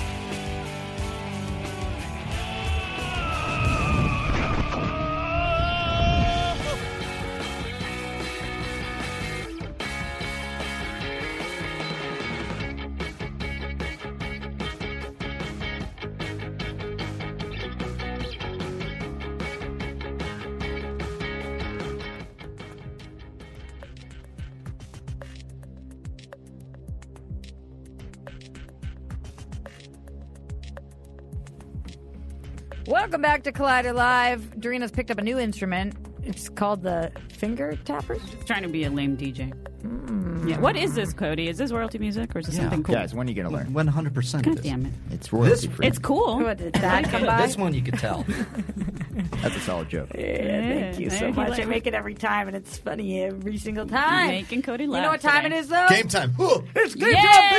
Welcome back to Collider Live. Dorina's picked up a new instrument. It's called the finger tappers. Trying to be a lame D J. Mm. Yeah. What is this, Cody? Is this royalty music or is this Yeah. something cool? Guys, when are you going to learn? one hundred percent God it is. damn it. It's royalty This- free. It's cool. What, did that come by? This one you could tell. That's a solid joke. Yeah, thank you so Yeah, much. like- I make it every time, and it's funny every single time. Making Cody laugh. You know what time today. it is, though? Game time. Ooh. It's game Yay! time,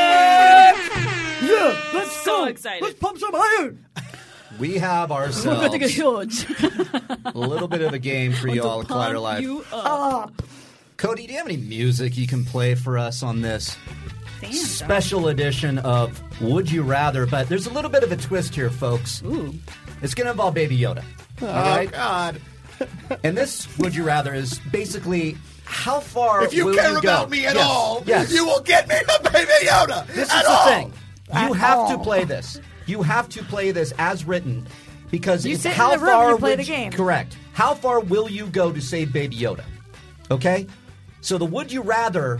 bitches! Yeah, let's So go. excited. Let's pump some iron. We have We're ourselves going to get huge. a little bit of a game for you all at Collider Live. You up. Cody, do you have any music you can play for us on this Damn, special edition of Would You Rather? But there's a little bit of a twist here, folks. Ooh. It's going to involve Baby Yoda. Oh, all right? God. And this Would You Rather is basically how far If you will care you about go? me at Yes, all, yes. you will get me a Baby Yoda. This at is the all. thing. You At have all. to play this. You have to play this as written because You it's sit in how the room far and you play would the you- game. Correct. How far will you go to save Baby Yoda? Okay? So the would you rather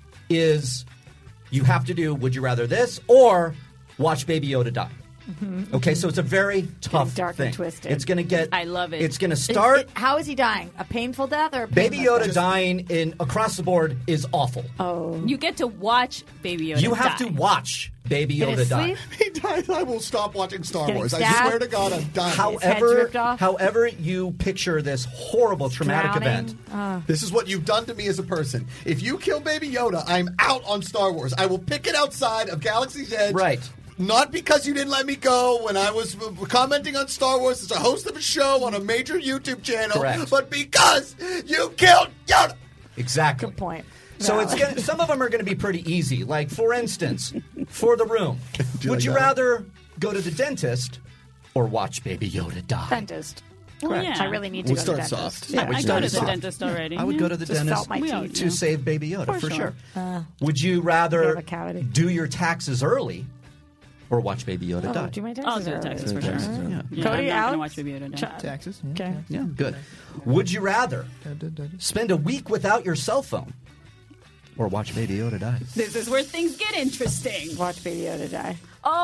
is you have to do would you rather this or watch Baby Yoda die. Okay, so it's a very tough dark thing. and twisted. It's going to get I love it. It's going to Is start it- how is he dying? A painful death or a Baby painless Yoda death? dying in across the board is awful. Oh. You get to watch Baby Yoda You have die. to watch Baby In Yoda his die. sleep? He dies. I will stop watching Star Getting Wars. I stabbed? swear to God, I'm done. His head's However, ripped off? however you picture this horrible traumatic Drowning? event, Uh, This is what you've done to me as a person. If you kill Baby Yoda, I'm out on Star Wars. I will pick it outside of Galaxy's Edge. right? Not because you didn't let me go when I was uh, commenting on Star Wars as a host of a show on a major YouTube channel, Correct. but because you killed Yoda. Exactly. Good point. So Valid. it's gonna, some of them are going to be pretty easy. Like for instance, for the room, you would like you that? rather go to the dentist or watch Baby Yoda die? Dentist. Well, yeah. I really need to We'll go to start the dentist. soft. Yeah, I would I start go to the soft. dentist already. I would yeah. go to the Just dentist felt my We all teeth. to know. save Baby Yoda for, For sure. sure. Uh, Would you You have rather a cavity. do your taxes early or watch Baby Yoda oh, die? do my taxes. I'll do the early. taxes for Do sure. the taxes, yeah. Yeah, Cody, I'm not Alex? gonna watch Baby Yoda die. Ch- Taxes. Yeah. Okay. Yeah, good. Would you rather spend a week without your cell phone or watch Baby Yoda die? This is where things get interesting. Watch Baby Yoda die.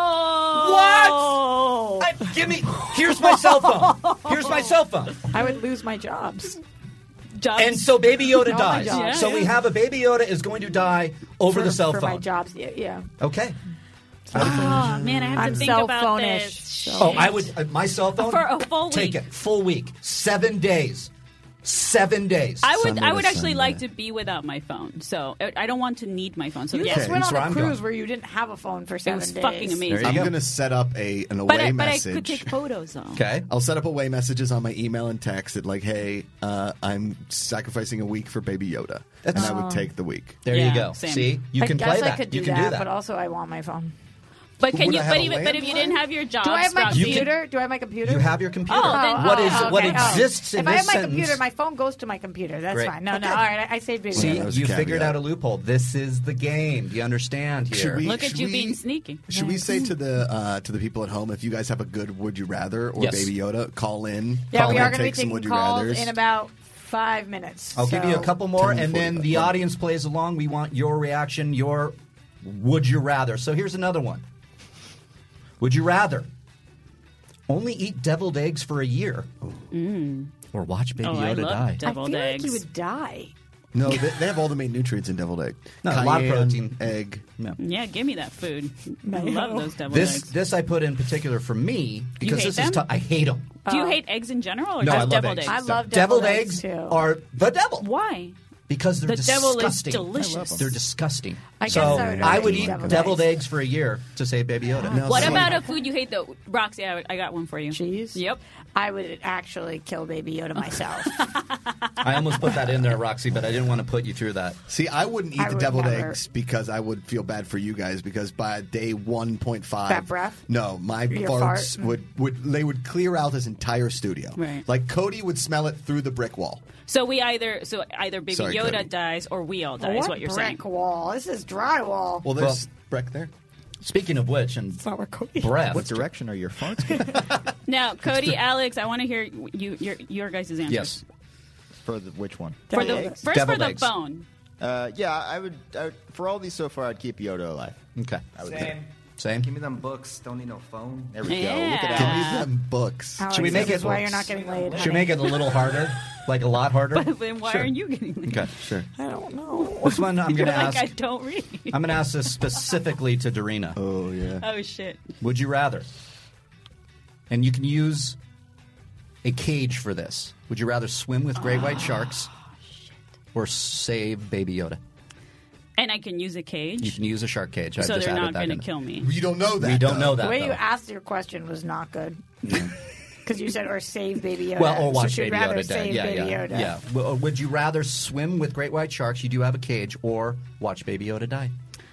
Oh, I, give me. Here's my cell phone. Here's my cell phone. I would lose my jobs. Jobs. And so Baby Yoda All my dies. jobs. Yeah, so we yeah. have a Baby Yoda is going to die over for, the cell for phone. my jobs. Yeah. yeah. Okay. Oh man, I have I'm to think cell about phone-ish, this. so- Oh, I would. Uh, my cell phone For a full Take week. it full week, seven days, seven days. I would. Sunday I to would actually Sunday. like to be without my phone. So I I don't want to need my phone. So You yeah, just went that's on where a I'm cruise going. where you didn't have a phone for it seven was days. fucking amazing. I'm going to set up a an away But I, but I message. could take photos though. Okay. I'll set up away messages on my email and text it like, "Hey, uh, I'm sacrificing a week for Baby Yoda," and I would take the week. There Yeah, you go. same. See, you I can guess play I that. could do you can that, do that. but also I want my phone. But can Would you? I have But a even. But if you landline? didn't have your job, Do I have my structure- You can- computer? Do I have my computer? You have your computer. Oh, then- what is oh, what okay. Oh. exists in If this I have my sentence? computer, my phone goes to my computer. That's Great. fine. No, no. Okay. All right, I, I saved Baby See, Yoda. that was a you figured caveat. out a loophole. This is the game. Do you understand here? Should we- Look at should you we- being sneaky. Should we say to the uh, to the people at home, if you guys have a good Would You Rather or Yes. Baby Yoda, call in. Yeah, call we in, are going to be take some taking Would You calls Rathers. in about five minutes. I'll give you a so- couple more, ten and then forty-five. the audience plays along. We want your reaction, your would you rather. So here's another one. Would you rather only eat deviled eggs for a year Mm. or watch Baby Oh, I Yoda love die? I deviled feel eggs. like you would die. No, they, they have all the main nutrients in deviled egg. No, a lot of Cayenne, protein. egg. No. Yeah, give me that food. I Mayo. love those deviled This eggs. this I put in particular for me because hate this them? is tough. I hate them. Do you Oh. hate eggs in general or No, I just love deviled eggs. eggs? I love Deviled deviled eggs eggs, too. are the devil Why? because they're The devil is disgusting. delicious. I love 'em. They're disgusting. I guess so I would I rather would eat eat deviled deviled eggs. eggs for a year to save Baby Yoda. No, What so- about a food you hate though? Roxy, I, I got one for you. Cheese? Yep. I would actually kill Baby Yoda myself. I almost put that in there, Roxy, but I didn't want to put you through that. See, I wouldn't eat I the would deviled never. eggs because I would feel bad for you guys because by day one point five, Bad breath? No, my Your farts fart? would, would they would clear out this entire studio. Right. Like Cody would smell it through the brick wall. So we either so either Baby Sorry, Yoda Cody. dies or we all die. Is what what you're brick saying? wall? This is drywall. Well, there's brick there. Speaking of which, and That's not where Cody. breath. What direction are your farts going? Now, Cody, Alex, I want to hear you your your guys' answers. Yes. For the, which one? For the Eggs. first Deviled for the eggs. bone. Uh, yeah, I would, I would. For all these so far, I'd keep Yoda alive. Okay. I would Same. Same. Give me them books. Don't need no phone. There we Yeah. go. Look at Give that. me them books. Alex, Should we make this it- is why you're not getting laid? Should we honey. make it a little harder? Like a lot harder? But then why Sure. aren't you getting laid? Okay, sure. I don't know. This one I'm You're going to like, ask. I don't read. I'm going to ask this specifically to Dorina. Oh, yeah. Oh, shit. Would you rather? And you can use a cage for this. Would you rather swim with great white sharks or save Baby Yoda? And I can use a cage? You can use a shark cage. I So just they're added not that going to in. kill me. You don't know that. We don't though. know that. The way though. you asked your question was not good. Because you said, or save Baby Yoda. Well, or watch so she'd Baby rather Yoda die. save Yeah, Baby yeah, Yoda. yeah. Well, would you rather swim with great white sharks? You do have a cage, or watch Baby Yoda die.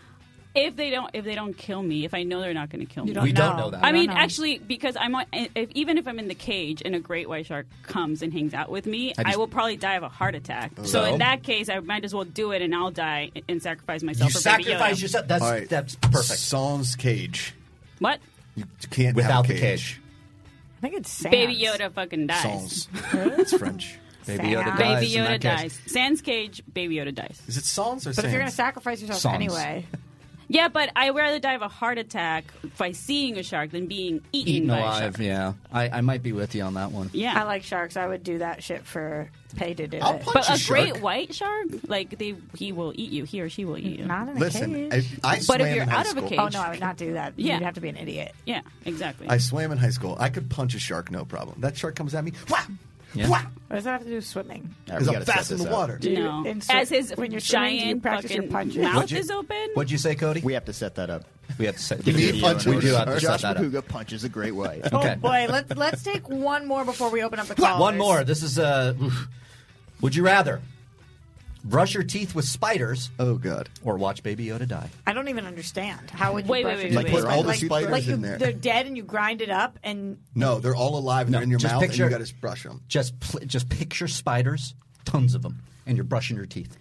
If they don't, if they don't kill me, if I know they're not going to kill me, You don't We know. don't know that. I You mean, don't know. actually, because I'm on, if, even if I'm in the cage and a great white shark comes and hangs out with me, I I, just- will probably die of a heart attack. So So? in that case, I might as well do it and I'll die and sacrifice myself You for Baby sacrifice Yoda. yourself. That's All right. that's perfect. Sans cage. What? You can't Without have the cage. I think it's Sans. Baby Yoda fucking dies. Sans. It's French. Baby Sans. Yoda dies. Baby in Yoda that case. dies. Sans cage, Baby Yoda dies. Is it sans or But sans? if you're going to sacrifice yourself Sans. anyway. Yeah, but I would rather die of a heart attack by seeing a shark than being eaten, Eaten by a alive, shark. yeah. I, I might be with you on that one. Yeah. I like sharks. I would do that shit for pay to do I'll it. punch But a a great shark. white shark, like they, he will eat you. He or she will eat you. Not in a Listen, cage. if I But swam if you're in high out of a school. cage- Oh, no, I would not do that. Yeah. You'd have to be an idiot. Yeah, exactly. I swam in high school. I could punch a shark, no problem. That shark comes at me. Wah! Yeah. Wah! What does that have to do with swimming? All right, Because we I'm gotta set fast in this the up. water. Do you- no. in swi- As his when you're swimming, do you giant practice your fucking punches? mouth What'd you- is open. What'd you say, Cody? We have to set that up. We have to set. You need punches. We do have to Josh set that up. Macuga punches a great white. Okay. Oh boy, let's let's take one more before we open up the callers. One more. This is uh, would you rather brush your teeth with spiders Oh, God. or watch Baby Yoda die? I don't even understand. How would you Wait, brush wait, your wait, teeth? wait, Like, put all the like, spiders like you, in there. They're dead and you grind it up and No, they're all alive and No, they're in your just mouth picture- and you got to brush them. Just pl- just picture spiders, tons of them, and you're brushing your teeth.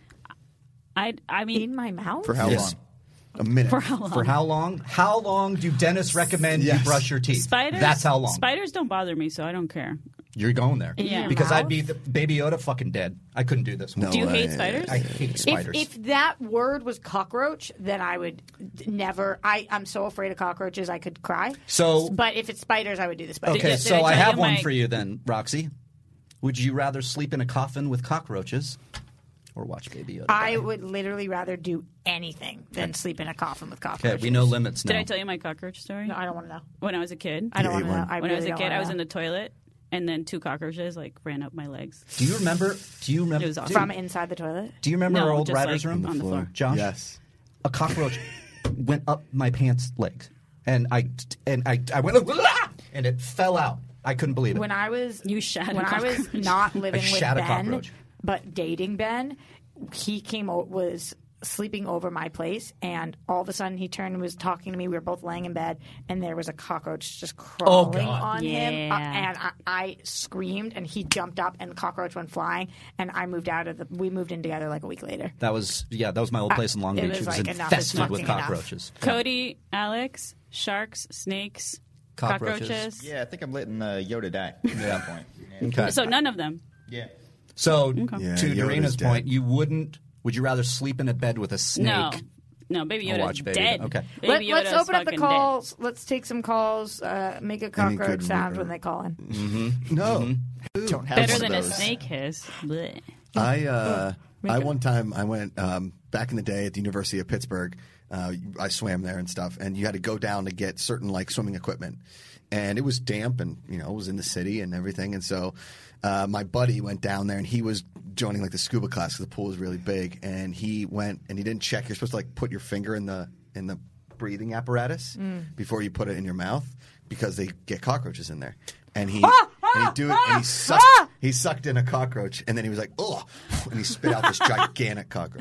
I, I mean, in my mouth? For how Yes. long? A minute. for how long? For how long? How long do dentists recommend Yes. you brush your teeth? Spiders. That's how long. Spiders don't bother me, so I don't care. You're going there. Yeah. Because Mouth? I'd be the Baby Yoda fucking dead. I couldn't do this one. No Do you way. hate spiders? I hate If, spiders. if that word was cockroach, then I would d- never. I, I'm so afraid of cockroaches, I could cry. So- but if it's spiders, I would do the spiders. Okay, Did so I I tell have you one my- for you then, Roxy. Would you rather sleep in a coffin with cockroaches or watch Baby Yoda? I die? would literally rather do anything than sleep in a coffin with cockroaches. Okay, we know limits now. Did I tell you my cockroach story? No, I don't want to know. When I was a kid. I don't want to know. I when really I was a don't kid, wanna I was know. in the toilet, and then two cockroaches like ran up my legs. Do you remember? Do you remember? It was awesome. From inside the toilet? Do you remember No, our old just, writer's like, room? on the floor. Josh? Yes. A cockroach went up my pants legs, and I and I I went "Ah!" and it fell out. I couldn't believe it. When I was You shot a when I was cockroach. not living with shot a Ben, cockroach. but dating Ben, he came o- was sleeping over my place, and all of a sudden he turned and was talking to me. We were both laying in bed, and there was a cockroach just crawling God. on him, uh, Yeah. and I, I screamed, and he jumped up, and the cockroach went flying, and I moved out of the. We moved in together like a week later. That was yeah. That was my old place in Long It Beach. was It was like, enough is infested with fucking enough. cockroaches. Cody, Alex, sharks, snakes, Cockroaches. cockroaches. Yeah, I think I'm letting uh, Yoda die. At Yeah. that point. Okay. So none of them. Yeah. So Yeah, to Yoda's Doreena's dead. point, you wouldn't. Would you rather sleep in a bed with a snake? No. No, Baby I'll Yoda's watch Baby dead. Yoda. Okay. Baby Let, let's Yoda's open up the fucking calls. Let's take some calls. Uh, make a Any cockroach good sound word. when they call in. Mm-hmm. No. Don't have Better one than of a those. snake hiss. Blech. I uh, Make I it- one time I went um, back in the day at the University of Pittsburgh. Uh, I swam there and stuff, and you had to go down to get certain like swimming equipment, and it was damp, and you know it was in the city and everything, and so uh, my buddy went down there, and he was joining like the scuba class because the pool was really big, and he went and he didn't check. You're supposed to like put your finger in the in the breathing apparatus Mm. before you put it in your mouth because they get cockroaches in there. And he and he do it and he sucked he sucked in a cockroach and then he was like, oh, and he spit out this gigantic cockroach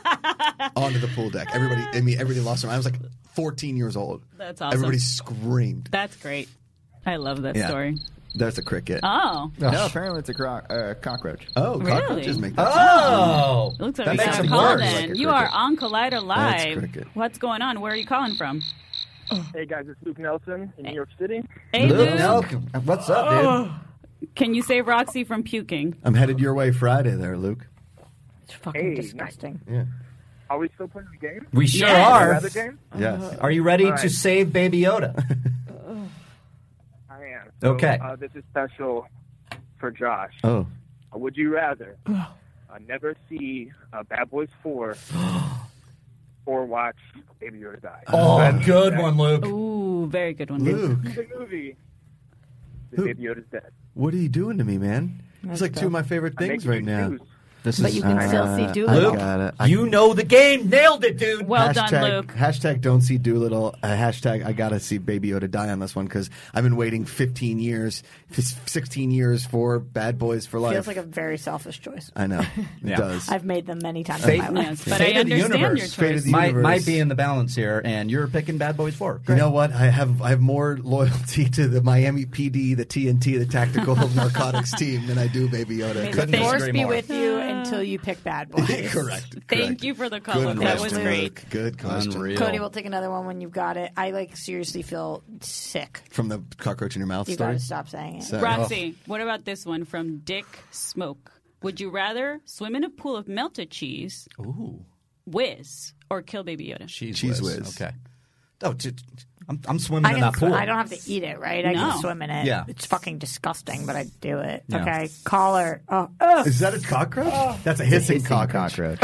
onto the pool deck. Everybody, I mean, everybody lost their mind. I was like fourteen years old. That's awesome. Everybody screamed. That's great. I love that Yeah. story. There's a cricket. Oh. No, apparently it's a cro- uh, cockroach. Oh, Really? cockroaches make that. Oh, It looks like that we makes got a it call worse. then. Like a you are cricket. on Collider Live. cricket. What's going on? Where are you calling from? Hey guys, it's Luke Nelson in New York City. Hey, Luke Luke. Nelson. What's up, dude? Can you save Roxy from puking? I'm headed your way Friday there, Luke. It's fucking Hey, disgusting. Yeah. Are we still playing the game? We sure Yes. are. Another game? Yes. Are you ready All to right. save Baby Yoda? I am. So, Okay. Uh, this is special for Josh. Oh. Uh, would you rather uh, never see uh, Bad Boys four or watch Baby Yoda die? Oh, That's- good that's- one, Luke. Ooh, very good one, Luke. The movie. The Who- Baby Yoda's dead. What are you doing to me, man? That's It's like two of my favorite I'm things making right you now. choose. This But is you can still see Uh, Doolittle. I got it. I- You know the game. Nailed it, dude. Well hashtag, done, Luke. Hashtag don't see Doolittle. Uh, hashtag I gotta see Baby Yoda die on this one because I've been waiting fifteen years, sixteen years for Bad Boys for Life. Feels like a very selfish choice. I know. It Yeah. does. I've made them many times Fate, in my life. Yes, but Fate I of the understand universe. your Fate of choice. the might, universe. might be in the balance here, and you're picking Bad Boys four. You know what? I have I have more loyalty to the Miami P D, the T N T, the Tactical Narcotics team than I do Baby Yoda. May the Couldn't force disagree be more. with you until you pick Bad Boys. Correct. Thank correct. you for the call. Good That was question, great. Luke. Good question. Unreal. Cody, we'll take another one when you've got it. I like seriously feel sick. From the cockroach in your mouth You story. got to stop saying it. Sorry. Roxy, what about this one from Dick Smoke? Would you rather swim in a pool of melted cheese, Ooh. whiz, or kill Baby Yoda? Cheese, Cheese whiz. whiz. Okay. Oh, t- t- I'm, I'm swimming I, in can that sw- pool. I don't have to eat it, right? I No. can swim in it. Yeah. It's fucking disgusting, but I do it. Yeah. Okay. Caller. Oh, ugh. Is that a cockroach? That's a hissing, cockroach. Oh!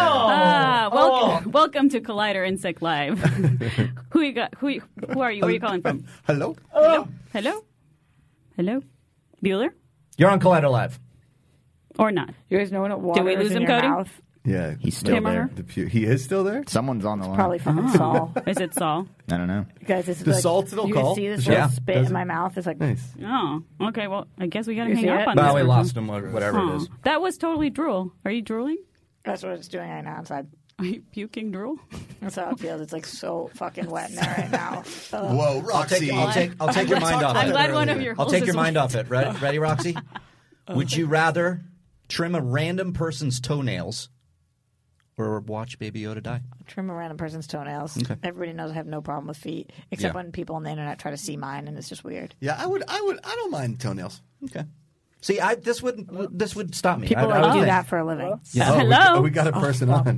Ah, welcome, welcome to Collider Insect Live. who you got? Who you, who are you? Where are you calling from? Hello? Hello? Hello? Hello? Bueller? You're on Collider Live. Or not? You guys know what water Did we is lose in him, your Cody? mouth? Yeah. He's still Him or there. her? The pu- he is still there? Someone's on the line. Probably fucking Saul. Is it Saul? I don't know. You guys, it's Does like, Saul still you call? can see this Yeah. little spit Does in it? my mouth. It's like, Nice. Oh, okay. Well, I guess we got to You hang see up it? on Well, this we one. lost him, whatever Huh. it is. That was totally drool. Are you drooling? that's what it's doing right now inside. Are you puking drool? That's how it feels. It's like so fucking wet in there right now. Ugh. Whoa, I'll Roxy. take, I'll take, I'll take your mind off I'm it. glad one of your I'll holes take is your mind wet. off it. Ready, ready Roxy? Would you rather trim a random person's toenails or watch Baby Yoda die? Trim a random person's toenails. Okay. Everybody knows I have no problem with feet, except Yeah. when people on the internet try to see mine, and it's just weird. Yeah, I would I would I don't mind toenails. Okay. See, I this would this would stop me. People I, I like would do think- that for a living. Yeah. Oh, we- Hello? oh, we, got a person on.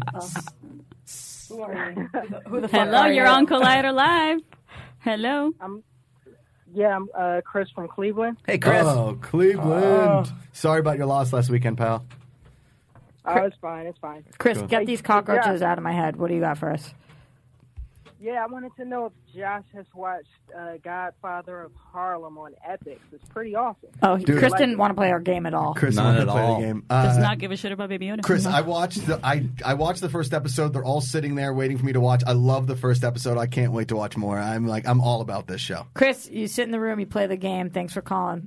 Who are you? Who the fuck Hello, are you're you? on Collider Live. Hello. Yeah, I'm uh, Chris from Cleveland. Hey, Chris. Oh, Cleveland. Sorry about your loss last weekend, pal. Oh, it's fine. It's fine. Chris, Cool. get these cockroaches out of my head. What do you got for us? Yeah, I wanted to know if Josh has watched uh, Godfather of Harlem on Epix. It's pretty awesome. Oh, Dude. Chris didn't want to play our game at all. Chris Not wanted at to play all. the game. Does Uh, not give a shit about Baby Yoda. Chris, I watched the I I watched the first episode. They're all sitting there waiting for me to watch. I love the first episode. I can't wait to watch more. I'm like I'm all about this show. Chris, you sit in the room, you play the game. Thanks for calling.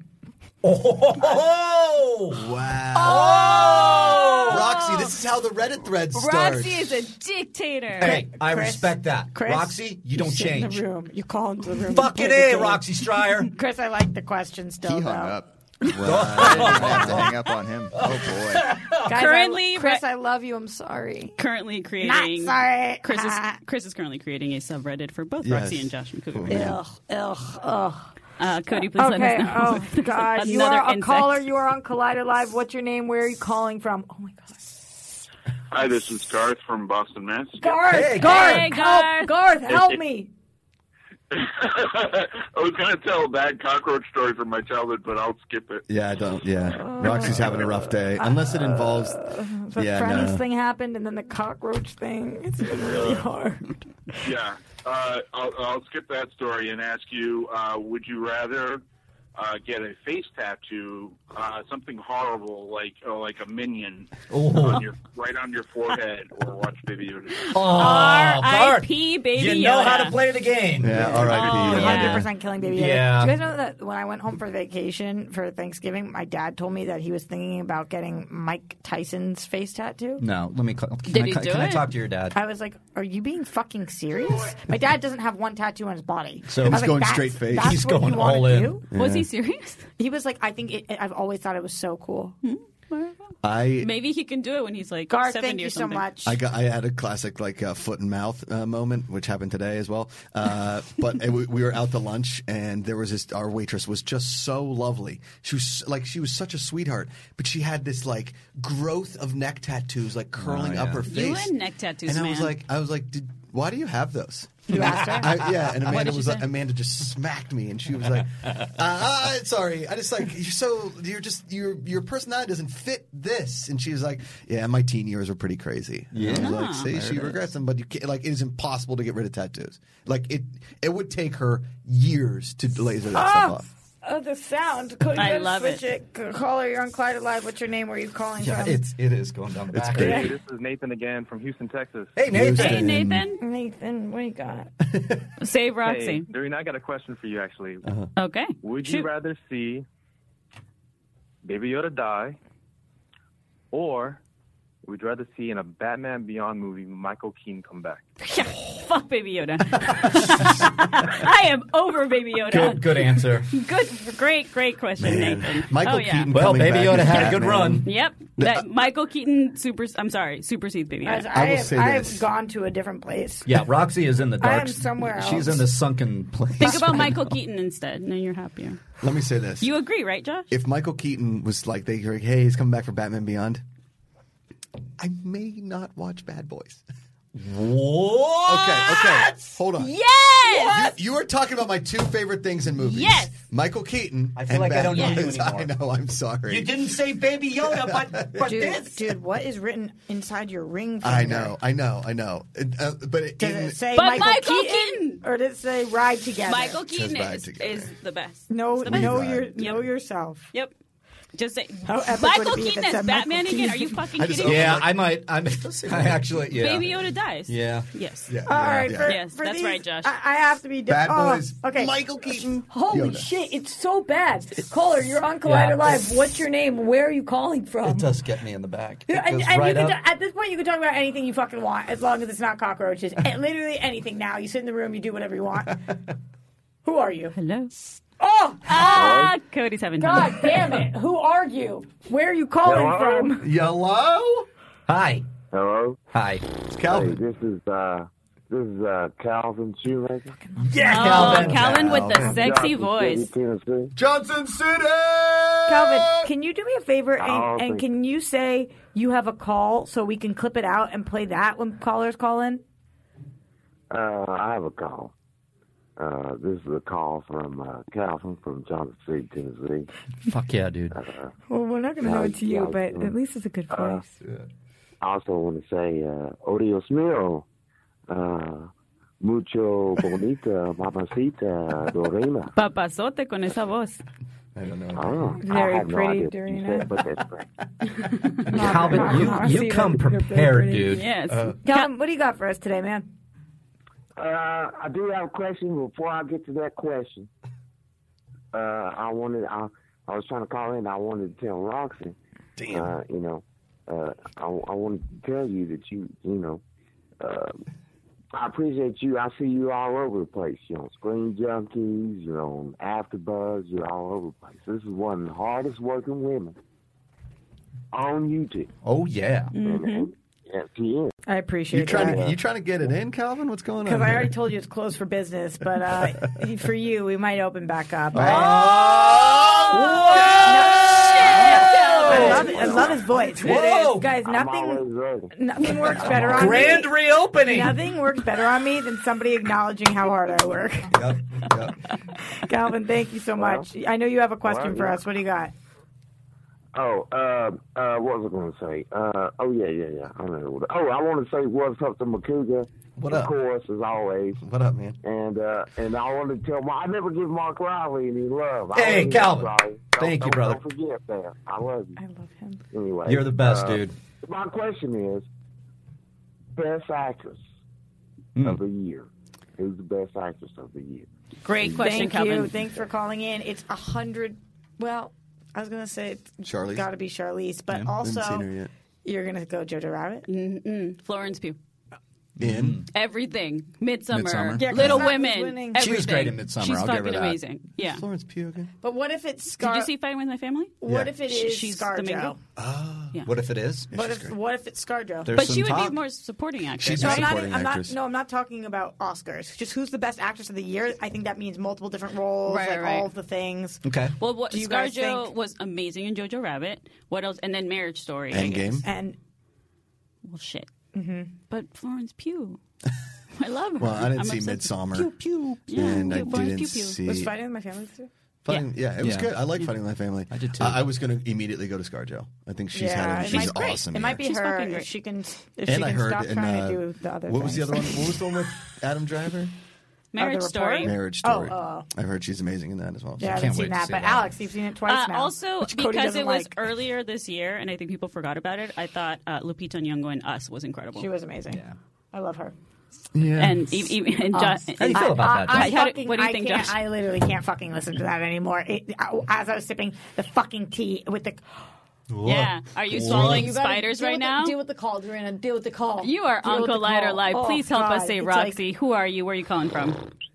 Oh! Wow. Oh! Roxy, this is how the Reddit thread starts. Roxy is a dictator. Hey, I Chris, respect that. Chris, Roxy, you don't sit change. in the room. You call into the room. Fucking you play the A, game. Roxy Stryer. Chris, I like the question still. He though. hung up. Well, I didn't have to hang up on him. Oh boy. Guys, Currently, I, Chris, I love you. I'm sorry. Currently Not creating. sorry. Chris is, Chris is currently creating a subreddit for both Yes. Roxy and Josh and Cougar. Ugh, ugh, ugh. Uh, Cody, please let Okay. us know. Oh if there's God, you another are a insect. caller. You are on Collider Live. What's your name? Where are you calling from? Oh my God. Hi, this is Garth from Boston, Mass. Garth, Hey, Garth, Hey, help, Garth. Garth, help me. I was going to tell a bad cockroach story from my childhood, but I'll skip it. Yeah, I don't. Yeah, Roxy's having a rough day. Unless it involves. The yeah, friends no. thing happened, and then the cockroach thing. It's been really hard. Yeah, uh, I'll, I'll skip that story and ask you: uh, would you rather uh, get a face tattoo, uh, something horrible like uh, like a minion Ooh. on your right on your forehead, or watch Baby Yoda? Oh, R I Garth. P Baby You know Yoda. how to play the game. Yeah, all right. Oh, Pete. yeah. one hundred percent killing Baby Yoda. Yeah. Do you guys know that when I went home for vacation for Thanksgiving, my dad told me that he was thinking about getting Mike Tyson's face tattoo? No, let me. Can Did I, he can do I it? talk to your dad? I was like, "Are you being fucking serious?" My dad doesn't have one tattoo on his body. So- I He's was like, going "That's- straight face. that's He's what going you wanna all in. do?" Was he serious? He was like, "I think it, I've always thought it was so cool." Hmm? I Maybe he can do it when he's like Garth, seventy thank or you so something. much. I got I had a classic like uh, foot and mouth uh, moment, which happened today as well. Uh, but it, we, we were out to lunch, and there was this. Our waitress was just so lovely. She was like she was such a sweetheart, but she had this like growth of neck tattoos like curling Oh, yeah. up her You face. and neck tattoos, and I was man. like, I was like, Did, why do you have those? You asked her? I, yeah, and What Amanda did she was say? like, Amanda just smacked me, and she was like, uh, uh, "Sorry, I just like you're so you're just your your personality doesn't fit this." And she was like, "Yeah, my teen years were pretty crazy." And I was Yeah. like, "See, There she it regrets them, but you can't, like it is impossible to get rid of tattoos. Like it it would take her years to laser that stuff off." Oh, the sound. Cody, I you gotta love switch it. Caller, you're on Clyde Live. What's your name? Where are you calling Yeah, from? it's it is going down the It's back. great. Hey, this is Nathan again from Houston, Texas. Hey, Nathan. Hey, Nathan. Nathan, what do you got? Save Hey, Roxy. Doreen, I got a question for you, actually. Uh-huh. Okay. Would Shoot. you rather see Baby Yoda die, or would you rather see in a Batman Beyond movie Michael Keaton come back? Fuck Baby Yoda. I am over Baby Yoda. Good, good answer. Good, great, great question, Man. Nathan. Michael oh, yeah. Keaton. Well, coming Baby back Yoda as had a good Batman. run. Yep. That Michael Keaton super. I'm sorry, supersedes Baby Guys, Yoda. I, I will have, say I this. have gone to a different place. Yeah, Roxy is in the I dark. am somewhere She's else. in the sunken place. Think about Michael Keaton instead. Now you're happier. Let me say this: You agree, right, Josh? if Michael Keaton was like, they were like, "Hey, he's coming back for Batman Beyond," I may not watch Bad Boys. What? Okay, okay, hold on. Yes. You, you are talking about my two favorite things in movies. Yes. Michael Keaton. I feel and like I don't know Batman. you Yes, I anymore. know. I'm sorry. You didn't say Baby Yoda, but but Dude, this. dude, what is written inside your ring finger? I know. I know. I know. It, uh, but it, Does in- it say But Michael, Michael Keaton, Keaton! or does it say ride together? Michael Keaton ride is, together. is the best. know It's the best. know Ride. your Yep. know yourself. Yep. Just say How epic would Michael it be if Keaton it as said Batman Michael again. Are Keaton? you fucking I just kidding me? Yeah, I might. I'm. I actually. Yeah. Baby Yoda dies. Yeah. Yes. yeah, All right, yeah. for, Yes, for that's these, right, Josh. I, I have to be di- Bad oh, Boys. Okay, Michael Keaton. Holy Yoda. shit, it's so bad. Caller, you're on Collider Yeah. Live. What's your name? Where are you calling from? It does get me in the back. It Yeah, and, goes and right you can up. t- at this point, you can talk about anything you fucking want, as long as it's not cockroaches. And literally anything. Now you sit in the room, you do whatever you want. Who are you? Hello. Oh, Ah, Cody's having God fun. damn it! Who are you? Where are you calling Hello? from? Hello? Hi. Hello. Hi. It's Hey, Calvin. this is uh, this is uh, Calvin Shoemaker. Yeah, Oh, Calvin. Calvin with the Calvin. sexy Johnson voice. City, Tennessee. Johnson City! Calvin, can you do me a favor and, Oh, and thank- can you say you have a call so we can clip it out and play that when callers call in? Uh, I have a call. Uh, this is a call from uh, Calvin from Johnson City, Tennessee. Fuck yeah, dude. Uh, Well, we're not going to know it's you, Yeah, but yeah. at least it's a good Uh, voice. I also want to say, uh, Odios mío, uh, mucho bonita, mamacita, Dorina. Papazote con esa voz. I don't know. Oh, Very I have no pretty, idea what you Dorina. said, but that's great. Calvin, I you see you come that. You're very prepared, pretty. dude. Yes. Uh, Calvin, what do you got for us today, man? Uh, I do have a question. Before I get to that question, uh, I wanted I, I was trying to call in. I wanted to tell Roxy, Damn. uh, you know, uh, I, I wanted to tell you that you, you know, uh, I appreciate you. I see you all over the place. You're on Screen Junkies. You're on AfterBuzz. You're all over the place. This is one of the hardest working women on YouTube. Oh yeah. And, and, yes, she is. I You appreciate trying that. to you trying to get it in, Calvin? What's going on? Because I here? already told you it's closed for business, but uh, for you, we might open back up. Oh, I love it. I love his voice. Whoa. Guys, I'm nothing always ready. nothing works better on Grand me. reopening. Nothing works better on me than somebody acknowledging how hard I work. Yep, yep. Calvin, thank you so much. I know you have a question well, for yeah. us. What do you got? Oh, uh, uh, what was I going to say? Uh, oh, yeah, yeah, yeah. I remember what. Oh, I want to say what's up to Makuga. What of up? course, as always. What up, man? And uh, and I want to tell my, I never give Mark Riley any love. I Hey, love Calvin. Mark Riley. Don't- Thank you, don't- brother. Don't forget that. I love you. I love him. Anyway, You're the best, uh, dude. My question is, best actress Mm. of the year. Who's the best actress of the year? Great question, Thank Calvin. you. Thanks for calling in. It's a hundred. Well, I was gonna say it's Charlize. got to be Charlize, but Yeah, also haven't seen her yet. you're gonna go Jojo Rabbit. Mm-mm. Florence Pugh. In Everything. Midsummer. Midsommar. Yeah, 'cause Little that was Women. winning. Everything. She was great in Midsommar, She's I'll give her fucking that. amazing. Yeah. Florence Pugh again. But what if it's Did Scar? you see Fighting with My Family? What Yeah. if it She- is she's the main ScarJo? girl. Oh. Yeah. What if it is? What if what if it's ScarJo? There's But some she would talk. be more supporting actress. She's No, a I'm not, supporting I'm not. actress. No, I'm not talking about Oscars. Just who's the best actress of the year? I think that means multiple different roles, Right, like right. all of the things. Okay. Well, what, Do you guys ScarJo think- was amazing in Jojo Rabbit. What else? And then Marriage Story. I Endgame. guess. And Well, shit. hmm But Florence Pugh. I love her. Well, I didn't I'm see obsessed. Midsummer. Pew, pew. Yeah, and I pew, Florence didn't Pew, pew. see. was Fighting with My Family this year? Fighting, yeah. it was Yeah. good. I like Fighting with My Family. I did too. Uh, I was going to immediately go to ScarJo. I think she's yeah, had. it She's might, great. awesome. It yeah. might be She's her fucking if great. she can. If And she I can heard stop in, trying uh, to do the other. what was the things. other one? What was the one with Adam Driver? Marriage Oh, the Story. Reporter? Marriage Story. Oh, uh, I've heard she's amazing in that as well. Yeah, I can't haven't wait seen to that. see But that. Alex, you've seen it twice Uh, now. also, which Cody because doesn't it was like. earlier this year, and I think people forgot about it, I thought uh, Lupita Nyong'o in Us was incredible. She was amazing. Yeah. I love her. Yeah. And even and, Um, Jo- How do you feel about that, I, I, Josh? How do- fucking, what do you I think, can't, Josh? I literally can't fucking listen to that anymore. It, as I was sipping the fucking tea with the. Yeah. Are you swallowing You gotta spiders deal right with now? The, deal with the call, Dorina. Deal with the call. You are Deal with Uncle the Lighter call. Live. Oh, Please help God. us say It's Roxy. like- Who are you? Where are you calling from?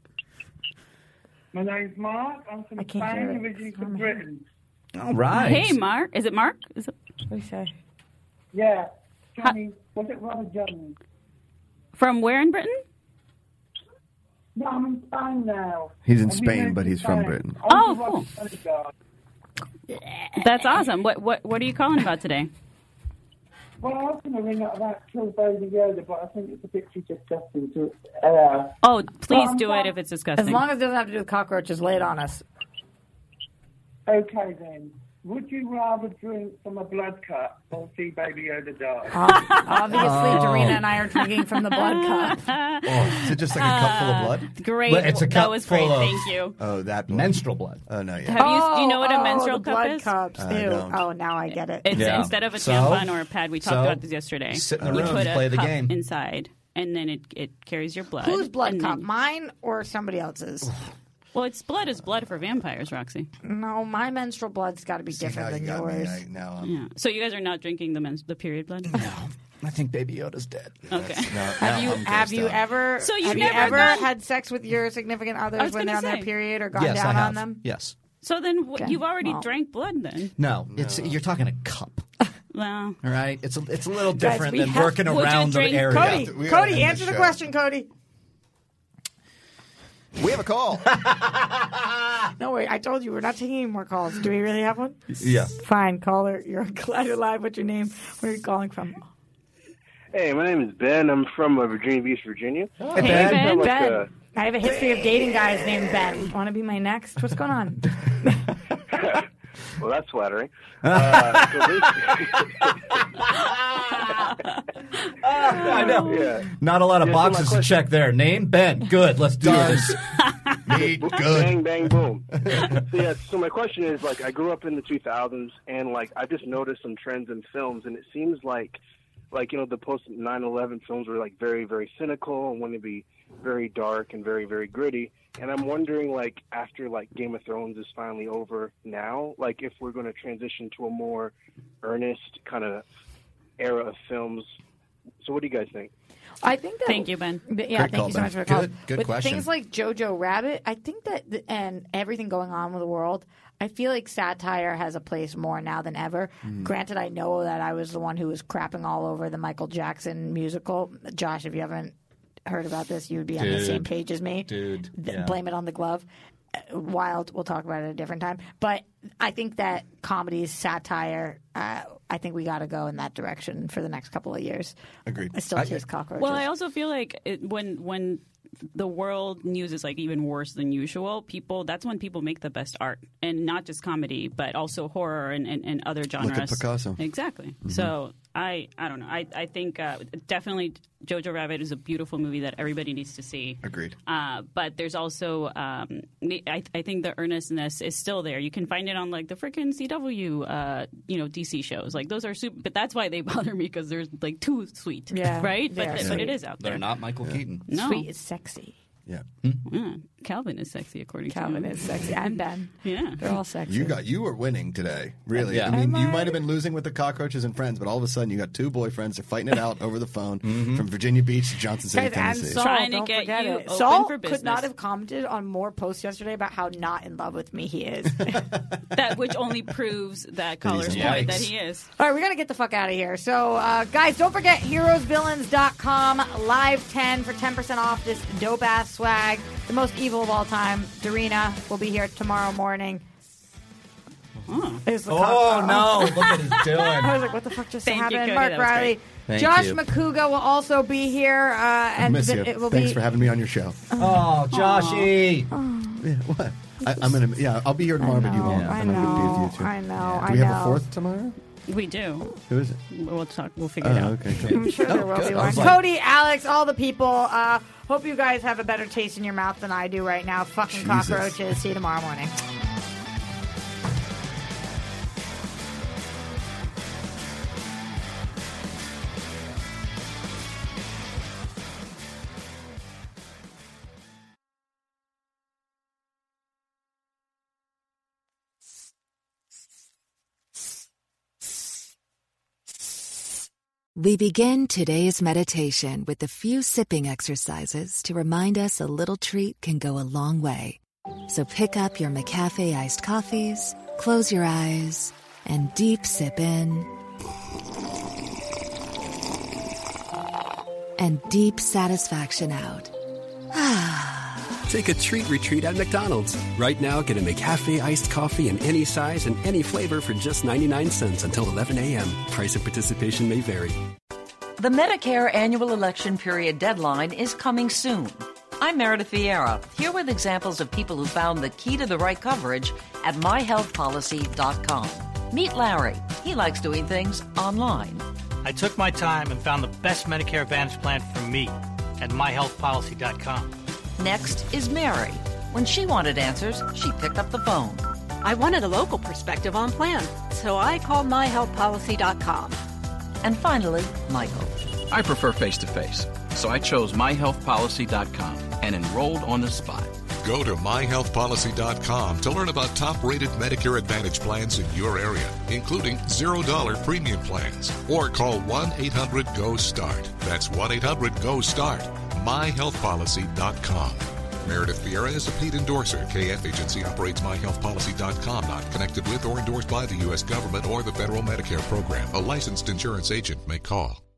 My name's Mark. I'm from I can't hear Spain, it. originally It's from on my Britain. All right. Hey, Mark. Is it Mark? Is it What do you say? Yeah, Johnny. Was it Robert Johnny? from where in Britain? No, I'm in Spain now. He's in I've been Spain, moved but to he's from Spain. Britain. I'm Oh, from cool. Robert Johnny. That's awesome. What what what are you calling about today? Well, I was going to ring up about Kill Baby Yoda, but I think it's a bit too disgusting to air. Oh, please Well, do I'm it if it's disgusting. As long as it doesn't have to do with cockroaches, lay it on us. Okay, then. Would you rather drink from a blood cup or see Baby Yoda die? Obviously, Oh. Dorina and I are drinking from the blood cup. Oh, is it just like a cup full of blood? Great. Well, it's a that cup was full great. of- Thank you. Oh, that blood. Menstrual blood. Oh no, yeah. Have you? Do you know what a Oh, menstrual the cup blood is? cups. I Ew. don't. Oh, now I get it. It's Yeah. instead of a So- tampon or a pad. We talked so, about this yesterday. sit in a you room, put a play the cup game. inside, and then it it carries your blood. Whose blood and cup? then- Mine or somebody else's? Well, it's blood is blood for vampires, Roxy. No, my menstrual blood's got to be See, now different you than got me. yours. I, now I'm. Yeah. So you guys are not drinking the mens- the period blood? No. I think Baby Yoda's dead. Okay. Now, now Have you I'm have grossed you out. ever So you've have you never ever gone- had sex with your significant I others was when they're on gonna their say. period or gone Yes, down I have. on them? Yes. So then w- Okay. you've already Well. drank blood then. No, it's you're talking a cup. Well, All right, it's a, it's a little Guys, different we than have- working Would you around the drink- area. Cody, We gotta Cody, end answer the the show. question, Cody. We have a call. No, wait, I told you we're not taking any more calls. Do we really have one? Yeah. Fine, caller. You're glad you're live. What's your name? Where are you calling from? Hey, my name is Ben. I'm from uh, Virginia Beach, Virginia. Hey, I Ben. sound like, Ben. uh, I have a history of dating guys named Ben. Want to be my next? What's going on? well, that's flattering. Uh, so I know. Yeah. Not a lot of Yeah, so my boxes to question- check there. Name Ben. Good. Let's do this. Meat, good. Bang, bang, boom. so, yeah, so my question is, like, I grew up in the two thousands, and, like, I just noticed some trends in films, and it seems like, like, you know, the post nine eleven films were, like, very, very cynical and wanted to be very dark and very, very gritty. And I'm wondering, like, after, like, Game of Thrones is finally over now, like, if we're going to transition to a more earnest kind of era of films. So what do you guys think? I think that. Thank you, Ben. But, yeah, Great thank call, you so Ben. much for the call. Good- good With question. things like Jojo Rabbit, I think that, the, and everything going on with the world, I feel like satire has a place more now than ever. Mm. Granted, I know that I was the one who was crapping all over the Michael Jackson musical. Josh, if you haven't heard about this, you would be on the Dude. same page as me. Dude, Th- yeah. Blame it on the glove. Uh, Wild, we'll talk about it at a different time. But I think that comedies, satire, uh, I think we got to go in that direction for the next couple of years. Agreed. I still taste cockroaches. Well, I also feel like it, when when the world news is like even worse than usual, people that's when people make the best art, and not just comedy, but also horror and, and, and other genres. Look at Picasso. Exactly. Mm-hmm. So I I don't know. I I think uh, definitely Jojo Rabbit is a beautiful movie that everybody needs to see. Agreed. Uh, but there's also um, I I think the earnestness is still there. You can find it on like the freaking C W uh, you know D C shows. Like those are super. But that's why they bother me because they're like too sweet. Yeah, right. they But are but sweet. it is out there. They're not Michael Keaton. No. Sweet is sexy. Yeah. Yeah. Calvin is sexy, according Calvin to him. is sexy. And Ben. Yeah. They're all sexy. You got you were winning today, really. Yeah. I mean, Am you I? might have been losing with the cockroaches and friends, but all of a sudden you got two boyfriends. They're fighting it out over the phone from Virginia Beach to Johnson City, Guys, and Tennessee. Saul, Trying to don't get forget you it. open Saul for could business. not have commented on more posts yesterday about how not in love with me he is. That which only proves that caller's Yikes. point that he is. All right, we got to get the fuck out of here. So, uh, guys, don't forget heroes villains dot com live ten for ten percent off this dope ass swag. The most evil of all time. Darina will be here tomorrow morning. Oh, Is the Oh, cock- no. Look what he's doing. I was like, what the fuck just Thank you, happened? Cody. Mark That was Riley. great. Thank Josh you. McCouga will also be here. Uh, I and miss th- you. it will Thanks be. for having me on your show. Oh, Joshy. Yeah, what? I, I'm gonna. Yeah, I'll be here tomorrow, but you won't. I I'm not gonna be know. with you too. I know. Do I we know. have a fourth tomorrow? We do. Who is it? We'll talk. We'll figure Oh, it out. okay. Cool. I'm sure there Oh, will good. be I one. was like- Cody, Alex, all the people. Uh, hope you guys have a better taste in your mouth than I do right now. Fucking Jesus. cockroaches. See you tomorrow morning. We begin today's meditation with a few sipping exercises to remind us a little treat can go a long way. So pick up your McCafe iced coffees, close your eyes, and deep sip in. And deep satisfaction out. Take a treat retreat at McDonald's. Right now, get a McCafe iced coffee in any size and any flavor for just ninety-nine cents until eleven a.m. Price of participation may vary. The Medicare annual election period deadline is coming soon. I'm Meredith Vieira, here with examples of people who found the key to the right coverage at my health policy dot com. Meet Larry. He likes doing things online. I took my time and found the best Medicare Advantage plan for me at my health policy dot com. Next is Mary. When she wanted answers, she picked up the phone. I wanted a local perspective on plan, so I called my health policy dot com. And finally, Michael. I prefer face-to-face, so I chose my health policy dot com and enrolled on the spot. Go to my health policy dot com to learn about top-rated Medicare Advantage plans in your area, including zero dollar premium plans. Or call one eight hundred G O START. That's one eight hundred G O START. my health policy dot com. Meredith Vieira is a paid endorser. K F Agency operates my health policy dot com, not connected with or endorsed by the U S government or the federal Medicare program. A licensed insurance agent may call.